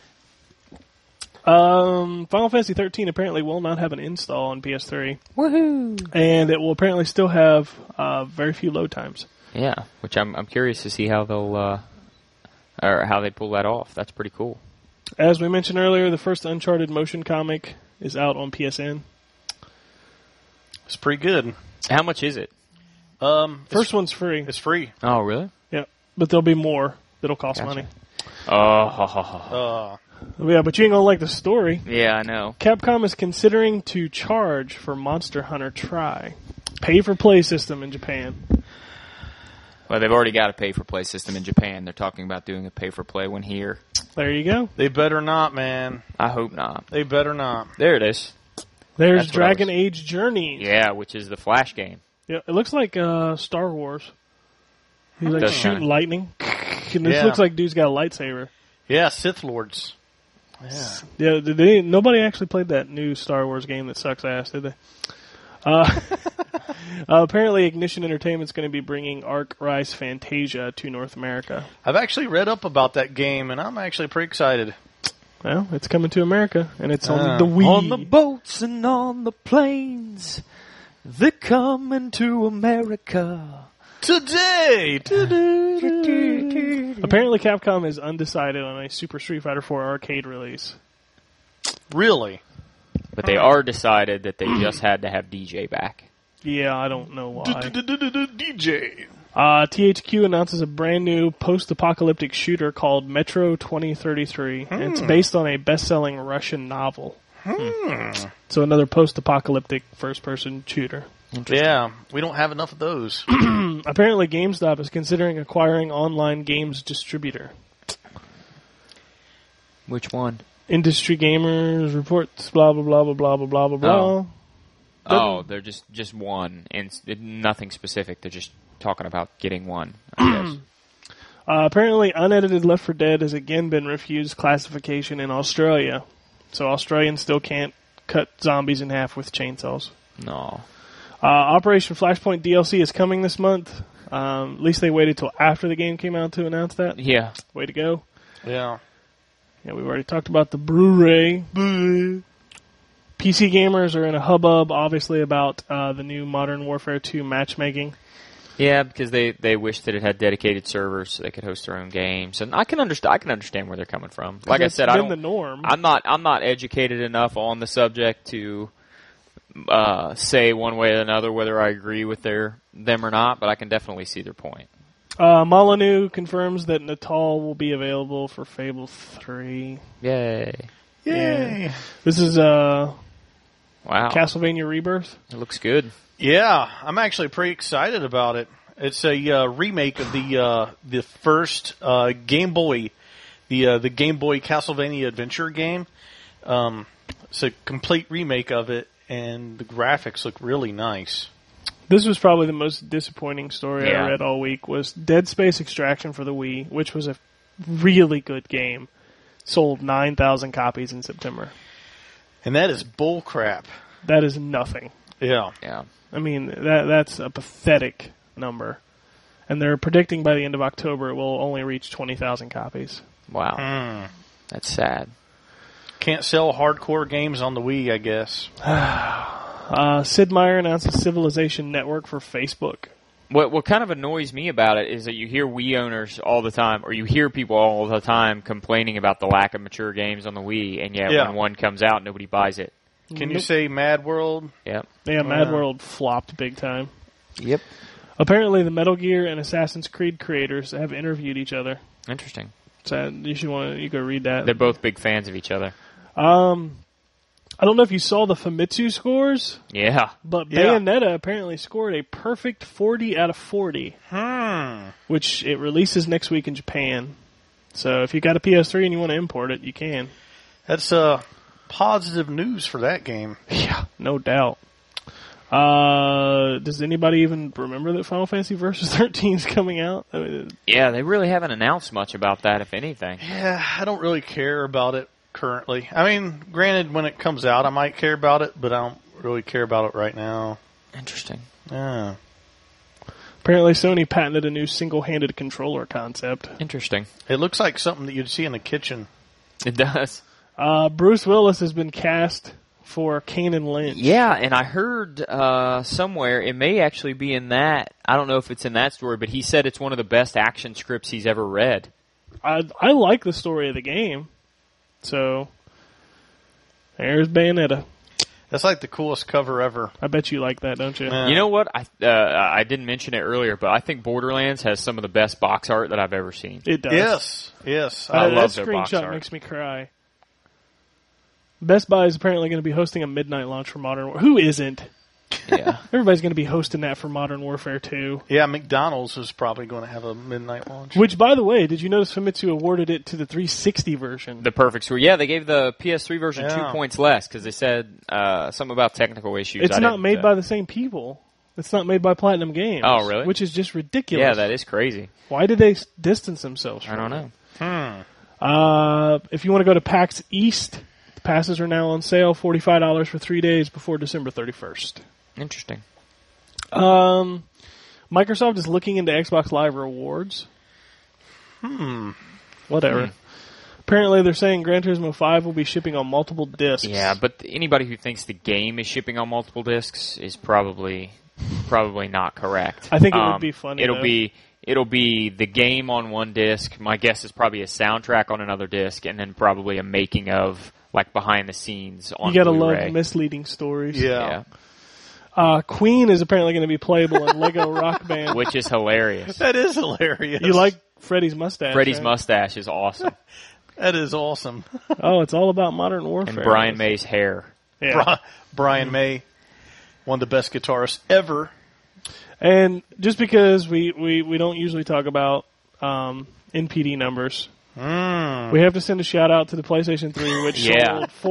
Final Fantasy 13 apparently will not have an install on PS3. Woohoo! And it will apparently still have very few load times. Yeah, which I'm curious to see how they'll or how they pull that off. That's pretty cool. As we mentioned earlier, the first Uncharted motion comic is out on PSN. It's pretty good. How much is it? First one's free. It's free. Oh, really? Yeah, but there'll be more that'll cost Gotcha. money. Oh, Yeah, but you ain't gonna like the story. yeah, I know. Capcom is considering to charge for Monster Hunter Tri. Pay-for-play system in Japan. Well, they've already got a pay-for-play system in Japan. They're talking about doing a pay-for-play one here. There you go. They better not, man. I hope not. They better not. There it is. There's That's what I Dragon Age Journeys. Yeah, which is the Flash game. Yeah, it looks like Star Wars. He's like Does shooting kinda. lightning. And this Yeah. looks like dude's got a lightsaber. Yeah, Sith Lords. Yeah, nobody actually played that new Star Wars game that sucks ass, did they? Apparently, Ignition Entertainment's going to be bringing Ark Rise Fantasia to North America. I've actually read up about that game, and I'm actually pretty excited. Well, it's coming to America, and it's on the Wii. On the boats and on the planes, they're coming to America. Today! Apparently, Capcom is undecided on a Super Street Fighter 4 arcade release. Really? But they are decided that they just had to have DJ back. Yeah, I don't know why. DJ. THQ announces a brand new post-apocalyptic shooter called Metro 2033. And it's based on a best-selling Russian novel. So another post-apocalyptic first-person shooter. Yeah, we don't have enough of those. Apparently, GameStop is considering acquiring online games distributor. Which one? Industry gamers reports blah blah blah blah blah blah blah blah blah. Oh, they're just one, and nothing specific. They're just talking about getting one, I guess. Apparently, unedited Left 4 Dead has again been refused classification in Australia. So Australians still can't cut zombies in half with chainsaws. No. Operation Flashpoint DLC is coming this month. At least they waited till after the game came out to announce that. Yeah. Way to go. Yeah. Yeah, we've already talked about the Blu-ray. PC gamers are in a hubbub, obviously, about the new Modern Warfare 2 matchmaking. Yeah, because they wish that it had dedicated servers so they could host their own games, and I can understand where they're coming from. Like I That's said, been the norm. I'm not educated enough on the subject to say one way or another whether I agree with them or not, but I can definitely see their point. Molyneux confirms that Natal will be available for Fable 3. Yay. Yay! This is Wow. Castlevania Rebirth. It looks good. Yeah, I'm actually pretty excited about it. It's a remake of the first Game Boy, the Game Boy Castlevania Adventure game. It's a complete remake of it, and the graphics look really nice. This was probably the most disappointing story Yeah. I read all week, was Dead Space Extraction for the Wii, which was a really good game. Sold 9,000 copies in September. And that is bull crap. That is nothing. Yeah. Yeah. I mean, that's a pathetic number. And they're predicting by the end of October it will only reach 20,000 copies. Wow. That's sad. Can't sell hardcore games on the Wii, I guess. Sid Meier announces Civilization Network for Facebook. What kind of annoys me about it is that you hear Wii owners all the time, or you hear people all the time complaining about the lack of mature games on the Wii, and yet Yeah. when one comes out, nobody buys it. Can you say Mad World? Yep. Yeah, Mad World flopped big time. Yep. Apparently, the Metal Gear and Assassin's Creed creators have interviewed each other. Interesting. So you go read that. They're both big fans of each other. I don't know if you saw the Famitsu scores, Yeah. but Yeah. Bayonetta apparently scored a perfect 40 out of 40, which it releases next week in Japan. So if you got a PS3 and you want to import it, you can. That's positive news for that game. Yeah, no doubt. Does anybody even remember that Final Fantasy Versus 13 is coming out? I mean, Yeah, they really haven't announced much about that, if anything. Yeah, I don't really care about it currently. I mean, granted, when it comes out, I might care about it, but I don't really care about it right now. Interesting. Yeah. apparently Sony patented a new single-handed controller concept. Interesting. It looks like something that you'd see in the kitchen. It does. Bruce Willis has been cast for Kanan Lynch. Yeah, and I heard somewhere, it may actually be in that, I don't know if it's in that story, but he said it's one of the best action scripts he's ever read. I like the story of the game. So, there's Bayonetta. That's like the coolest cover ever. I bet you like that, don't you? Yeah. You know what? I didn't mention it earlier, but I think Borderlands has some of the best box art that I've ever seen. It does. Yes. I love that their box screenshot art. makes me cry. Best Buy is apparently going to be hosting a midnight launch for Modern Warfare. Who isn't? Yeah. Everybody's going to be hosting that for Modern Warfare 2. Yeah, McDonald's is probably going to have a midnight launch. Which, by the way, did you notice Famitsu awarded it to the 360 version? The perfect score. Yeah, they gave the PS3 version Yeah. 2 points less because they said something about technical issues. It's I not didn't, made by the same people. It's not made by Platinum Games. Oh, really? Which is just ridiculous. Yeah, that is crazy. Why did they distance themselves from I don't it? know. If you want to go to PAX East, the passes are now on sale, $45 for 3 days before December 31st. Interesting. Microsoft is looking into Xbox Live rewards. Whatever. Apparently, they're saying Gran Turismo 5 will be shipping on multiple discs. Yeah, but anybody who thinks the game is shipping on multiple discs is probably not correct. I think it would be funny, It'll though. it'll be the game on one disc. My guess is probably a soundtrack on another disc, and then probably a making of, like, behind the scenes on You gotta Blu-ray. love misleading stories. Yeah. Queen is apparently going to be playable in Lego Rock Band. Which is hilarious. That is hilarious. You like Freddy's mustache? Freddie's right? mustache is awesome, That is awesome. Oh, it's all about Modern and Warfare. Brian May's hair. Yeah. Brian May, one of the best guitarists ever. And just because we don't usually talk about NPD numbers, we have to send a shout out to the PlayStation 3, which Yeah. sold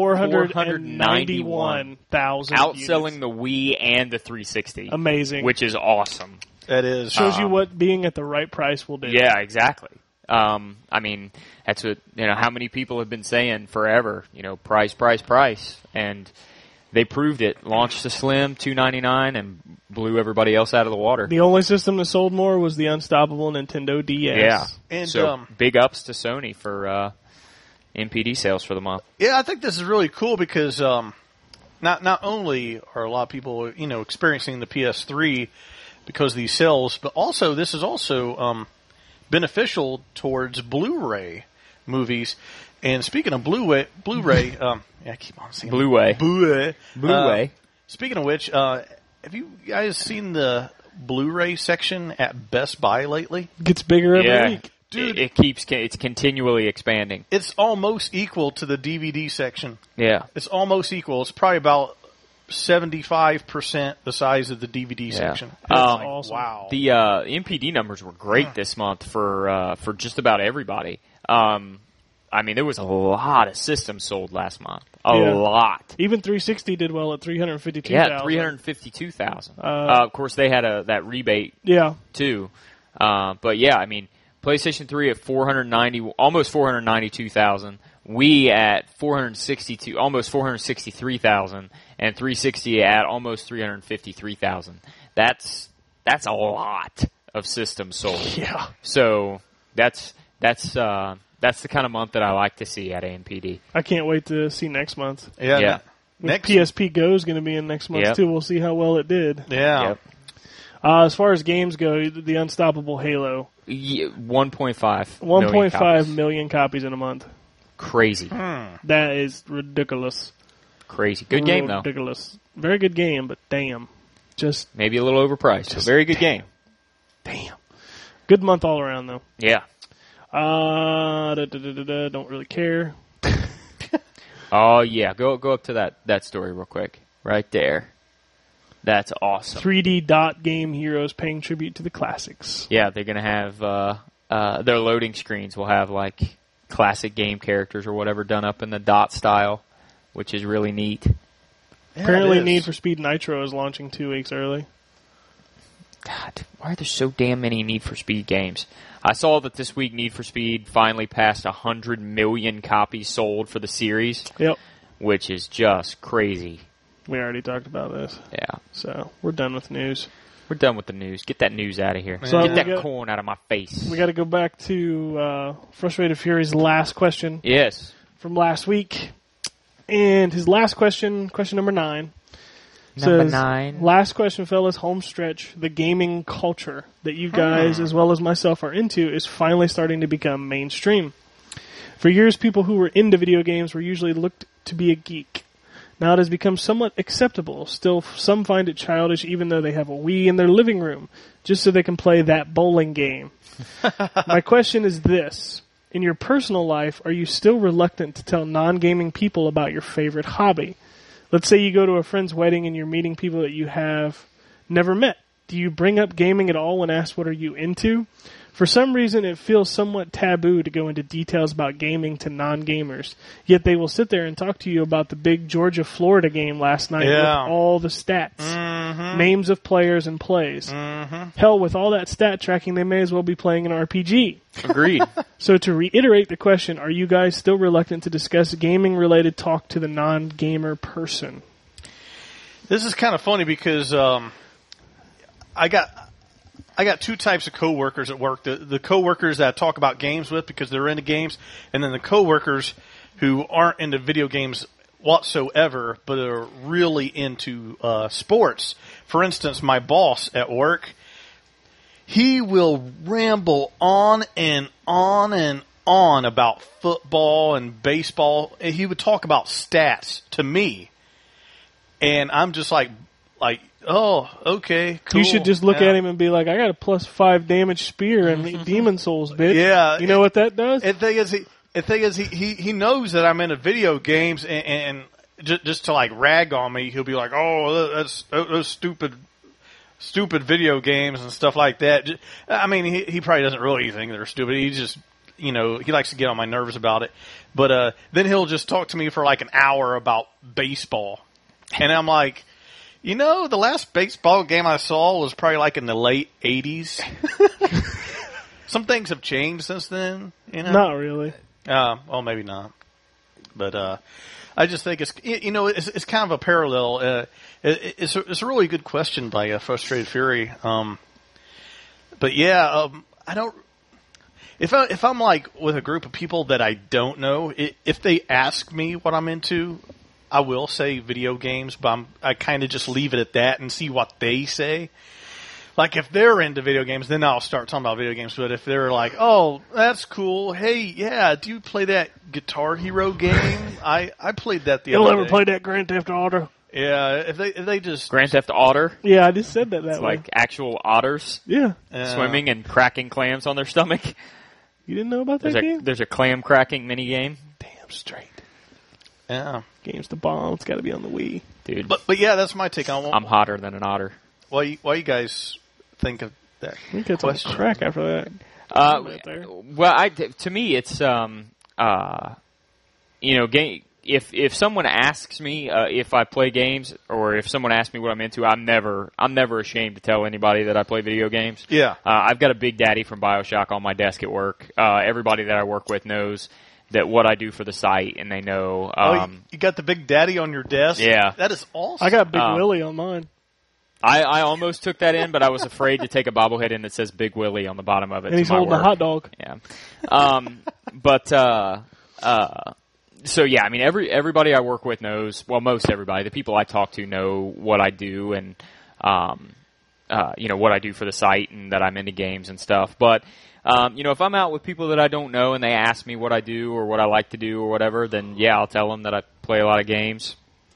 491,000 Outselling units. the Wii and the 360. Amazing. Which is awesome. That is. Shows you what being at the right price will do. Yeah, exactly. I mean, that's what, how many people have been saying forever, price, and they proved it. Launched the Slim, $299, and blew everybody else out of the water. The only system that sold more was the unstoppable Nintendo DS. Yeah. And, so big ups to Sony for NPD sales for the month. Yeah, I think this is really cool because not only are a lot of people experiencing the PS3 because of these sales, but also this is also beneficial towards Blu-ray movies. And speaking of Blu-ray, I keep on saying Blu-ray. Blu-ray. Blu-ray. Speaking of which, have you guys seen the Blu-ray section at Best Buy lately? Gets bigger every Yeah, week. Dude. it's continually expanding. It's almost equal to the DVD section. Yeah. It's almost equal. It's probably about 75% the size of the DVD section. That's awesome. Wow. The MPD numbers were great this month for just about everybody. I mean, there was a lot of systems sold last month. A Yeah. lot. Even 360 did well at 352,000. Yeah, 352,000. Of course, they had that rebate Yeah. too. But yeah, I mean, PlayStation 3 at 490, almost 492,000. Wii at 462, almost 463,000, and 360 at almost 353,000. That's a lot of systems sold. Yeah. So that's the kind of month that I like to see at AMPD. I can't wait to see next month. Yeah. With PSP Go is going to be in next month Yep. too. We'll see how well it did. Yeah. Yep. As far as games go, the Unstoppable Halo, 1.5 1.5 million copies in a month. Crazy. That is ridiculous. Crazy. Good game, though. Ridiculous. Very good game, but damn. Just Maybe a little overpriced. But very good game. damn. Good month all around, though. Yeah. Don't really care. Oh, yeah. Go up to that story real quick. Right there. That's awesome. 3D dot game heroes paying tribute to the classics. Yeah, they're going to have their loading screens will have, like, classic game characters or whatever done up in the dot style, which is really neat. Yeah, Apparently it is. Need for Speed Nitro is launching 2 weeks early. God, why are there so damn many Need for Speed games? I saw that this week Need for Speed finally passed 100 million copies sold for the series, Yep. which is just crazy. We already talked about this. Yeah. So we're done with news. We're done with the news. Get that news out of here. So Get we that got- corn out of my face. We got to go back to Frustrated Fury's last question Yes. from last week. And his last question, question number 9. Number says, 9. Last question, fellas, home stretch. The gaming culture that you guys, as well as myself, are into is finally starting to become mainstream. For years, people who were into video games were usually looked to be a geek. Now it has become somewhat acceptable. Still, some find it childish even though they have a Wii in their living room, just so they can play that bowling game. My question is this. In your personal life, are you still reluctant to tell non-gaming people about your favorite hobby? Let's say you go to a friend's wedding and you're meeting people that you have never met. Do you bring up gaming at all when asked what are you into? For some reason, it feels somewhat taboo to go into details about gaming to non-gamers. Yet they will sit there and talk to you about the big Georgia-Florida game last night Yeah. with all the stats, names of players and plays. Hell, with all that stat tracking, they may as well be playing an RPG. Agreed. So to reiterate the question, are you guys still reluctant to discuss gaming-related talk to the non-gamer person? This is kind of funny because I got two types of coworkers at work. The coworkers that I talk about games with because they're into games, and then the coworkers who aren't into video games whatsoever, but are really into sports. For instance, my boss at work, he will ramble on and on and on about football and baseball. And he would talk about stats to me, and I'm just like, oh, okay, cool. You should just look Yeah. at him and be like, I got a +5 damage spear and Demon Souls, bitch. Yeah. You know what that does? The thing is, he knows that I'm into video games, and just to like rag on me, he'll be like, "Oh, that's those stupid video games and stuff like that." I mean, he probably doesn't really think they're stupid. He just, he likes to get on my nerves about it. But then he'll just talk to me for like an hour about baseball, and I'm like, the last baseball game I saw was probably like in the late '80s. Some things have changed since then. Not really. Well, maybe not, but I just think it's kind of a parallel. It's a really good question by Frustrated Fury. But yeah, I don't. If I'm like with a group of people that I don't know, if they ask me what I'm into, I will say video games, but I kind of just leave it at that and see what they say. Like, if they're into video games, then I'll start talking about video games. But if they're like, oh, that's cool. Hey, yeah, do you play that Guitar Hero game? I played that the You'll other ever day. play that Grand Theft Auto? Yeah, if they just Grand Theft Otter. Yeah, I just said that It's way. like actual otters Yeah. swimming and cracking clams on their stomach. You didn't know about that game? There's a clam cracking mini game, Damn straight. Yeah, Game's the bomb. It's got to be on the Wii. dude. but yeah, that's my take on I'm hotter than an otter. why you guys think of that. I think it's on Question. track after that. Right there. Well, to me, it's if someone asks me if I play games or if someone asks me what I'm into, I'm never ashamed to tell anybody that I play video games. Yeah. I've got a Big Daddy from BioShock on my desk at work. Everybody that I work with knows that what I do for the site, and they know. You got the Big Daddy on your desk? Yeah. That is awesome. I got Big Willie on mine. I almost took that in, but I was afraid to take a bobblehead in that says Big Willie on the bottom of it. And he's to my holding a work. hot dog. Yeah. So yeah, I mean, everybody I work with knows, well, most everybody, the people I talk to know what I do and, what I do for the site and that I'm into games and stuff. But, if I'm out with people that I don't know and they ask me what I do or what I like to do or whatever, then yeah, I'll tell them that I play a lot of games.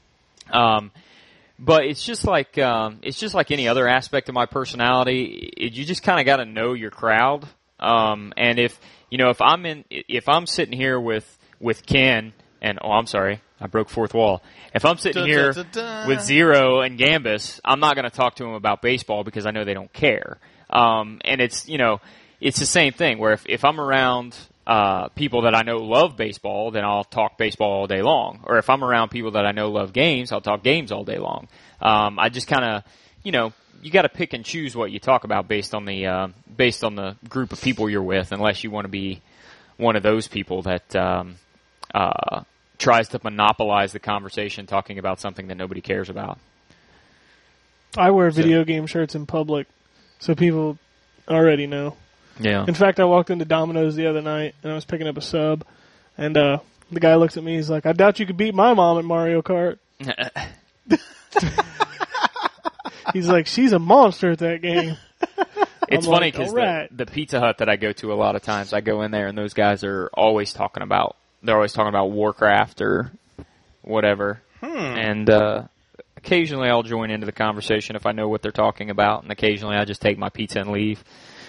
But it's just like any other aspect of my personality. You just kind of got to know your crowd. And if I'm sitting here with Ken and I'm sorry, I broke fourth wall. If I'm sitting here with Zero and Gambus, I'm not going to talk to them about baseball because I know they don't care. And it's the same thing where if I'm around people that I know love baseball, then I'll talk baseball all day long. Or if I'm around people that I know love games, I'll talk games all day long. I just kind of, you got to pick and choose what you talk about based on the group of people you're with, unless you want to be one of those people that tries to monopolize the conversation talking about something that nobody cares about. I wear video game shirts in public, so people already know. Yeah. In fact, I walked into Domino's the other night, and I was picking up a sub, and the guy looks at me, he's like, I doubt you could beat my mom at Mario Kart. He's like, she's a monster at that game. It's I'm funny like, because all right. the Pizza Hut that I go to a lot of times, I go in there and those guys are always talking about Warcraft or whatever. And occasionally I'll join into the conversation if I know what they're talking about, and occasionally I just take my pizza and leave.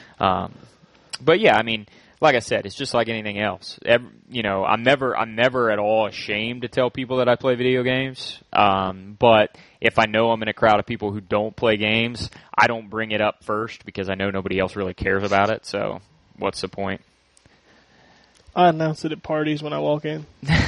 But yeah, I mean, like I said, it's just like anything else. I'm never at all ashamed to tell people that I play video games. But if I know I'm in a crowd of people who don't play games, I don't bring it up first because I know nobody else really cares about it. So what's the point? I announce it at parties when I walk in.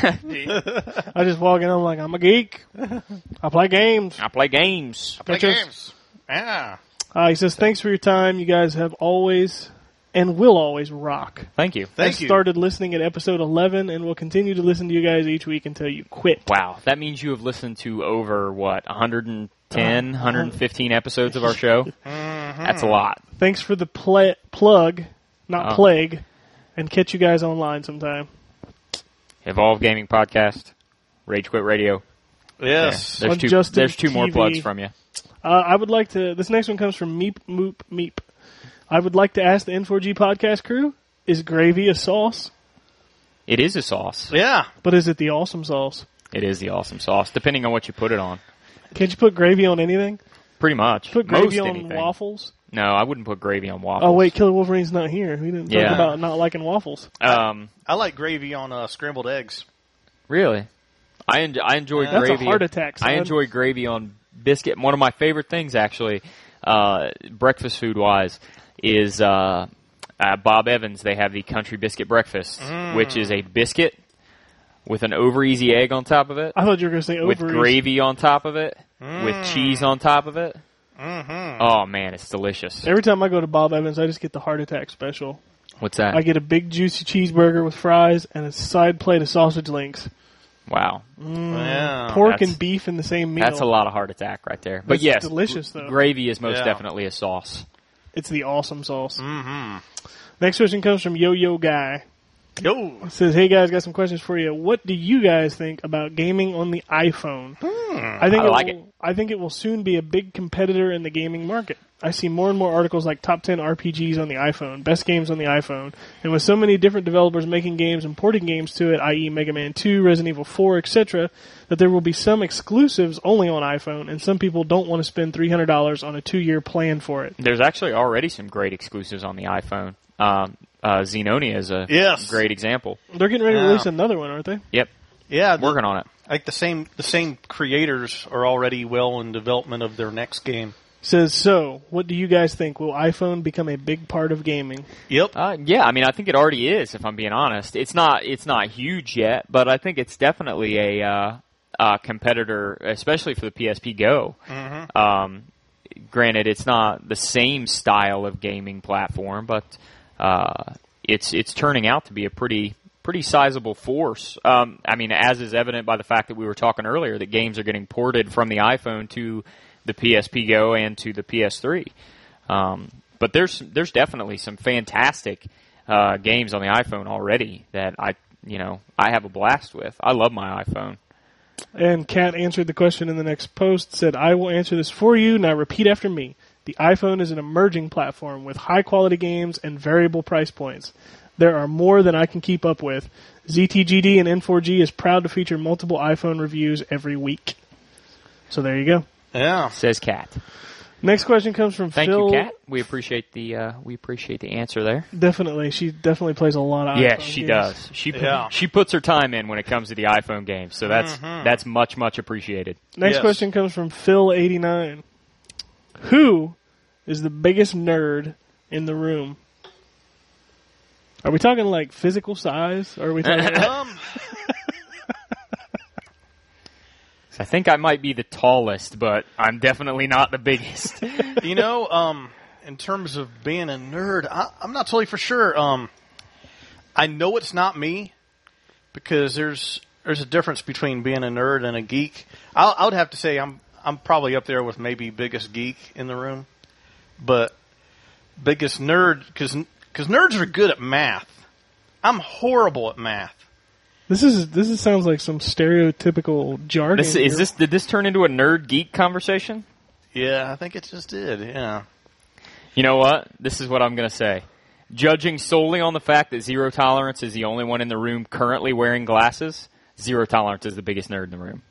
I just walk in, I'm like, I'm a geek. I play games. I play games. Play Gotcha. games. Yeah. He says, thanks for your time. You guys have always and will always rock. Thank you. Thank I you. started listening at episode 11 and will continue to listen to you guys each week until you quit. Wow, that means you have listened to over, 110, 115 episodes of our show? That's a lot. Thanks for the plug, not Oh. plague, and catch you guys online sometime. Evolve Gaming Podcast, Rage Quit Radio. Yes. There's On two, Justin there's two more TV. plugs from you. I would like to, this next one comes from Meep Moop Meep. I would like to ask the N4G podcast crew, is gravy a sauce? It is a sauce. Yeah. But is it the awesome sauce? It is the awesome sauce, depending on what you put it on. Can't you put gravy on anything? Pretty much. Put Most gravy on anything. waffles? No, I wouldn't put gravy on waffles. Oh, wait, Killer Wolverine's not here. We didn't talk Yeah. about not liking waffles. I like gravy on scrambled eggs. Really? I enjoy That's a gravy. heart attack, son. I enjoy gravy on biscuit. One of my favorite things, actually, breakfast food wise, is Bob Evans. They have the Country Biscuit Breakfast, which is a biscuit with an over easy egg on top of it, I thought you were going to say with ovaries. gravy on top of it, with cheese on top of it. Oh man, it's delicious. Every time I go to Bob Evans, I just get the heart attack special. What's that? I get a big juicy cheeseburger with fries and a side plate of sausage links. Wow, Yeah. Pork that's- and beef in the same meal. that's a lot of heart attack right there. But It's yes, delicious, though. gravy is most Yeah. definitely a sauce. It's the awesome sauce. Mm-hmm. Next question comes from Yo-Yo Guy. Yo. It says, "Hey guys, got some questions for you. What do you guys think about gaming on the iPhone? I think I like will, I think it will soon be a big competitor in the gaming market. I see more and more articles like top 10 RPGs on the iPhone, best games on the iPhone, and with so many different developers making games and porting games to it, i.e. Mega Man 2, Resident Evil 4, etc., that there will be some exclusives only on iPhone, and some people don't want to spend $300 on a 2-year plan for it." There's actually already some great exclusives on the iPhone. Xenonia is a Yes. great example. They're getting ready to Yeah. release another one, aren't they? Yep, Yeah, working on it. like the same creators are already well in development of their next game. Says, "So, what do you guys think? Will iPhone become a big part of gaming?" Yep. Yeah, I mean, I think it already is. If I'm being honest, it's not huge yet, but I think it's definitely a competitor, especially for the PSP Go. Granted, it's not the same style of gaming platform, but it's turning out to be a pretty sizable force. I mean, as is evident by the fact that we were talking earlier that games are getting ported from the iPhone to the PSP Go and to the PS3. But there's definitely some fantastic games on the iPhone already that I have a blast with. I love my iPhone. And Kat answered the question in the next post, said, "I will answer this for you. Now repeat after me. The iPhone is an emerging platform with high-quality games and variable price points. There are more than I can keep up with. ZTGD and N4G is proud to feature multiple iPhone reviews every week." So there you go. Yeah. Says Kat. Next question comes from Thank Phil. you, Kat. We appreciate the answer there. Definitely. She definitely plays a lot of Yeah, iPhone she games. does. She puts her time in when it comes to the iPhone games, so that's much appreciated. Next Yes. question comes from Phil89. Who is the biggest nerd in the room? Are we talking like physical size? Or are we talking I think I might be the tallest, but I'm definitely not the biggest. In terms of being a nerd, I'm not totally for sure. I know it's not me because there's a difference between being a nerd and a geek. I would have to say I'm probably up there with maybe biggest geek in the room, but biggest nerd because nerds are good at math. I'm horrible at math. This sounds like some stereotypical jargon. Did this turn into a nerd geek conversation? Yeah, I think it just did. Yeah. You know what? This is what I'm going to say. Judging solely on the fact that Zero Tolerance is the only one in the room currently wearing glasses, Zero Tolerance is the biggest nerd in the room.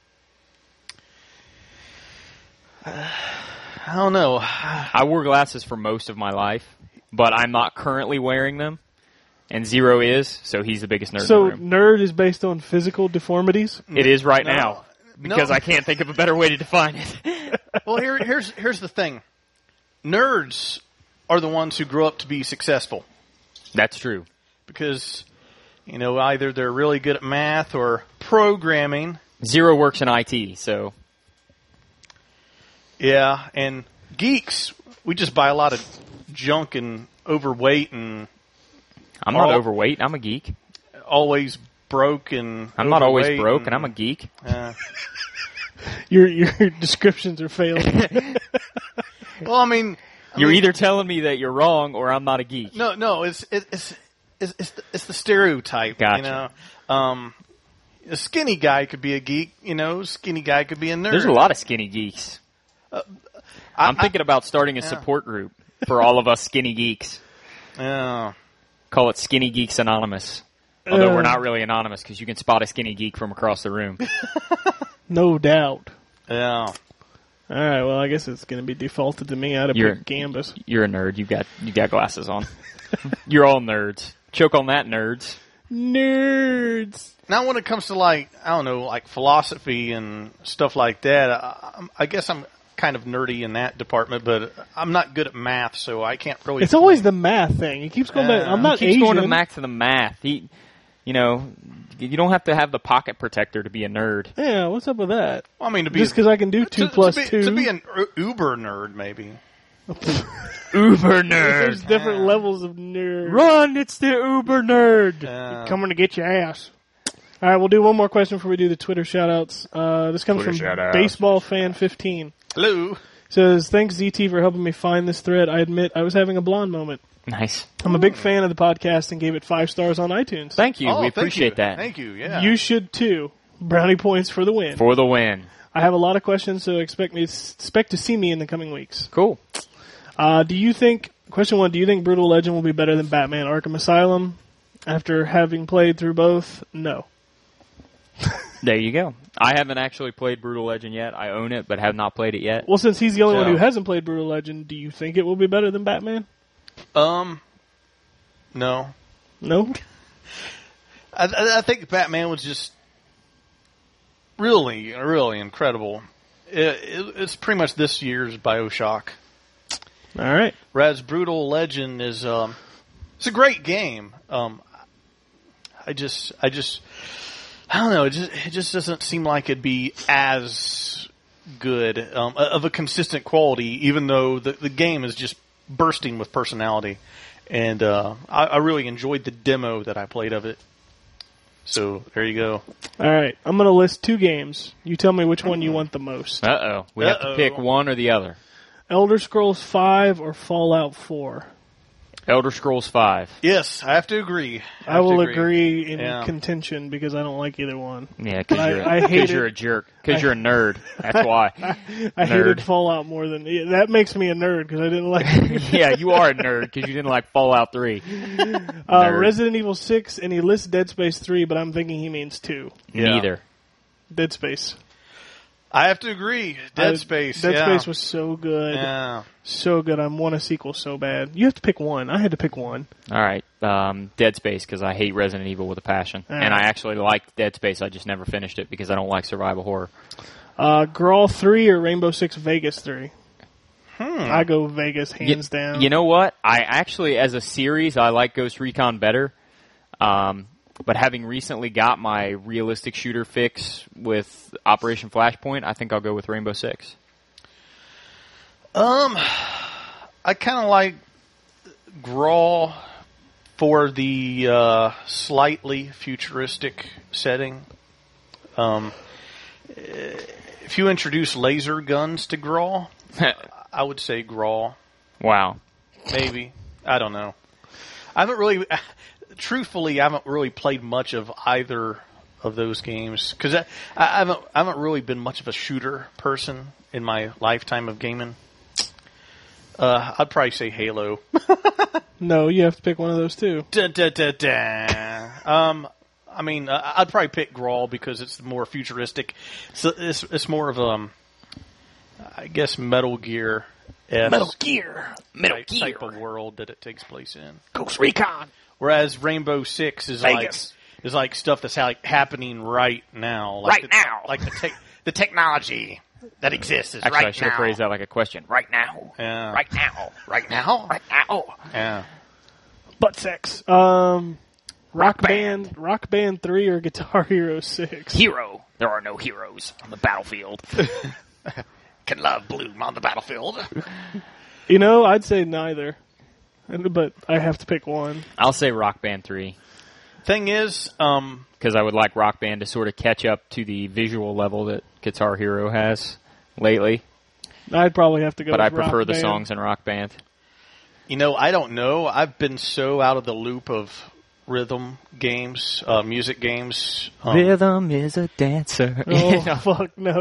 I don't know. I wore glasses for most of my life, but I'm not currently wearing them. And Zero is, so he's the biggest nerd So in the room. nerd is based on physical deformities? It is right No. now, because No. I can't think of a better way to define it. Well, here's the thing. Nerds are the ones who grow up to be successful That's true. because, either they're really good at math or programming. Zero works in IT, so Yeah, and geeks, we just buy a lot of junk and overweight and I'm not Oh. overweight. I'm a geek. always broke and I'm not always overweight broke, and I'm a geek. Your descriptions are failing. Well, I mean, You're either telling me that you're wrong or I'm not a geek. no, it's the stereotype. Gotcha. A skinny guy could be a geek. Skinny guy could be a nerd. There's a lot of skinny geeks. I'm thinking about starting a support group for all of us skinny geeks. Yeah. Call it Skinny Geeks Anonymous. Although we're not really anonymous because you can spot a skinny geek from across the room. No doubt. Yeah. All right, well, I guess it's going to be defaulted to me. I'd have You're- put Gambus. You're a nerd. You got glasses on. You're all nerds. Choke on that, nerds. Nerds! Now, when it comes to like philosophy and stuff like that, I guess I'm kind of nerdy in that department, but I'm not good at math, so I can't really. It's always the math thing. It keeps going back. I'm not He keeps Asian. going back to the math. You don't have to have the pocket protector to be a nerd. Yeah, what's up with that? I mean, to be Just because I can do 2 plus 2. to be an uber nerd, maybe. Uber There's nerd. different levels of nerd. Run! It's the Uber nerd. Coming to get your ass. All right, we'll do one more question before we do the Twitter shout-outs. This comes Twitter from shout-outs. Baseball Fan 15. Hello. Says, thanks ZT for helping me find this thread. I admit I was having a blonde moment. Nice. I'm a big fan of the podcast and gave it 5 stars on iTunes. Thank you. Oh, we thank appreciate you. that. Thank you. Yeah. You should too. Brownie points for the win. For the win. I have a lot of questions, so expect to see me in the coming weeks. Cool. Question 1, do you think Brutal Legend will be better than Batman Arkham Asylum? After having played through both, no. There you go. I haven't actually played Brutal Legend yet. I own it, but have not played it yet. Well, since he's the only one who So- hasn't played Brutal Legend, do you think it will be better than Batman? No. No? I think Batman was just really, really incredible. It's pretty much this year's BioShock. All right. Whereas Brutal Legend is it's a great game. I don't know. It just doesn't seem like it'd be as good of a consistent quality, even though the game is just bursting with personality. And I really enjoyed the demo that I played of it. So there you go. All right. I'm going to list 2 games. You tell me which one you want the most. Uh-oh. We have to Uh-oh. pick one or the other. Elder Scrolls 5 or Fallout 4? Elder Scrolls 5. Yes, I have to agree. I will agree in Yeah. contention because I don't like either one. Yeah, because I you're, hated- you're a jerk. Because you're a nerd. That's why. I hated Nerd. Fallout more than... Yeah, that makes me a nerd because I didn't like Yeah, you are a nerd because you didn't like Fallout 3. Nerd. Resident Evil 6, and he lists Dead Space 3, but I'm thinking he means 2. Yeah. Neither. Dead Space. I have to agree. Dead Space. Dead yeah. Space was so good. Yeah. So good. I want a sequel so bad. You have to pick one. I had to pick one. All right. Dead Space because I hate Resident Evil with a passion. All And right. I actually liked Dead Space. I just never finished it because I don't like survival horror. Grawl 3 or Rainbow Six Vegas 3? I go Vegas, hands down. You know what? I actually, as a series, I like Ghost Recon better. But having recently got my realistic shooter fix with Operation Flashpoint, I think I'll go with Rainbow Six. I kind of like Grawl for the slightly futuristic setting. If you introduce laser guns to Grawl, I would say Grawl. Wow. Maybe. I don't know. I haven't really, truthfully, I haven't really played much of either of those games because I haven't really been much of a shooter person in my lifetime of gaming. I'd probably say Halo. No, you have to pick one of those two. Dun, dun, dun, dun. I mean, I'd probably pick Grawl because it's more futuristic. So it's more of I guess Metal Gear. Metal Gear. Type of world that it takes place in. Ghost Recon. Whereas Rainbow Six is Vegas. like stuff that's happening right now. Right now. Like the technology that exists is Actually, I right should have now. phrased that like a question. Right now. Yeah. Right now. Right now. Right now. Yeah. Butt sex. Rock Band 3 or Guitar Hero 6? Hero. There are no heroes on the battlefield. Can love bloom on the battlefield. You know, I'd say neither. But I have to pick one. I'll say Rock Band 3. Thing is, Because I would like Rock Band to sort of catch up to the visual level that Guitar Hero has lately. I'd probably have to go But with I prefer Rock the Band. songs in Rock Band. you know, I don't know. I've been so out of the loop of rhythm games, music games. Rhythm is a dancer. Oh, fuck no.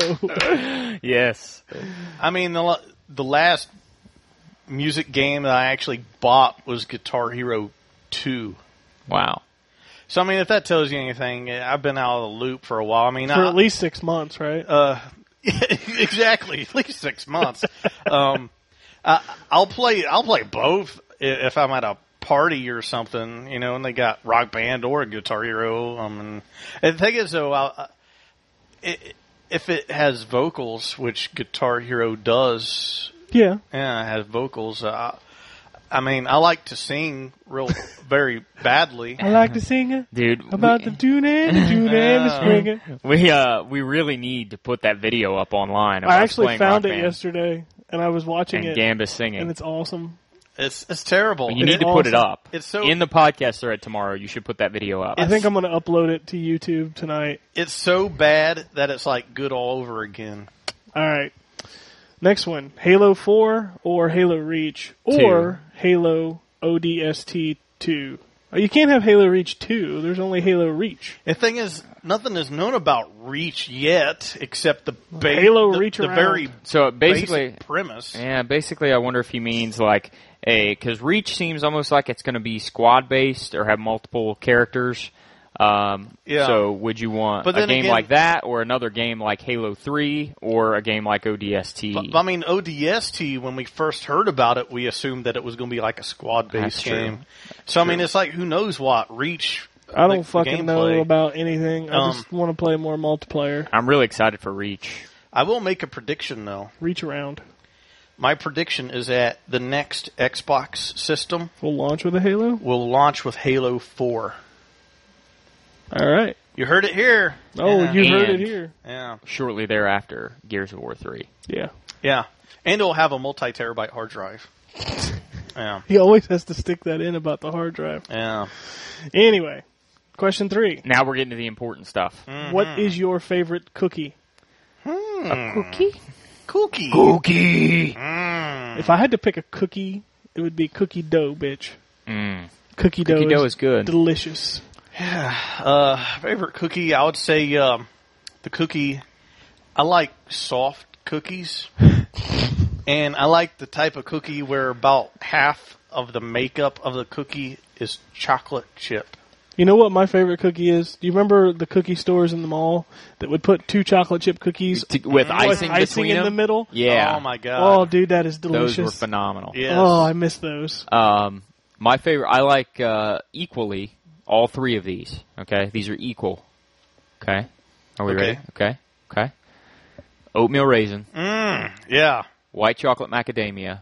Yes. I mean, the last music game that I actually bought was Guitar Hero 2. Wow. So, I mean, if that tells you anything, I've been out of the loop for a while. I mean, For at least 6 months, right? exactly, at least 6 months. I'll play both if I'm at a party or something, you know, and they got Rock Band or Guitar Hero. And the thing is, though, if it has vocals, which Guitar Hero does, Yeah. it has vocals. I mean, I like to sing very badly. I like to sing it Dude, about the tune and the spring. we really need to put that video up online. of I us actually playing found Rock it Band yesterday, and I was watching and it, Gambus singing. and it's awesome. It's terrible. You need to put it awesome. up. It's so in the podcast thread tomorrow. You should put that video up. I think I'm going to upload it to YouTube tonight. It's so bad that it's like good all over again. All right. Next one, Halo 4 or Halo Reach or Halo ODST 2. Oh, you can't have Halo Reach 2. There's only Halo Reach. The thing is, nothing is known about Reach yet, except the Halo Reach the around. very So basically, basic premise. yeah, basically, I wonder if he means like because Reach seems almost like it's going to be squad based or have multiple characters. Yeah. So would you want But a then game again- like that, or another game like Halo 3, or a game like ODST? But, I mean, ODST, when we first heard about it, we assumed that it was going to be like a squad-based That's true. game. So, I mean, it's like, who knows what? Reach. I don't the fucking know gameplay. about anything. I just want to play more multiplayer. I'm really excited for Reach. I will make a prediction, though. Reach around. My prediction is that the next Xbox system We'll launch with a Halo. will launch with Halo 4. All right. You heard it here. Oh, Yeah. you heard it And- here. Yeah. Shortly thereafter, Gears of War 3. Yeah. Yeah. And it'll have a multi-terabyte hard drive. Yeah. He always has to stick that in about the hard drive. Yeah. Anyway, question 3. Now we're getting to the important stuff. What is your favorite cookie? Cookie? Cookie. Cookie! If I had to pick a cookie, it would be cookie dough, bitch. Cookie dough, Cookie dough is good. delicious. Favorite cookie, I would say the cookie. I like soft cookies, and I like the type of cookie where about half of the makeup of the cookie is chocolate chip. You know what my favorite cookie is? Do you remember the cookie stores in the mall that would put 2 chocolate chip cookies With with icing icing between in the them? middle? Yeah. Oh my Oh, god. dude, that is Those delicious. were phenomenal. Yes. Oh, I miss those. My favorite, I like equally all 3 of these. Okay, these are equal. Okay, are we Okay. ready? Okay, okay. Oatmeal raisin, Yeah. white chocolate macadamia,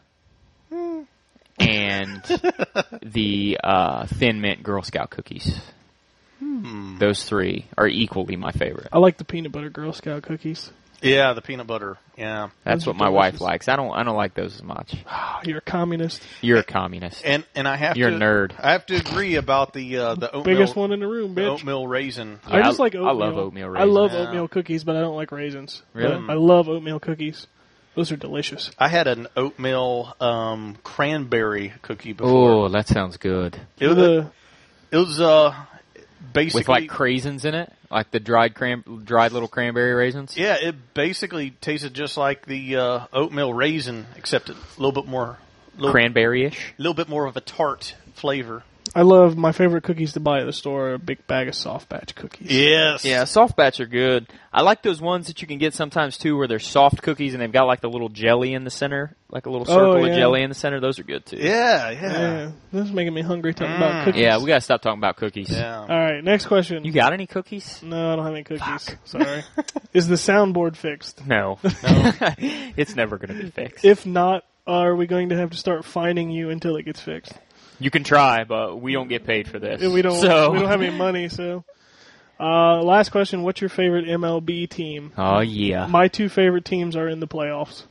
and the Thin Mint Girl Scout cookies. Those 3 are equally my favorite. I like the peanut butter Girl Scout cookies. Yeah, the peanut butter. Yeah. That's Those are what my wife delicious. likes. I don't like those as much. Oh, you're a communist. You're a communist. And I have You're to a nerd. I have to agree about the oatmeal Biggest one in the room, the bitch. oatmeal raisin. I Yeah, just like I oatmeal. love oatmeal I love raisins. oatmeal cookies, but I don't like raisins. Really? But I love oatmeal cookies. Those are delicious. I had an oatmeal cranberry cookie before. Oh, that sounds good. It was basically With like craisins in it, like the dried little cranberry raisins. yeah, it basically tasted just like the oatmeal raisin, except a little bit more Cranberry-ish. little bit more of a tart flavor. I love my favorite cookies to buy at the store are a big bag of soft batch cookies. Yes. Yeah, soft batch are good. I like those ones that you can get sometimes too, where they're soft cookies and they've got like the little jelly in the center, like a little circle yeah. of jelly in the center. Those are good too. Yeah. Yeah, this is making me hungry talking about cookies. Yeah, we gotta stop talking about cookies. Yeah. All right, next question. You got any cookies? No, I don't have any cookies. Sorry. Is the soundboard fixed? No. It's never gonna be fixed. If not, are we going to have to start fining you until it gets fixed? You can try, but we don't get paid for this. We don't. So. We don't have any money. So, last question: what's your favorite MLB team? Oh yeah. My 2 favorite teams are in the playoffs.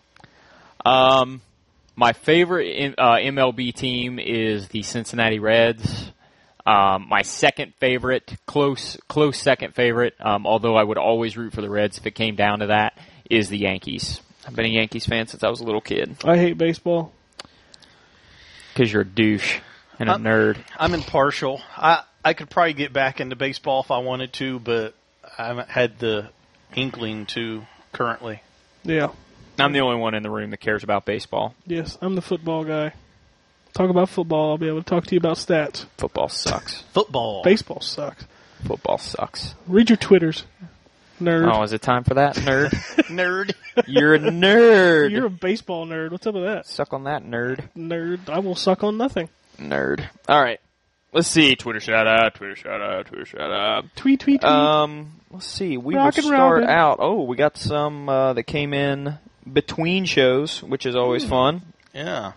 My favorite MLB team is the Cincinnati Reds. My second favorite, close second favorite, although I would always root for the Reds if it came down to that, is the Yankees. I've been a Yankees fan since I was a little kid. I hate baseball. Because you're a douche and a nerd. I'm impartial. I could probably get back into baseball if I wanted to, but I haven't had the inkling to currently. Yeah. I'm the only one in the room that cares about baseball. Yes, I'm the football guy. Talk about football. I'll be able to talk to you about stats. Football sucks. Football. Baseball sucks. Football sucks. Read your Twitters, nerd. Oh, is it time for that, nerd? Nerd. You're a nerd. You're a baseball nerd. What's up with that? Suck on that, nerd. Nerd. I will suck on nothing. Nerd. All right. Let's see. Twitter shout out. Twitter shout out. Twitter shout out. Tweet, tweet, tweet. Let's see. We will Rockin' start Robin. out. Oh, we got some that came in between shows, which is always fun. Yeah.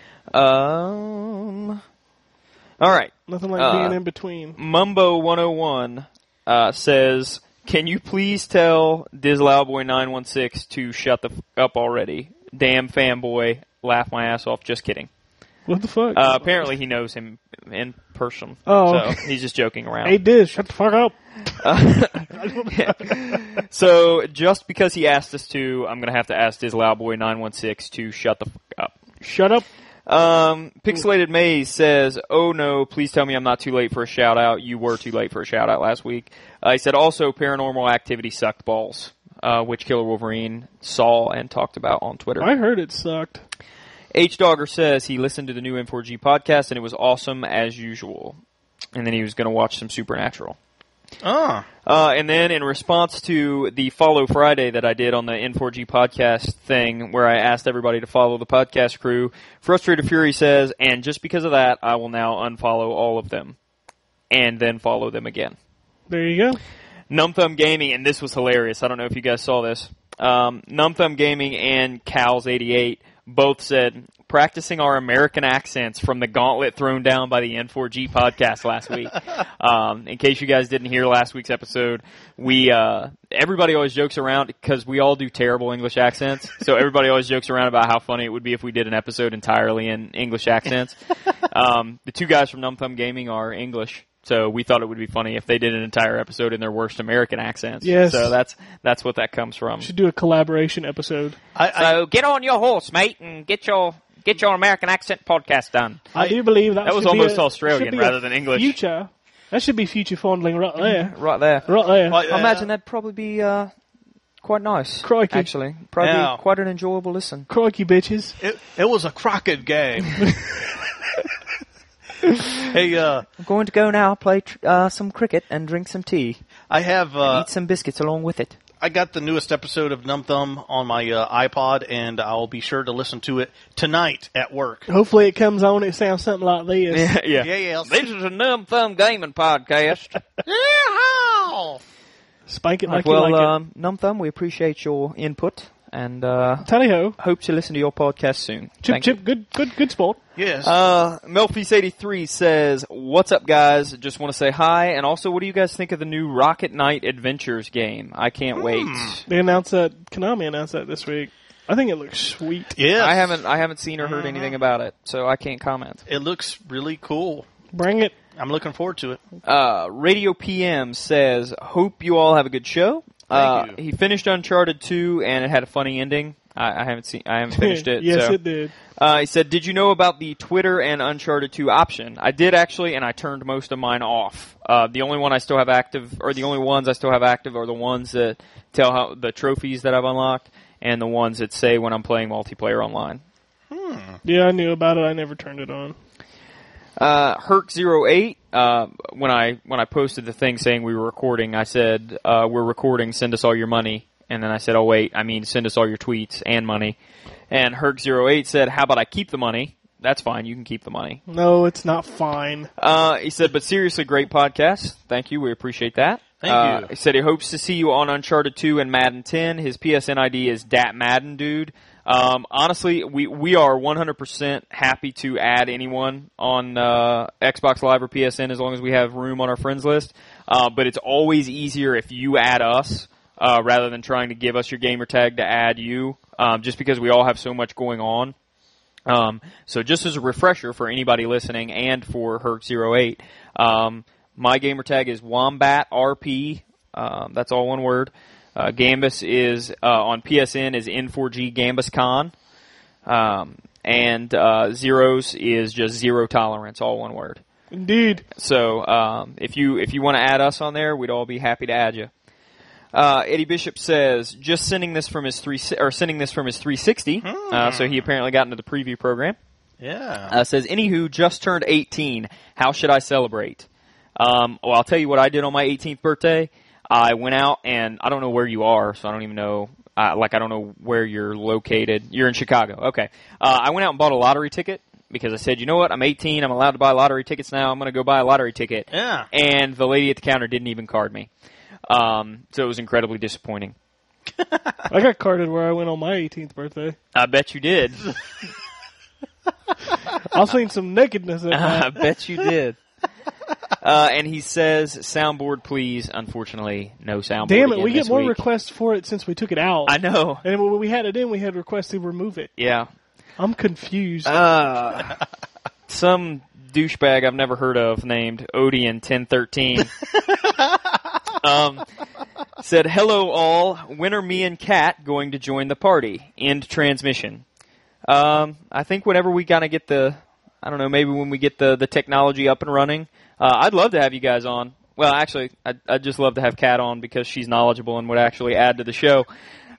All right. Nothing like being in between. Mumbo 101 says, "Can you please tell DizLowboy916 to shut the f up already? Damn fanboy, laugh my ass off. Just kidding." What the fuck? Apparently he knows him in person. Oh, so okay. he's just joking around. Hey, Diz, shut the fuck up. So just because he asked us to, I'm going to have to ask DizLowboy916 to shut the fuck up. Shut up. Pixelated Maze says, "Oh no, please tell me I'm not too late for a shout out. You were too late for a shout out last week." He said, "Also, Paranormal Activity sucked balls," which Killer Wolverine saw and talked about on Twitter. I heard it sucked. H Dogger says he listened to the new M4G podcast and it was awesome as usual. And then he was going to watch some Supernatural. And then in response to the Follow Friday that I did on the N4G podcast thing, where I asked everybody to follow the podcast crew, Frustrated Fury says, "And just because of that, I will now unfollow all of them and then follow them again." There you go. Numb Thumb Gaming, and this was hilarious. I don't know if you guys saw this. Numb Thumb Gaming and Cows88 both said, "Practicing our American accents from the gauntlet thrown down by the N4G podcast last week." In case you guys didn't hear last week's episode, everybody always jokes around because we all do terrible English accents. So everybody always jokes around about how funny it would be if we did an episode entirely in English accents. The two guys from Numb Thumb Gaming are English. So we thought it would be funny if they did an entire episode in their worst American accents. Yes. So that's what that comes from. Should do a collaboration episode. So get on your horse, mate, and get your American accent podcast done. I do believe that was should be almost a- Australian should be rather a than English. Future. That should be future fondling right there. Right there. Right there. I imagine that'd probably be quite nice. Crikey. Actually. Probably Yeah. quite an enjoyable listen. Crikey, bitches. It was a crooked game. Hey, I'm going to go now, play some cricket and drink some tea. I have Eat some biscuits along with it. I got the newest episode of Numb Thumb on my iPod, and I'll be sure to listen to it tonight at work. Hopefully it comes on. It sounds something like this. Yeah. This is a Numb Thumb Gaming podcast. Spank it like well, you like it. Numb Thumb, we appreciate your input and Tally ho. hope to listen to your podcast soon. Chip, Thank you. good sport. Yes. Melfies83 says, "What's up, guys? Just want to say hi, and also, what do you guys think of the new Rocket Knight Adventures game? I can't wait." They announced that. Konami announced that this week. I think it looks sweet. yes. I haven't seen or heard anything about it, so I can't comment. It looks really cool. Bring it. I'm looking forward to it. Radio PM says, "Hope you all have a good show." Thank you. He finished Uncharted 2, and it had a funny ending. I haven't finished it. Yes, so. it did. He said, "Did you know about the Twitter and Uncharted 2 option?" I did actually, and I turned most of mine off. The only one I still have active, or the only ones I still have active, are the ones that tell how the trophies that I've unlocked, and the ones that say when I'm playing multiplayer online. Yeah, I knew about it. I never turned it on. Herc08, when I posted the thing saying we were recording, I said, "We're recording. Send us all your money." And then I said, "Oh wait, I mean send us all your tweets and money." And Herc08 said, "How about I keep the money?" That's fine. You can keep the money. No, it's not fine. He said, "But seriously, great podcast. Thank you. We appreciate that." Thank you. He said he hopes to see you on Uncharted 2 and Madden 10. His PSN ID is DatMaddenDude. Honestly, we are 100% happy to add anyone on Xbox Live or PSN as long as we have room on our friends list. But it's always easier if you add us rather than trying to give us your gamer tag to add you, just because we all have so much going on. So just as a refresher for anybody listening and for Herc08, my gamer tag is WombatRP. That's all one word. Gambus is on PSN is N4G GambusCon, and Zeros is just Zero Tolerance, all one word. Indeed. So if you want to add us on there, we'd all be happy to add you. Eddie Bishop says just sending this from his 360. So he apparently got into the preview program. Yeah. Says, "Anywho, just turned 18. How should I celebrate?" Well, I'll tell you what I did on my 18th birthday. I went out, and I don't know where you are, so I don't even know. I don't know where you're located. You're in Chicago. Okay. I went out and bought a lottery ticket because I said, you know what? I'm 18. I'm allowed to buy lottery tickets now. I'm going to go buy a lottery ticket. Yeah. And the lady at the counter didn't even card me. So it was incredibly disappointing. I got carded where I went on my 18th birthday. I bet you did. I've seen some nakedness at I that. bet you did. And he says, soundboard, please. Unfortunately, no soundboard. Damn it, again we get this more week. requests for it since we took it out. I know. And when we had it in, we had requests to remove it. Yeah. I'm confused. Some douchebag I've never heard of named Odian1013 said, "Hello all. When are me and Kat going to join the party? End transmission." I think whenever we kind of get maybe when we get the technology up and running, I'd love to have you guys on. Well, actually, I'd just love to have Kat on because she's knowledgeable and would actually add to the show.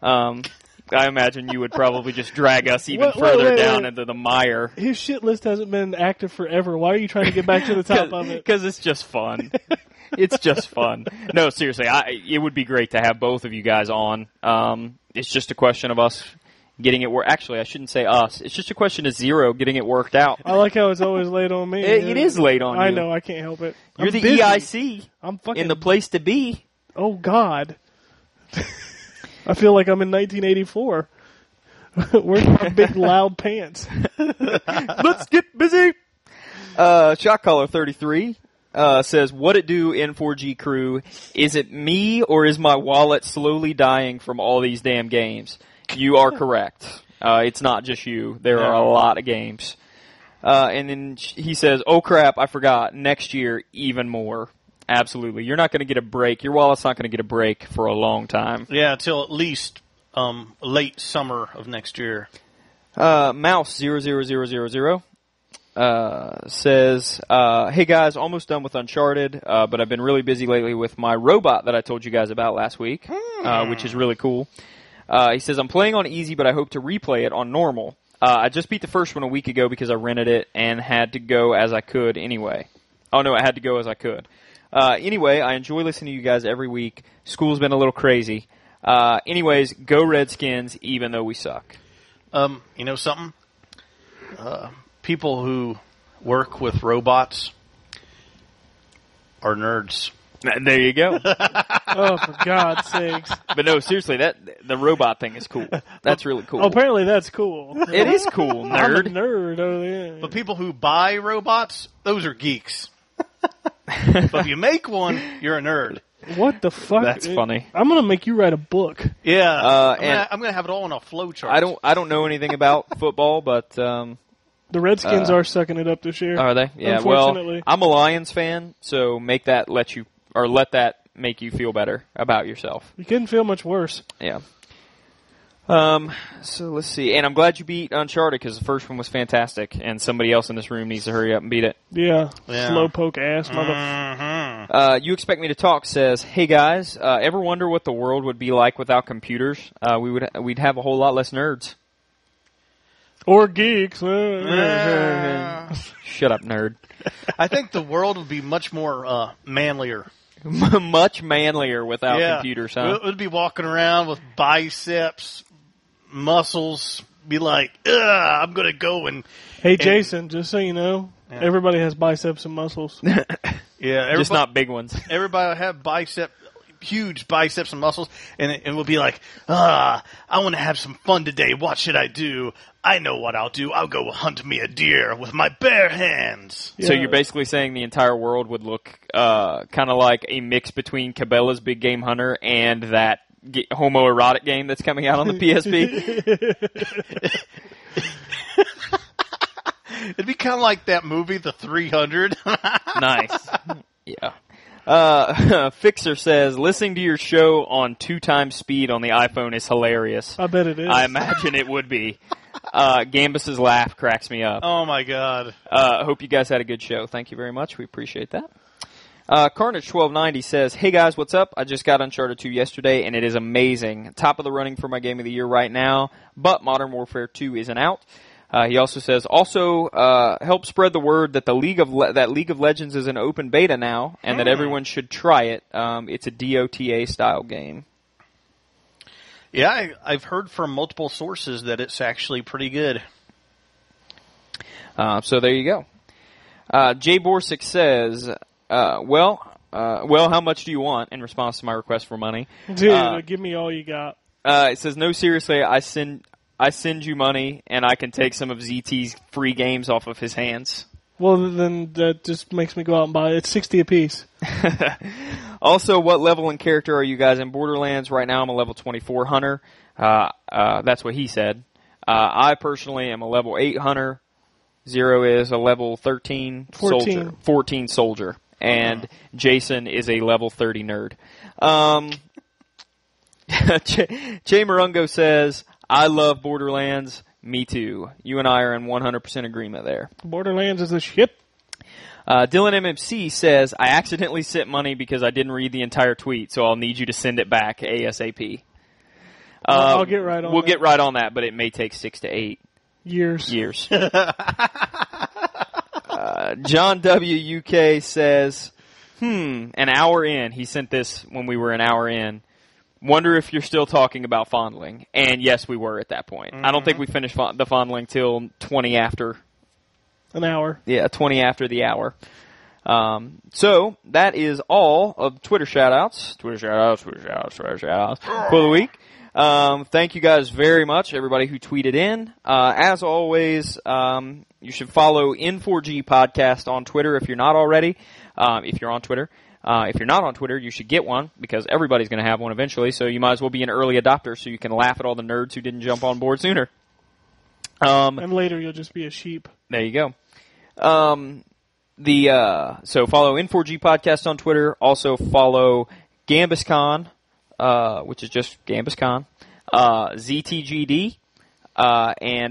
I imagine you would probably just drag us even further down into the mire. His shit list hasn't been active forever. Why are you trying to get back to the top of it? Because it's just fun. It's just fun. No, seriously, it would be great to have both of you guys on. It's just a question of us getting it worked. Actually, I shouldn't say us. It's just a question of Zero getting it worked out. I like how it's always laid on me. It is laid on you. I know. I can't help it. You're I'm the busy. EIC I'm fucking in the place to be. Oh God. I feel like I'm in 1984. Wearing my big loud pants. Let's get busy. Shot caller 33 says, "What it do, N4G crew? Is it me or is my wallet slowly dying from all these damn games?" You are correct. It's not just you. There are a lot of games. And then he says, "Oh crap, I forgot. Next year, even more." Absolutely. You're not going to get a break. Your wallet's not going to get a break for a long time. Yeah, until at least late summer of next year. Mouse 00000 says, "Hey guys, almost done with Uncharted, but I've been really busy lately with my robot that I told you guys about last week, which is really cool." He says, "I'm playing on easy, but I hope to replay it on normal. I just beat the first one a week ago because I rented it and had to go as I could anyway. Oh no, I had to go as I could. Anyway, I enjoy listening to you guys every week. School's been a little crazy. Anyways, go Redskins, even though we suck." You know something? People who work with robots are nerds. There you go. Oh, for God's sakes. But no, seriously, the robot thing is cool. That's really cool. Oh, apparently that's cool. It is cool, I'm a nerd. nerd. Oh, yeah. But people who buy robots, those are geeks. So if you make one, you're a nerd. What the fuck? That's funny. I'm going to make you write a book. Yeah, and I'm gonna have it all on a flow chart. I don't know anything about football, but The Redskins are sucking it up this year. are they? Yeah. Unfortunately. Well, I'm a Lions fan, so let that make you feel better about yourself. You couldn't feel much worse. Yeah. So let's see. And I'm glad you beat Uncharted because the first one was fantastic, and somebody else in this room needs to hurry up and beat it. Yeah. Yeah. Slowpoke ass mother. You Expect Me to Talk says, "Hey guys, ever wonder what the world would be like without computers? We'd have a whole lot less nerds." Or geeks. Shut up, nerd. I think the world would be much more manlier. Much manlier without computers, huh? We'd be walking around with biceps, muscles, be like, I'm going to go and... Hey, Jason, just so you know, everybody has biceps and muscles. Yeah, Just not big ones. Everybody will have huge biceps and muscles, and we'll be like, I want to have some fun today. What should I do? I know what I'll do. I'll go hunt me a deer with my bare hands. So Yeah. you're basically saying the entire world would look kind of like a mix between Cabela's Big Game Hunter and that homoerotic game that's coming out on the PSP? It'd be kind of like that movie, The 300. Nice. Yeah. Fixer says, "Listening to your show on 2x speed on the iPhone is hilarious." I bet it is. I imagine it would be. Gambus's laugh cracks me up. Oh, my God. Hope you guys had a good show. Thank you very much. We appreciate that. Carnage1290 says, "Hey guys, what's up? I just got Uncharted 2 yesterday, and it is amazing. Top of the running for my game of the year right now, but Modern Warfare 2 isn't out." He also says, help spread the word that League of Legends is an open beta now, and that everyone should try it. It's a DOTA-style game. Yeah, I've heard from multiple sources that it's actually pretty good. So there you go. Jay Borsick says, how much do you want, in response to my request for money? Dude, give me all you got. It says, "No, seriously, I send you money, and I can take some of ZT's free games off of his hands." Well, then that just makes me go out and buy it. It's $60 a piece. Also, what level and character are you guys in Borderlands? Right now I'm a level 24 hunter. That's what he said. I personally am a level 8 hunter. Zero is a level 13 soldier. 14 soldier. And Jason is a level 30 nerd. Che Morongo says, "I love Borderlands. Me too. You and I are in 100% agreement there. Borderlands is the shit. Dylan MMC says, I accidentally sent money because I didn't read the entire tweet, so I'll need you to send it back ASAP. I'll get right on We'll that. get right on that, but it may take 6 to 8 Years. John W. UK says, an hour in. He sent this when we were an hour in. Wonder if you're still talking about fondling. And yes, we were at that point. I don't think we finished the fondling till 20 after. An hour. Yeah, 20 after the hour. So that is all of Twitter shout-outs for the week. Thank you guys very much, everybody who tweeted in. As always, you should follow N4G Podcast on Twitter if you're not already. If you're on Twitter. If you're not on Twitter, you should get one because everybody's going to have one eventually, so you might as well be an early adopter so you can laugh at all the nerds who didn't jump on board sooner. And later you'll just be a sheep. There you go. So follow N4G Podcast on Twitter. Also follow GambusCon, which is just GambusCon, ZTGD, and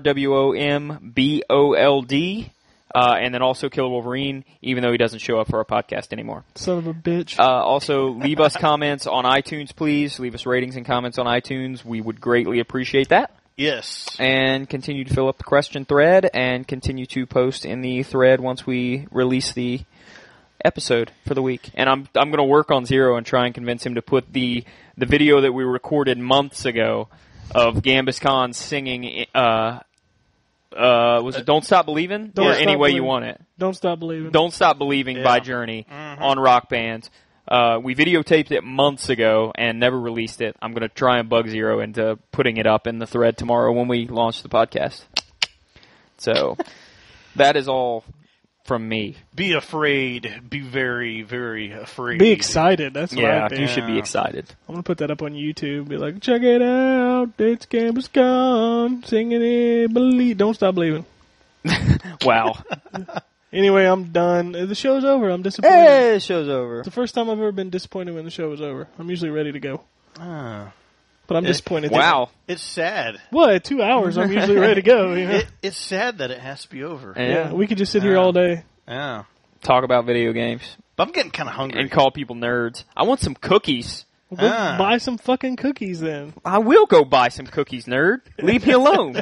RWOMBOLD, and then also Killer Wolverine, even though he doesn't show up for our podcast anymore. Son of a bitch. Also, leave us comments on iTunes, please. Leave us ratings and comments on iTunes. We would greatly appreciate that. Yes. And continue to fill up the question thread and continue to post in the thread once we release the episode for the week. And I'm going to work on Zero and try and convince him to put the video that we recorded months ago of GambusCon singing, was it Don't Stop Believing? Don't Or Stop Any Way You Believing. Want It? Don't Stop Believing. Don't Stop Believing by Journey on Rock Band. We videotaped it months ago and never released it. I'm going to try and bug Zero into putting it up in the thread tomorrow when we launch the podcast. So, that is all from me. Be afraid. Be very, very afraid. Be excited. That's what Yeah, I'd be. you should be excited. I'm going to put that up on YouTube. Be like, check it out. It's GambusCon. Singing it. Believe. Don't Stop Believing. Wow. Anyway, I'm done. The show's over. I'm disappointed. Hey, the show's over. It's the first time I've ever been disappointed when the show was over. I'm usually ready to go. Ah. But I'm disappointed. Wow. It's sad. What? 2 hours, I'm usually ready to go. You know? It's sad that it has to be over. Yeah, we could just sit here all day. Yeah. Talk about video games. But I'm getting kind of hungry. And call people nerds. I want some cookies. Well, go buy some fucking cookies then. I will go buy some cookies, nerd. Leave me alone.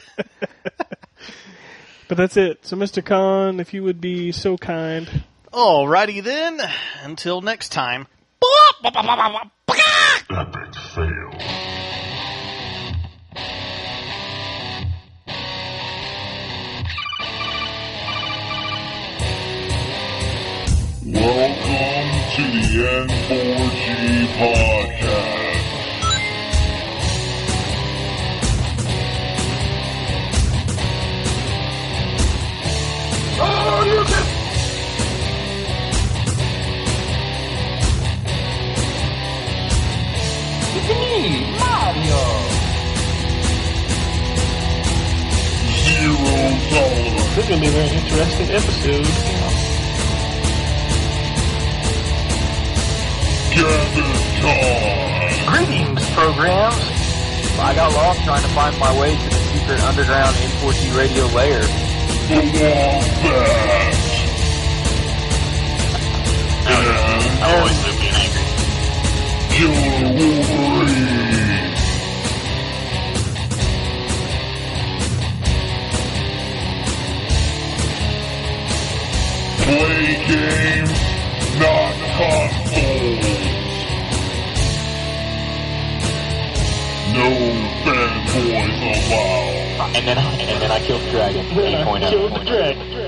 But that's it. So, Mr. Khan, if you would be so kind. Alrighty then. Until next time. Epic fail. Welcome to the N4G Podcast. Oh, you can... It's me, Mario. $0. This is going to be a very interesting episode. GambusCon. Greetings, programs. I got lost trying to find my way to the secret underground N4G radio lair. The Wombat. And I always live being angry. Killer Wolverine. Play games, not consoles. No fanboys allowed. And then I killed the dragon. 8.0. Killed the dragon.